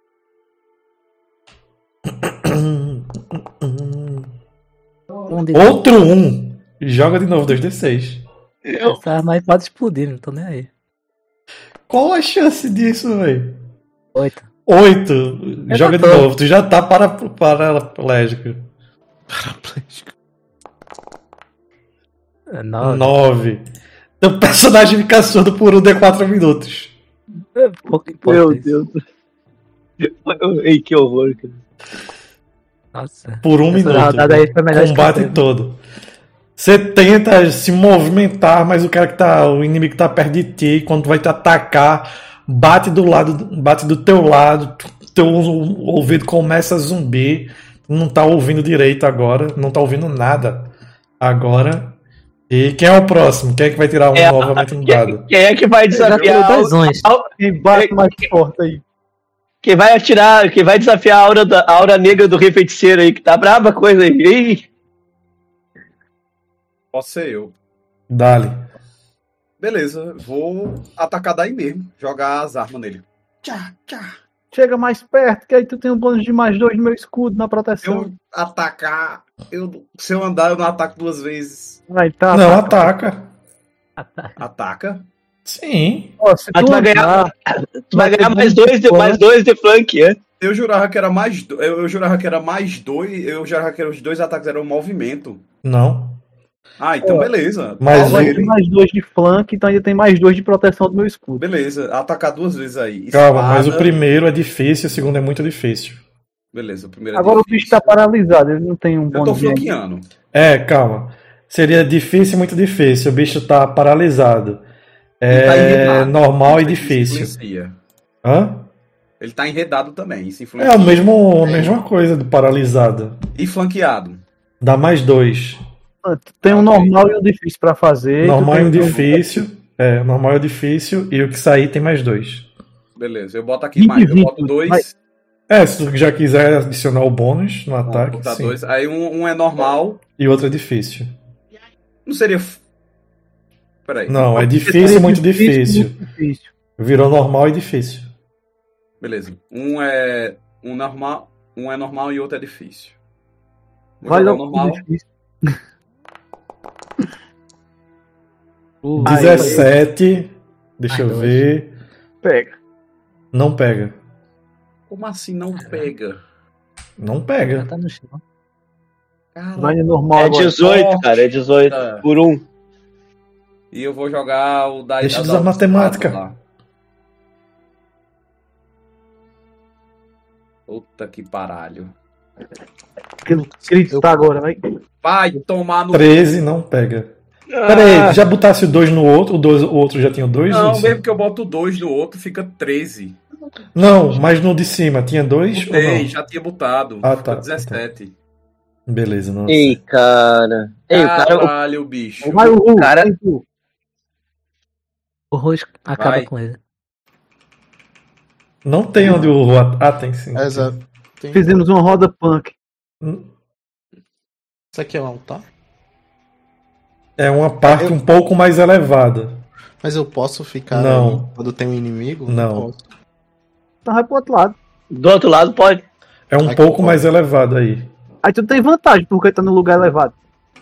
Um de Outro 1. Joga de novo 2d6. Essa arma aí pode explodir, não tô nem aí. Qual a chance disso, velho? 8. 8. Joga de tô. novo. Tu já tá paraplégico. Paraplégico. 9. 9. Teu personagem fica surdo por 1 de 4 minutos. Pouco importa Meu isso. Deus. Ei, que horror, cara. Nossa. Por 1 Essa minuto. rodada aí foi melhor Combate que eu todo. Você tenta se movimentar, mas o inimigo tá perto de ti. Quando tu vai te atacar, bate do teu lado, teu ouvido começa a zumbir. Não tá ouvindo direito agora, não tá ouvindo nada agora. E quem é o próximo? Quem é que vai tirar novamente um dado? Quem é que vai Eu já desafiar tirei 2 unhas. Quem bate mais forte aí. Quem vai atirar, quem vai desafiar a aura negra do rei feiticeiro aí, que tá braba a coisa aí. Ih, Posso ser eu. Dale. Beleza, vou atacar daí mesmo. Jogar as armas nele. Tchá, tchá. Chega mais perto, que aí tu tem um bônus de mais 2 no meu escudo na Se proteção. eu atacar, se eu andar, eu não ataco 2 vezes. Aí tá. Não, ataca. Ataca? Sim. Ó, se Mas tu tu vai ganhar- andar, tu vai ganhar ter mais bônus mais dois de flank, é? Eu jurava que era mais. Eu jurava que era mais 2. Eu jurava que os 2 ataques eram movimento. Não. Ah, então beleza. Mas Pausa vai ele. ter mais 2 de flank, então ainda tem mais 2 de proteção do meu escudo. Beleza, atacar 2 vezes aí. Calma, mas o Espada. primeiro é difícil, o segundo é muito difícil. Beleza, o primeiro é Agora o bicho difícil. tá paralisado, ele não tem um Eu tô bônus de flanqueando. É, calma. Seria difícil e muito difícil. O bicho tá paralisado. E tá É irritado. normal e Isso difícil. influencia. Hã? Ele tá enredado também. Isso É influencia. a mesma coisa do paralisado. E flanqueado. Dá mais 2. Tem um normal e um difícil pra fazer. Normal e tu um tem difícil. Normal e difícil. E o que sair tem mais 2. Beleza, eu boto aqui mais. Eu boto 2. Se tu já quiser adicionar o bônus no ataque, Botar sim. 2. Aí um é normal. E outro é difícil. Não seria. Peraí. Não, é difícil, muito difícil. Virou normal e difícil. Beleza. Um é normal e outro é difícil. Vou Vai jogar o logo normal. difícil. 17. Deixa eu ver. Pega. Não pega. Como assim não pega? Não pega. Tá no chão. Vai no normal É agora. 18, cara, é 18 Tá. por 1. E eu vou jogar o da. Deixa eu da- usar matemática. lá. Puta que paralho. Aquele crítico tá agora, vai. Vai tomar no. 13 não pega. Pera aí, já botasse o 2 no outro, o outro já tinha 2? Não, mesmo que eu boto 2 no outro, fica 13. Não, mas no de cima tinha 2 ou Botei, não? já tinha botado. Ah, Fica tá. 17. Beleza, não. Ei, cara. Ei, o cara. Caralho, bicho. Vai o Hulk. cara- vai, tu. O Rush acaba Vai. com ele. Não tem onde o. Ah, tem sim. Exato. Fizemos uma roda punk. Isso aqui é um altar? É uma parte um pouco mais elevada. Mas eu posso ficar Não. ali quando tem um inimigo? Não. Posso. Então vai pro outro lado. Do outro lado pode. É um Aqui, pouco ó. mais elevado aí. Aí tu tem vantagem porque tá no lugar elevado.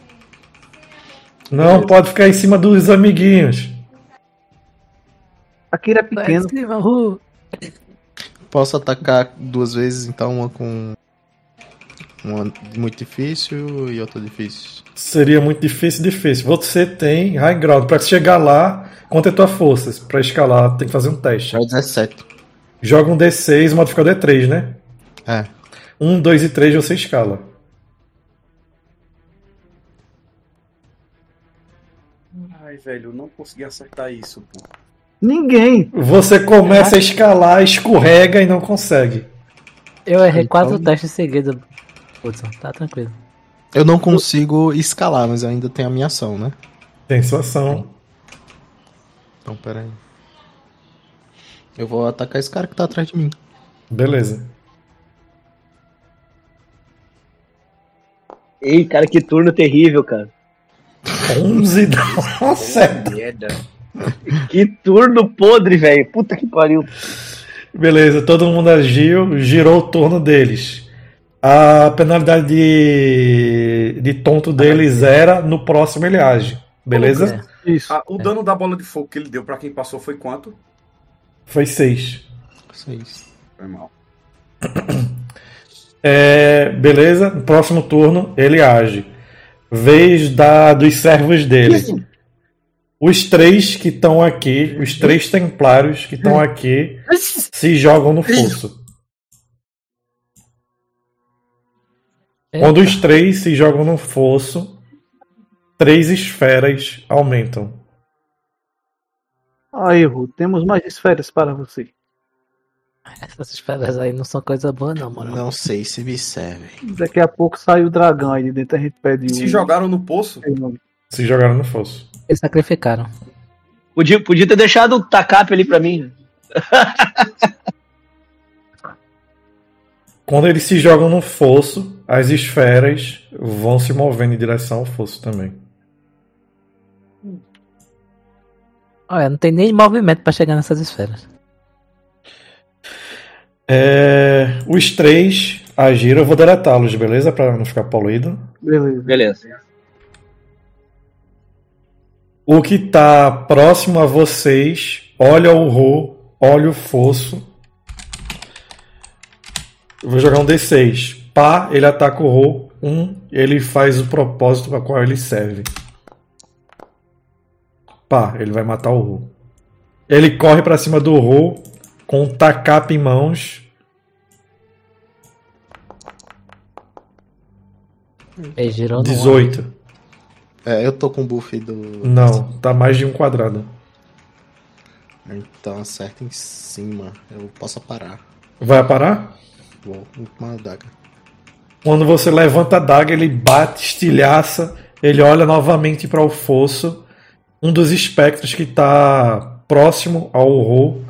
Não, pode ficar em cima dos amiguinhos. Akira é pequeno. Posso atacar 2 vezes, então uma com. Uma muito difícil e outra difícil. Seria muito difícil. Você tem high ground. Pra chegar lá, quanto é tua força? Pra escalar, tem que fazer um teste. É 17. Joga um D6, o modificador é 3, né? É. 1, 2 e 3 você escala. Ai, velho, eu não consegui acertar isso, pô. Ninguém. Você começa a escalar, escorrega e não consegue. Eu errei Então- 4 testes seguidos. Hudson, tá tranquilo. Eu não consigo escalar, mas eu ainda tenho a minha ação, né? Tem sua ação. Então, pera aí. Eu vou atacar esse cara que tá atrás de mim. Beleza. Ei, cara, que turno terrível, cara. 11 não acerta. Merda. Que turno podre, velho. Puta que pariu. Beleza, todo mundo agiu, girou o turno deles. A penalidade de tonto deles era no próximo ele age. Beleza? Isso. O dano da bola de fogo que ele deu pra quem passou foi quanto? Foi 6. 6. Foi mal. Beleza, no próximo turno ele age. Vez dos servos dele. Os 3 que estão aqui, os 3 templários que estão aqui, se jogam no fosso. Quando os 3 se jogam no fosso, 3 esferas aumentam. Aí, Ru, temos mais esferas para você. Essas esferas aí não são coisa boa, não, mano. Não sei se me servem. Daqui a pouco sai o dragão aí de dentro, a gente pede Se jogaram no poço? Se jogaram no fosso. Eles sacrificaram. Podia ter deixado o Takap ali pra mim. Quando eles se jogam no fosso, as esferas vão se movendo em direção ao fosso também. Olha, não tem nem movimento pra chegar nessas esferas. Os 3 agiram, eu vou deletá-los, beleza? Pra não ficar poluído. Beleza. O que tá próximo a vocês, olha o Ro, olha o fosso. Eu vou jogar um D6. Pá, ele ataca o Ro. 1, ele faz o propósito para qual ele serve. Pá, ele vai matar o Ro. Ele corre pra cima do Ro com o Takap em mãos. Ele girou no 18. Eu tô com o buff do. Não, tá mais de um quadrado. Então acerta em cima. Eu posso parar. Vai parar? Vou com uma adaga. Quando você levanta a daga, ele bate, estilhaça, ele olha novamente para o fosso. Um dos espectros que está próximo ao horror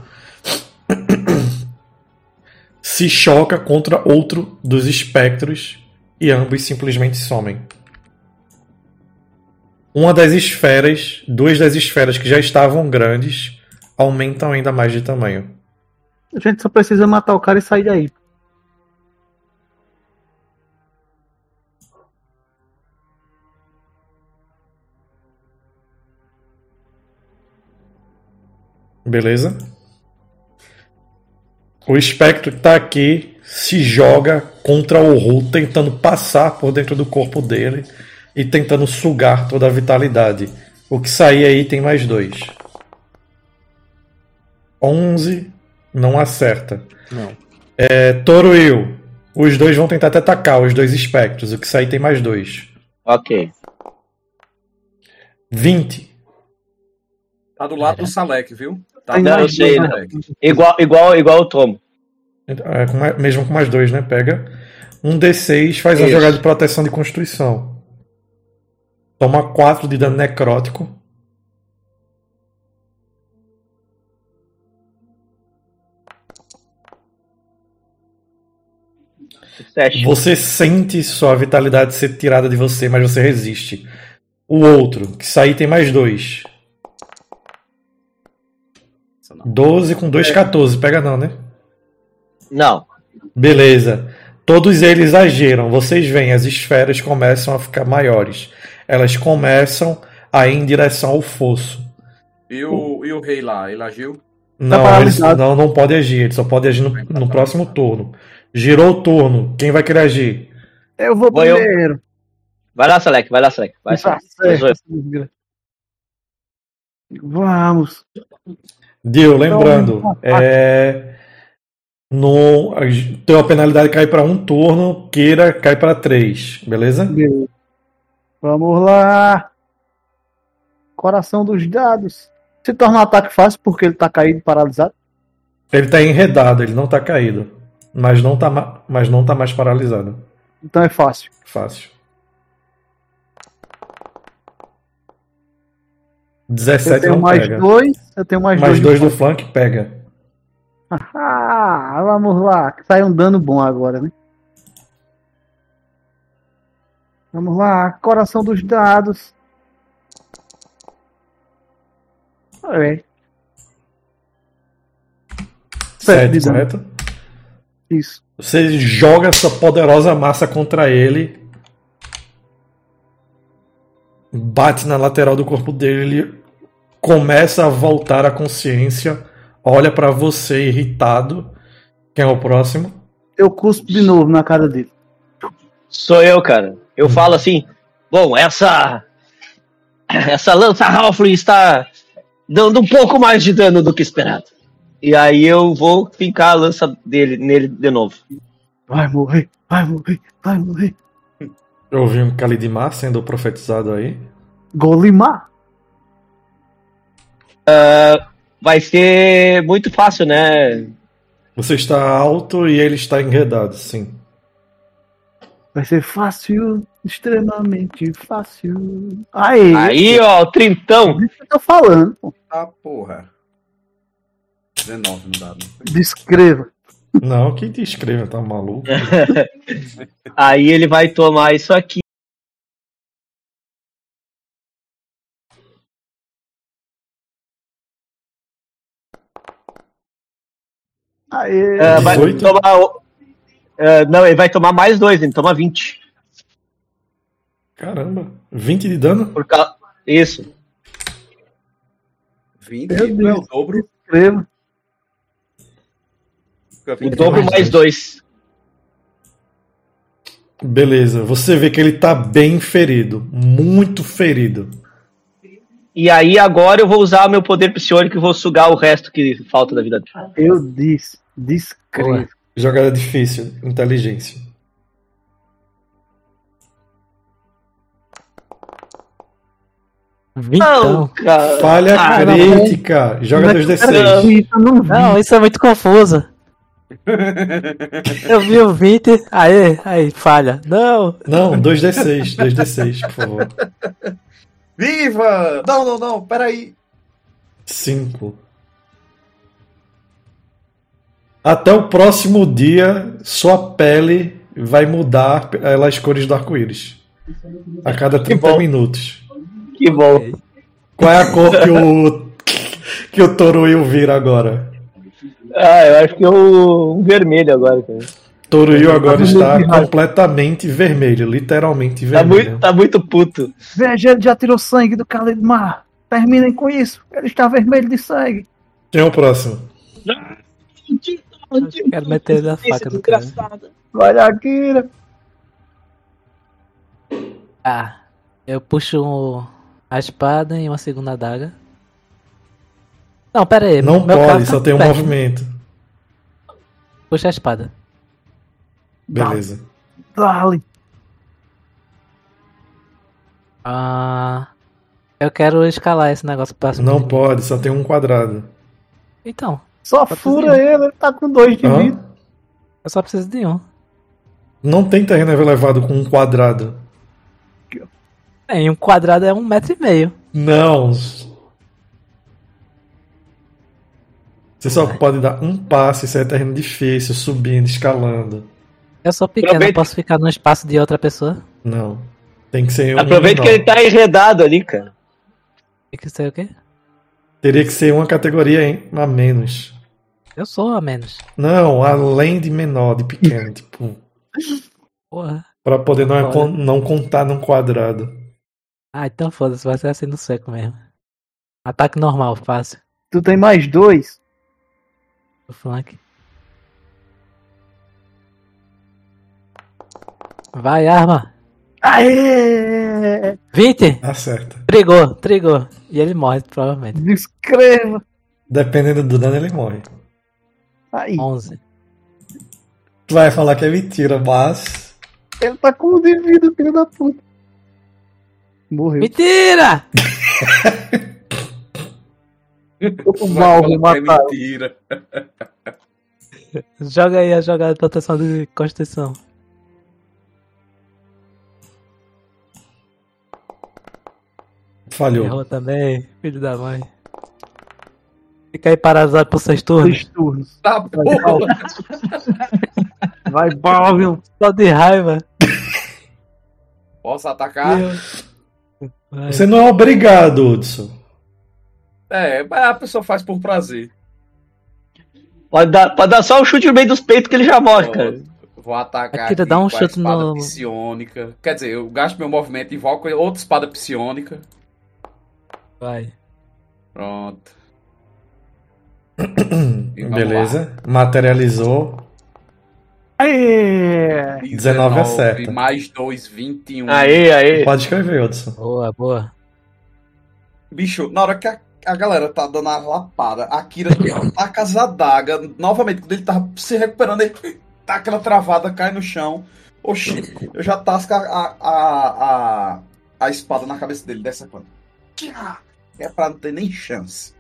se choca contra outro dos espectros e ambos simplesmente somem. Duas das esferas que já estavam grandes, aumentam ainda mais de tamanho. A gente só precisa matar o cara e sair daí. Beleza? O espectro que tá aqui se joga contra o horror, tentando passar por dentro do corpo dele e tentando sugar toda a vitalidade. O que sair aí tem mais 2. 11 não acerta. Não. Toruil, os dois vão tentar te atacar, os dois espectros. O que sair tem mais 2. Ok. 20. Tá do lado do Salek, viu? Tá Não, do lado eu do sei, Salek. Igual o Tomo. Mesmo com mais 2, né? Pega. Um D6, faz uma Isso. jogada de proteção de constituição. Toma 4 de dano necrótico. Você sente sua vitalidade ser tirada de você, mas você resiste. O outro, que sair tem mais 2. 12 com 2, 14. Pega não, né? Não. Beleza. Todos eles agiram. Vocês veem, as esferas começam a ficar maiores. Elas começam a ir em direção ao fosso. E o rei lá, ele agiu? Não, paralisado. eles não pode agir. Ele só pode agir no próximo turno. Girou o turno. Quem vai querer agir? Eu vou Vou eu. primeiro. Vai lá, Selec. Vai, Selec. Tá certo. Vamos. Deu, lembrando. Então a penalidade cai para 1 turno. Queira cai para 3. Beleza? Vamos lá. Coração dos dados. Se torna um ataque fácil porque ele tá caído, paralisado. Ele tá enredado, ele não tá caído. Mas não tá mais paralisado. Então é fácil. Fácil. Eu 17 tenho não mais pega. 2. Eu tenho mais 2. Mais 2 do flank pega. Ah, vamos lá. Sai um dano bom agora, né? Vamos lá. Coração dos dados. É. 7, de dano. correto? Isso. Você joga sua poderosa massa contra ele. Bate na lateral do corpo dele. Ele começa a voltar à consciência. Olha pra você irritado. Quem é o próximo? Eu cuspo de novo na cara dele. Sou eu, cara. Eu falo assim, bom, essa lança Halfling está dando um pouco mais de dano do que esperado. E aí eu vou fincar a lança nele de novo. Vai morrer, vai morrer, vai morrer. Eu ouvi um Kalidimar sendo profetizado aí. Golimar. Vai ser muito fácil, né? Você está alto e ele está enredado, sim. Vai ser fácil, extremamente fácil. Aí ó, o trintão. o que eu tô falando, pô. Ah, porra. 19 no dado. Descreva. Não, quem te escreve, tá maluco? Aí ele vai tomar isso aqui. Aê. Vai 18? tomar. Não, ele vai tomar mais 2, ele toma 20. Caramba, 20 de dano? Isso. 20 Meu é o Deus. dobro. Descreva. O dobro mais 2. Beleza, você vê que ele tá bem ferido, muito ferido. E aí agora eu vou usar o meu poder psionico e vou sugar o resto que falta da vida dele. Eu disse. Descreva. Jogada difícil, inteligência. Vintão. cara. Falha Ah, crítica, joga 2d6. Não, Não, isso é muito confuso. Eu vi o 20. Aí, falha. Não! Não, 2d6, 2d6, por favor. Viva! Não, peraí. 5. Até o próximo dia, sua pele vai mudar pelas cores do arco-íris. A cada 30 minutos. Que bom. Qual é a cor que o Toruil vira agora? Eu acho que é o vermelho agora, cara. Toruil agora está completamente vermelho, literalmente vermelho. Tá muito puto. Veja, ele já tirou sangue do Kalimar. Terminem com isso. Ele está vermelho de sangue. Quem é o próximo? Quero meter ele na faca do cara. Vai lá, Kira. Eu puxo a espada e uma segunda adaga. Não, pera aí. Não meu pode, carro só tá tem um perto. movimento. Puxa a espada. Beleza. Dale. Eu quero escalar esse negócio próximo. Não pode, só tem um quadrado. Então, Só fura ele tá com 2 de Hã? vida. eu só preciso de um. Não tem terreno elevado com um quadrado. Um quadrado é 1,5 metro. Não. Você só pode dar um passo, isso é terreno difícil, subindo, escalando. Eu sou pequeno, eu posso ficar no espaço de outra pessoa? Não. Tem que ser um. Aproveita que ele tá enredado ali, cara. Tem que ser o quê? Teria que ser uma categoria a menos. Eu sou a menos. Não, além de menor, de pequeno, tipo. Porra. Pra poder não contar num quadrado. Então foda-se, vai ser assim no seco mesmo. Ataque normal, fácil. Tu tem mais 2. O flank. Vai, arma. Aê! 20? Acerta. Trigou. E ele morre, provavelmente. Descreva. Dependendo do dano, ele morre. Aí. 11. Tu vai falar que é mentira, mas. Ele tá com um de vida, filho da puta. Morreu. Mentira! O mal Vai vou falar que é matar. mentira. Joga aí a jogada de proteção de Constituição. Falhou. Errou também, filho da mãe. Fica aí paralisado por 6 turnos. 6 turnos. Tá porra. Vai, Balvin. Só de raiva. Posso atacar? Vai. Você não é obrigado, Hudson. Mas a pessoa faz por prazer. Pode dar só um chute no meio dos peitos que ele já morre, cara. Vou atacar Akira, aqui dá um com a chute espada no- psionica. Quer dizer, eu gasto meu movimento e invoco outra espada psionica. Vai. Pronto. E vamos Beleza. Materializou. Aê! lá. 19 acerta. Mais 2, 21. Aí. Pode escrever, Hudson. Boa. Bicho, na hora que a galera tá dando a lapada, a Kira taca as adagas. Novamente, quando ele tava se recuperando, ele taca aquela travada, cai no chão. Oxi, eu já tasco a espada na cabeça dele dessa forma. É pra não ter nem chance.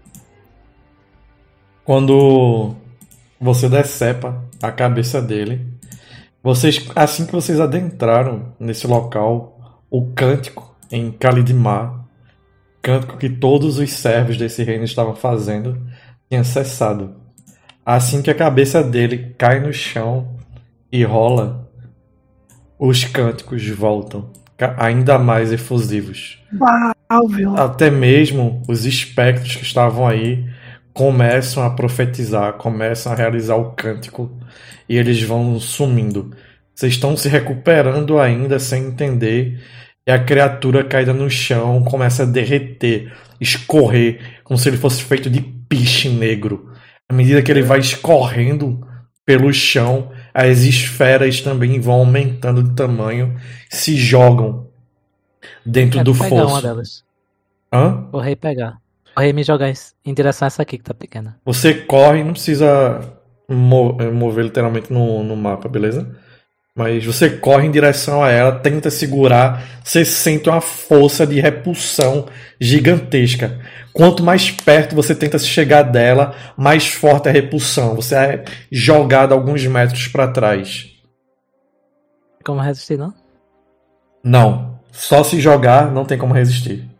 Quando você decepa a cabeça dele, assim que vocês adentraram nesse local, o cântico em Kalidmar, cântico que todos os servos desse reino estavam fazendo, tinha cessado. Assim que a cabeça dele cai no chão e rola, os cânticos voltam, ainda mais efusivos. Balvin. Até mesmo os espectros que estavam aí começam a profetizar, começam a realizar o cântico e eles vão sumindo. Vocês estão se recuperando ainda sem entender e a criatura caída no chão começa a derreter, escorrer, como se ele fosse feito de piche negro. À medida que ele vai escorrendo pelo chão, as esferas também vão aumentando de tamanho, se jogam dentro do Quero pegar uma fosso. delas. Hã? Vou rei pegar. Vou rei me jogar em direção a essa aqui que tá pequena. Você corre, não precisa mover literalmente no mapa, beleza? Mas você corre em direção a ela, tenta segurar, você sente uma força de repulsão gigantesca. Quanto mais perto você tenta se chegar dela, mais forte é a repulsão. Você é jogado alguns metros para trás. Como resistir, não? Não. Só se jogar não tem como resistir.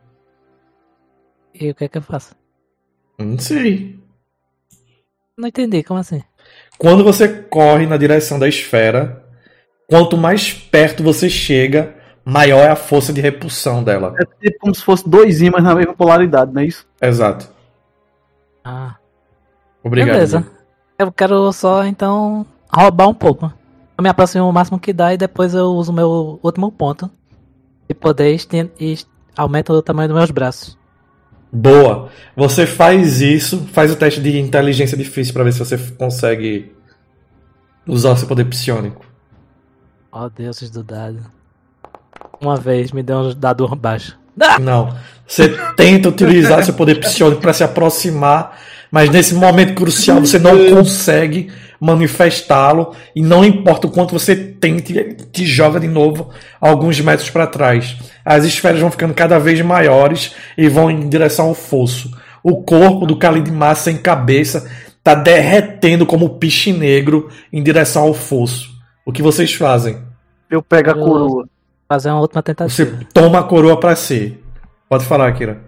E o que é que eu faço? Não sei. Não entendi, como assim? Quando você corre na direção da esfera, quanto mais perto você chega, maior é a força de repulsão dela. É tipo como se fosse dois ímãs na mesma polaridade, não é isso? Exato. Ah, Obrigado. beleza. Eu quero só, então, roubar um pouco. Eu me aproximo o máximo que dá e depois eu uso o meu último ponto. E poder e aumento o tamanho dos meus braços. Boa. Você faz isso, faz o teste de inteligência difícil pra ver se você consegue usar o seu poder psiônico. Ó, deuses do dado. Uma vez me deu um dado baixo. Não. Você tenta utilizar seu poder psiônico pra se aproximar, mas nesse momento crucial você não consegue manifestá-lo e não importa o quanto você tente, ele te joga de novo alguns metros para trás. As esferas vão ficando cada vez maiores e vão em direção ao fosso. O corpo do Khalid Massa sem cabeça está derretendo como piche negro em direção ao fosso. O que vocês fazem? Eu pego a coroa. Fazer uma última Você tentativa. toma a coroa para si. Pode falar, Kira.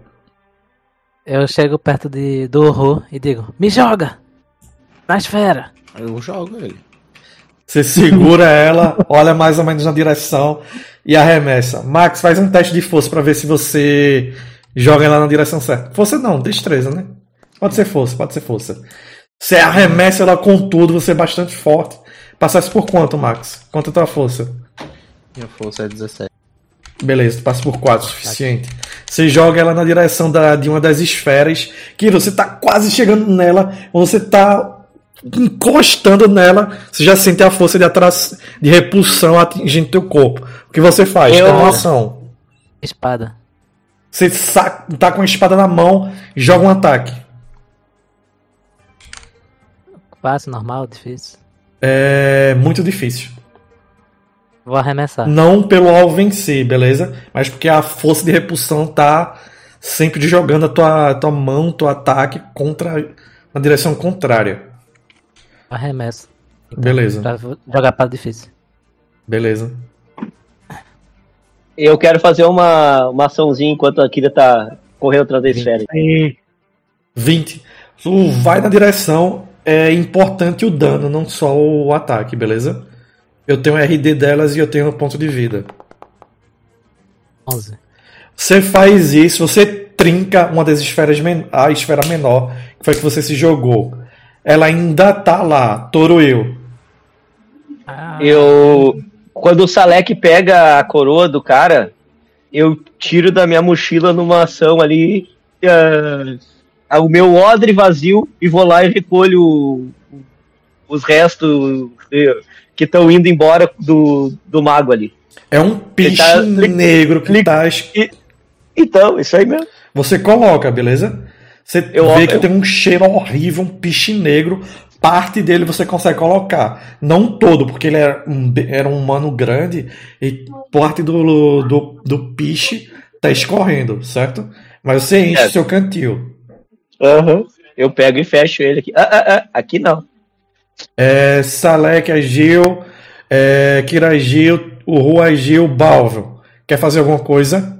Eu chego perto do Ru e digo: me joga! Na esfera! Eu jogo ele. Você segura ela, olha mais ou menos na direção e arremessa. Max, faz um teste de força pra ver se você joga ela na direção certa. Força não, destreza, né? Pode ser força, pode ser força. Você arremessa ela com tudo, você é bastante forte. Passasse por quanto, Max? Quanto é a tua força? Minha força é 17. Beleza, tu passa por 4, suficiente. Você joga ela na direção de uma das esferas, que você tá quase chegando nela, você tá encostando nela, você já sente a força de repulsão atingindo teu corpo. O que você faz? Tem uma ação. Espada. Você tá com a espada na mão, joga um ataque. Fácil, normal, difícil. É muito difícil. Vou arremessar. Não pelo alvo em si, beleza? Mas porque a força de repulsão tá sempre jogando a tua mão, teu ataque na direção contrária. Arremesso. Então, Beleza. Pra jogar para difícil. Beleza. Eu quero fazer uma açãozinha enquanto a Kira tá correndo atrás da esfera. 20. Tu vai na direção, é importante o dano, não só o ataque, beleza? Eu tenho o RD delas e eu tenho o ponto de vida. 11. Você faz isso, você trinca uma das esferas, a esfera menor, que foi que você se jogou. Ela ainda tá lá, Toroil. Quando o Salek pega a coroa do cara, eu tiro da minha mochila numa ação ali o meu odre vazio e vou lá e recolho os restos que estão indo embora do mago ali. É um piche negro que tá... Então, isso aí mesmo. Você coloca, beleza? Você vê que tem um cheiro horrível, um piche negro. Parte dele você consegue colocar. Não todo, porque ele era um humano grande e parte do piche tá escorrendo, certo? Mas você enche o seu cantil. Uhum. Eu pego e fecho ele aqui. Aqui não. Salek agiu, Kira agiu, o Ru agiu, Balvio. Quer fazer alguma coisa?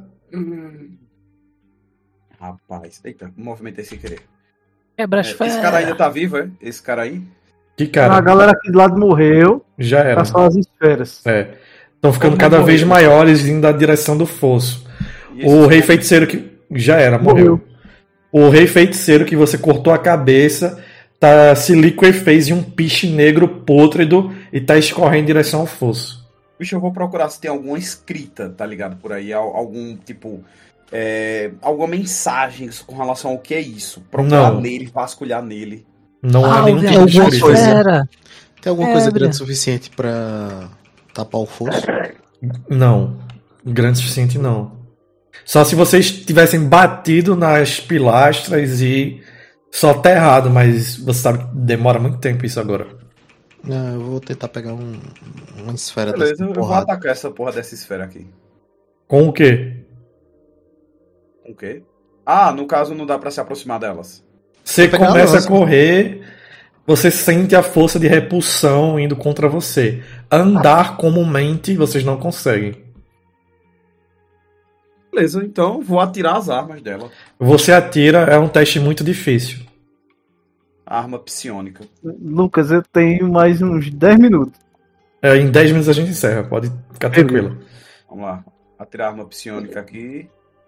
Rapaz, eita, movimentei sem querer. Esse Esse cara ainda tá vivo, é? Esse cara aí? Que cara? A galera aqui do lado morreu. Já era. Tá só as esferas. Estão ficando cada vez maiores indo na direção do fosso. O rei feiticeiro que... Já era, morreu. O rei feiticeiro que você cortou a cabeça se liquefez em um piche negro pútrido e tá escorrendo em direção ao fosso. Bicho, eu vou procurar se tem alguma escrita, tá ligado? Por aí, algum tipo... alguma mensagem com relação ao que é isso. Procurar nele, vasculhar nele. Não há nenhum tipo de escrita. Tem alguma coisa grande o suficiente pra tapar o fosso? Não. Grande o suficiente não. Só se vocês tivessem batido nas pilastras e só aterrado, mas você sabe que demora muito tempo isso agora. Não, eu vou tentar pegar uma esfera Beleza, dessa eu vou porrada. atacar essa porra dessa esfera aqui. Com o quê? O quê? Ah, no caso não dá pra se aproximar delas. Você Vou pegar a começa a lança. correr, você sente a força de repulsão indo contra você. Andar comumente vocês não conseguem. Beleza, então vou atirar as armas dela. Você atira, é um teste muito difícil. Arma psionica. Lucas, eu tenho mais uns 10 minutos. Em 10 minutos a gente encerra, pode ficar tranquilo. Vamos lá. Atirar a arma psionica aqui.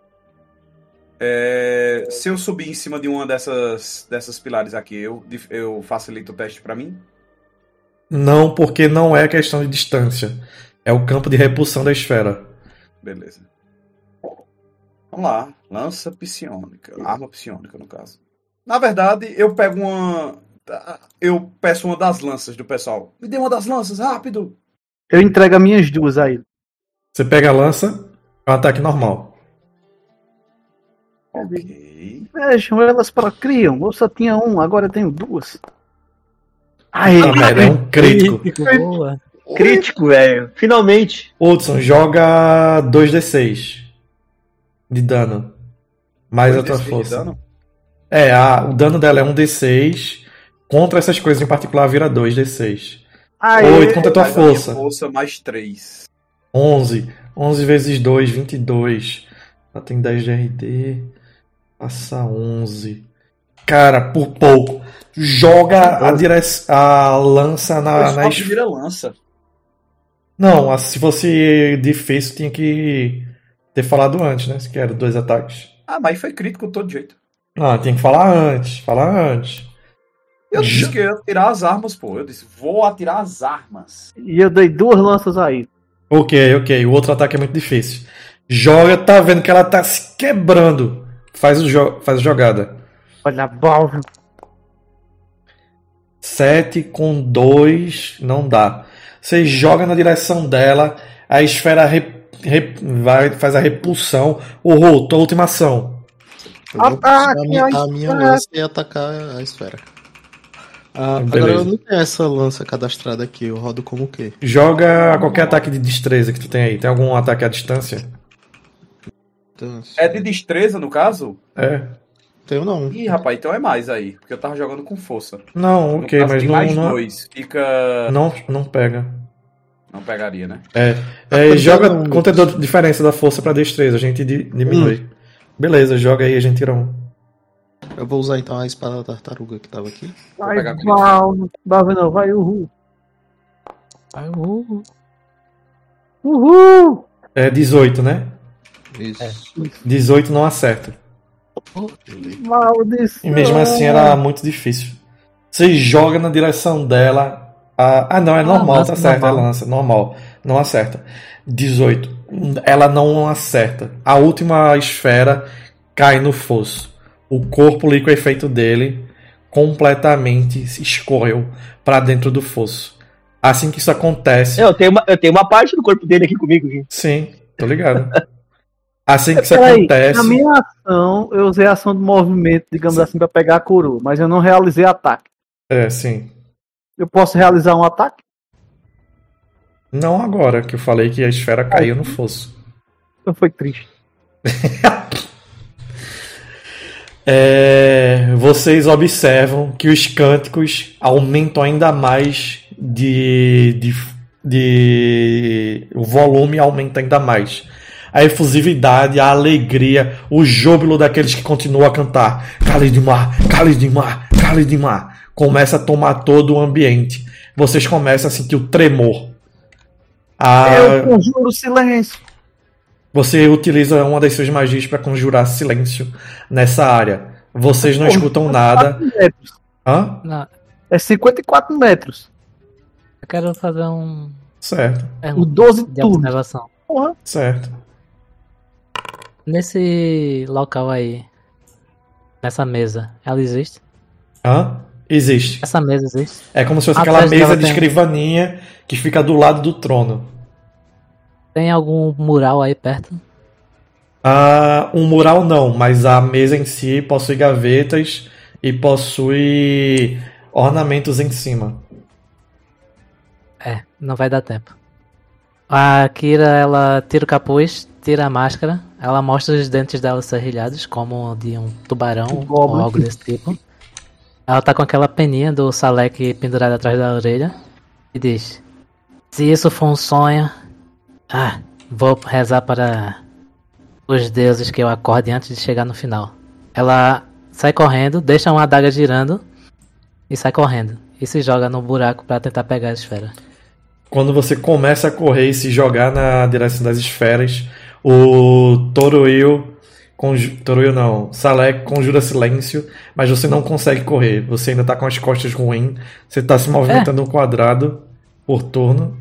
Se eu subir em cima de uma dessas pilares aqui, eu facilito o teste pra mim? Não, porque não é questão de distância. É o campo de repulsão da esfera. Beleza. Vamos lá. Lança psionica. Arma psionica, no caso. Na verdade, eu pego uma... Eu peço uma das lanças do pessoal. Me dê uma das lanças, rápido! Eu entrego as minhas duas aí. Você pega a lança, é um ataque normal. Ok. Vejam, elas procriam. Eu só tinha um, agora eu tenho duas. Aí, Ah, merda, é um crítico. Boa. Crítico, velho. Finalmente. Hudson, joga 2d6 de dano. Mais a tua 2d6 de força. dano? O dano dela é 1d6. Contra essas coisas em particular vira 2d6. aí. 8 contra a tua Mais a minha força. força mais 3. 11. 11 vezes 2, 22. Ela tem 10 de RD. Passa 11. Cara, por pouco. Joga a lança na Só esfera. vira lança. Não, se fosse difícil, tinha que ter falado antes, né? Se quer 2 ataques. Ah, mas foi crítico de todo jeito. Não, tem que falar antes. Falar antes. Eu disse que eu ia atirar as armas, pô. Eu disse, vou atirar as armas. E eu dei duas lanças aí. Ok. O outro ataque é muito difícil. Joga, tá vendo que ela tá se quebrando. Faz a jogada. Olha a balva. 7 com 2 não dá. Você joga na direção dela, a esfera faz a repulsão. Tua última ação. Eu vou Ataque, puxar a minha ataque. lança e atacar a esfera. Agora Beleza. eu não tenho essa lança cadastrada aqui, eu rodo como o quê? Joga qualquer ataque de destreza que tu tem aí. Tem algum ataque à distância? Então, É de destreza, no caso? tenho não. Ih, rapaz, então é mais aí. Porque eu tava jogando com força. Não, No ok, caso, mas tem mais não, 2. Fica... não pega. Não pegaria, né? Joga não, contador de diferença da força pra destreza, a gente diminui. Beleza, joga aí, a gente tira um. Eu vou usar então a espada da tartaruga que tava aqui. Vai, pegar com balva. Balva não, vai, uhul. Vai, Uhul! É 18, né? Isso. 18 não acerta. Maldição. E mesmo assim era muito difícil. Você joga na direção dela. Não, é normal, lança tá certo, normal. é lança, normal. Não acerta. 18. Ela não acerta. A última esfera cai no fosso. O corpo ali com o efeito dele completamente se escorreu pra dentro do fosso. Assim que isso acontece. Eu tenho uma parte do corpo dele aqui comigo, gente. Sim, tô ligado. Assim que isso Peraí, acontece. na minha ação, eu usei a ação de movimento, digamos assim, pra pegar a coroa, mas eu não realizei ataque. Sim. Eu posso realizar um ataque? Não agora, que eu falei que a esfera caiu no fosso. Então foi triste. Vocês observam que os cânticos aumentam ainda mais o volume aumenta ainda mais. A efusividade, a alegria, o júbilo daqueles que continuam a cantar. Cálice de mar, cálice de mar, cálice de mar. Começa a tomar todo o ambiente. Vocês começam a sentir o tremor. Eu conjuro silêncio. Você utiliza uma das suas magias para conjurar silêncio nessa área. Vocês não escutam nada. 54 metros. Hã? Não, É 54 metros. eu quero fazer um Certo, O 12 de turnos. observação. Porra. certo. Nesse local aí, nessa mesa, ela existe? Hã? Existe. Essa mesa existe? É como se fosse Atrás aquela mesa dela de tem- escrivaninha que fica do lado do trono. Tem algum mural aí perto? Um mural não, mas a mesa em si possui gavetas e possui ornamentos em cima. Não vai dar tempo. A Kira, ela tira o capuz, tira a máscara, ela mostra os dentes dela serrilhados, como de um tubarão ou algo desse tipo. Ela tá com aquela peninha do Salek pendurada atrás da orelha e diz: se isso for um sonho, vou rezar para os deuses que eu acorde antes de chegar no final. Ela sai correndo, deixa uma adaga girando e sai correndo. E se joga no buraco para tentar pegar a esfera. Quando você começa a correr e se jogar na direção das esferas, o Salek conjura silêncio, mas você não consegue correr. Você ainda tá com as costas ruins. Você tá se movimentando um quadrado por turno.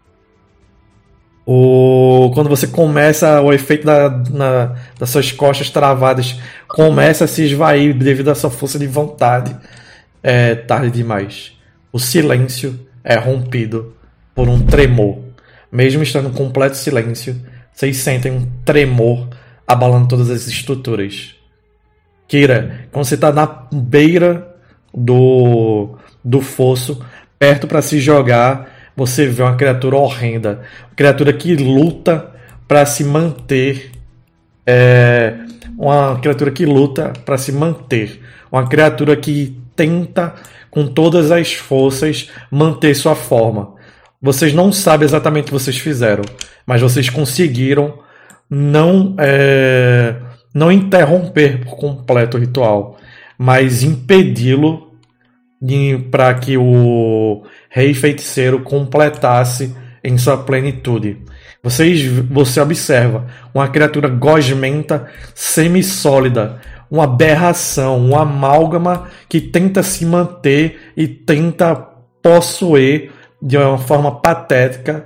Quando você começa, o efeito das suas costas travadas começa a se esvair devido à sua força de vontade. É tarde demais. O silêncio é rompido por um tremor. Mesmo estando em completo silêncio, vocês sentem um tremor abalando todas as estruturas. Kira, quando você está na beira do fosso, perto para se jogar, você vê uma criatura horrenda. Uma criatura que luta para se manter. Uma criatura que luta para se manter. Uma criatura que tenta, com todas as forças, manter sua forma. Vocês não sabem exatamente o que vocês fizeram, mas vocês conseguiram não interromper por completo o ritual, mas impedi-lo para que o rei feiticeiro completasse em sua plenitude. Você observa uma criatura gosmenta, semissólida, uma aberração, um amálgama que tenta se manter e tenta possuir de uma forma patética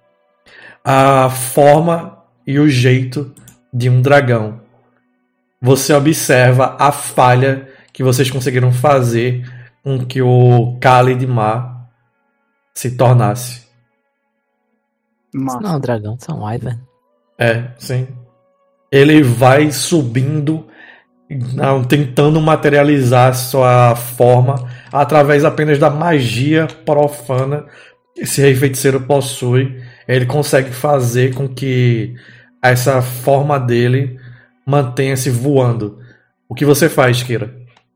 a forma e o jeito de um dragão. Você observa a falha que vocês conseguiram fazer com que o Khalid Mar se tornasse. Isso não é um dragão, isso é um Wyvern. Sim. Ele vai subindo, tentando materializar sua forma através apenas da magia profana que esse rei feiticeiro possui. Ele consegue fazer com que essa forma dele mantenha-se voando. O que você faz, Kira?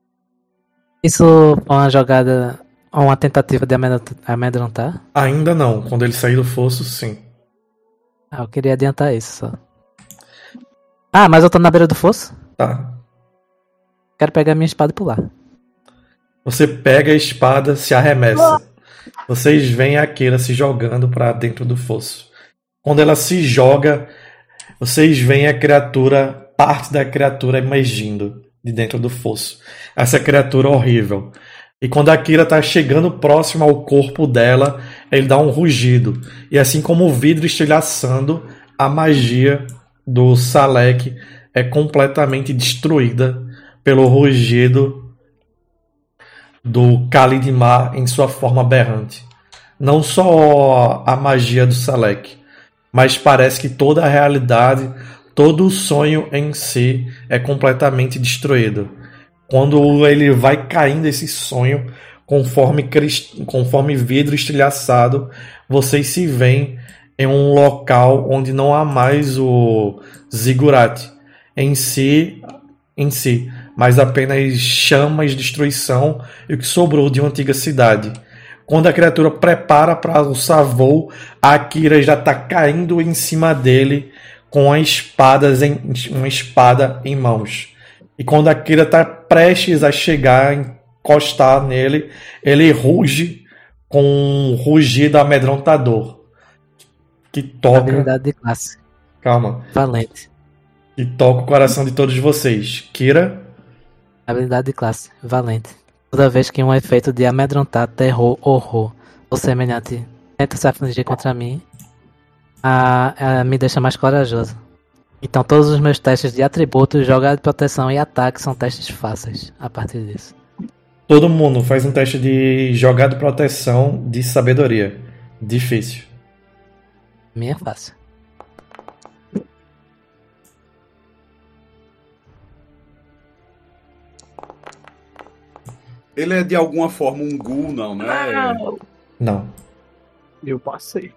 Isso é uma jogada ou uma tentativa de amedrontar? Ainda não. Quando ele sair do fosso, sim. Eu queria adiantar isso só. Mas eu tô na beira do fosso? Tá. Quero pegar minha espada e pular. Você pega a espada, se arremessa. Vocês veem a Kira se jogando para dentro do fosso. Quando ela se joga, vocês veem a criatura, parte da criatura emergindo de dentro do fosso. Essa criatura horrível. E quando a Kira está chegando próximo ao corpo dela, ele dá um rugido. E assim como o vidro estilhaçando, a magia do Salek é completamente destruída pelo rugido do Khalid Mar em sua forma aberrante. Não só a magia do Salek, mas parece que toda a realidade, todo o sonho em si é completamente destruído. Quando ele vai caindo esse sonho, conforme vidro estilhaçado, vocês se veem em um local onde não há mais o Ziggurat em si, mas apenas chamas, destruição e o que sobrou de uma antiga cidade. Quando a criatura prepara para o savou, a Akira já está caindo em cima dele com uma espada em mãos. E quando a Akira está prestes a chegar, encostar nele, ele ruge com um rugido amedrontador. Que toca... Habilidade de classe. Calma. Valente. Que toca o coração de todos vocês. Kira? Habilidade de classe. Valente. Toda vez que um efeito de amedrontar, terror, horror ou semelhante tenta se afligir contra mim, me deixa mais corajoso. Então todos os meus testes de atributos, jogada de proteção e ataque são testes fáceis a partir disso. Todo mundo faz um teste de jogada de proteção de sabedoria. Difícil. Minha é fácil. Ele é de alguma forma um ghoul, não, né? Não. Eu passei.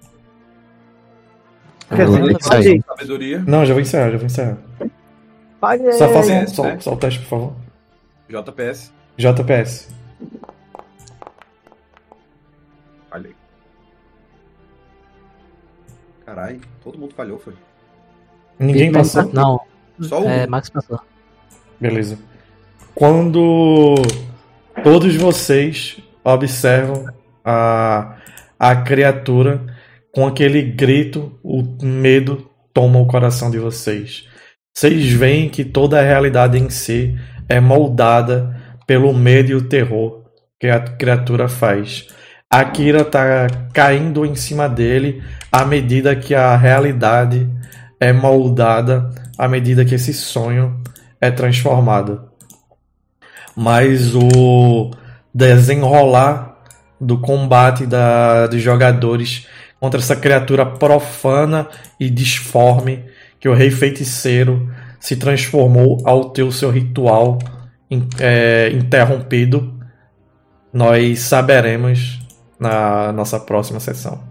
Eu Quer vou dizer, ter que sair. paguei. Sabedoria. Não, já vou encerrar. Paguei. Só faça É, só o teste, por favor. JPS. JPS. Olha aí. Caralho, todo mundo falhou, foi. Ninguém passou? Não, Só o. Max passou. Beleza. Quando todos vocês observam a criatura com aquele grito, o medo toma o coração de vocês. Vocês veem que toda a realidade em si é moldada pelo medo e o terror que a criatura faz. A Kira tá caindo em cima dele à medida que a realidade é moldada, à medida que esse sonho é transformado. Mas o desenrolar do combate dos jogadores contra essa criatura profana e disforme que o rei feiticeiro se transformou ao ter o seu ritual interrompido, nós saberemos na nossa próxima sessão.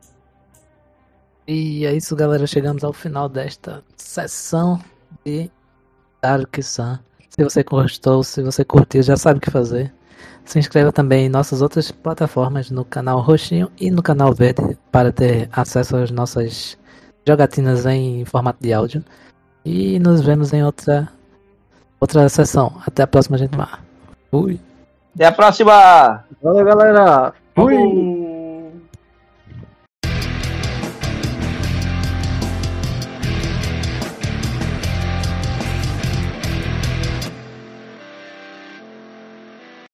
E é isso, galera. Chegamos ao final desta sessão de Dark Sun. Se você gostou, se você curtiu, já sabe o que fazer. Se inscreva também em nossas outras plataformas, no canal Roxinho e no canal Verde, para ter acesso às nossas jogatinas em formato de áudio. E nos vemos em outra sessão. Até a próxima, gente. Fui. Até a próxima! Valeu, galera. Fui. Falou!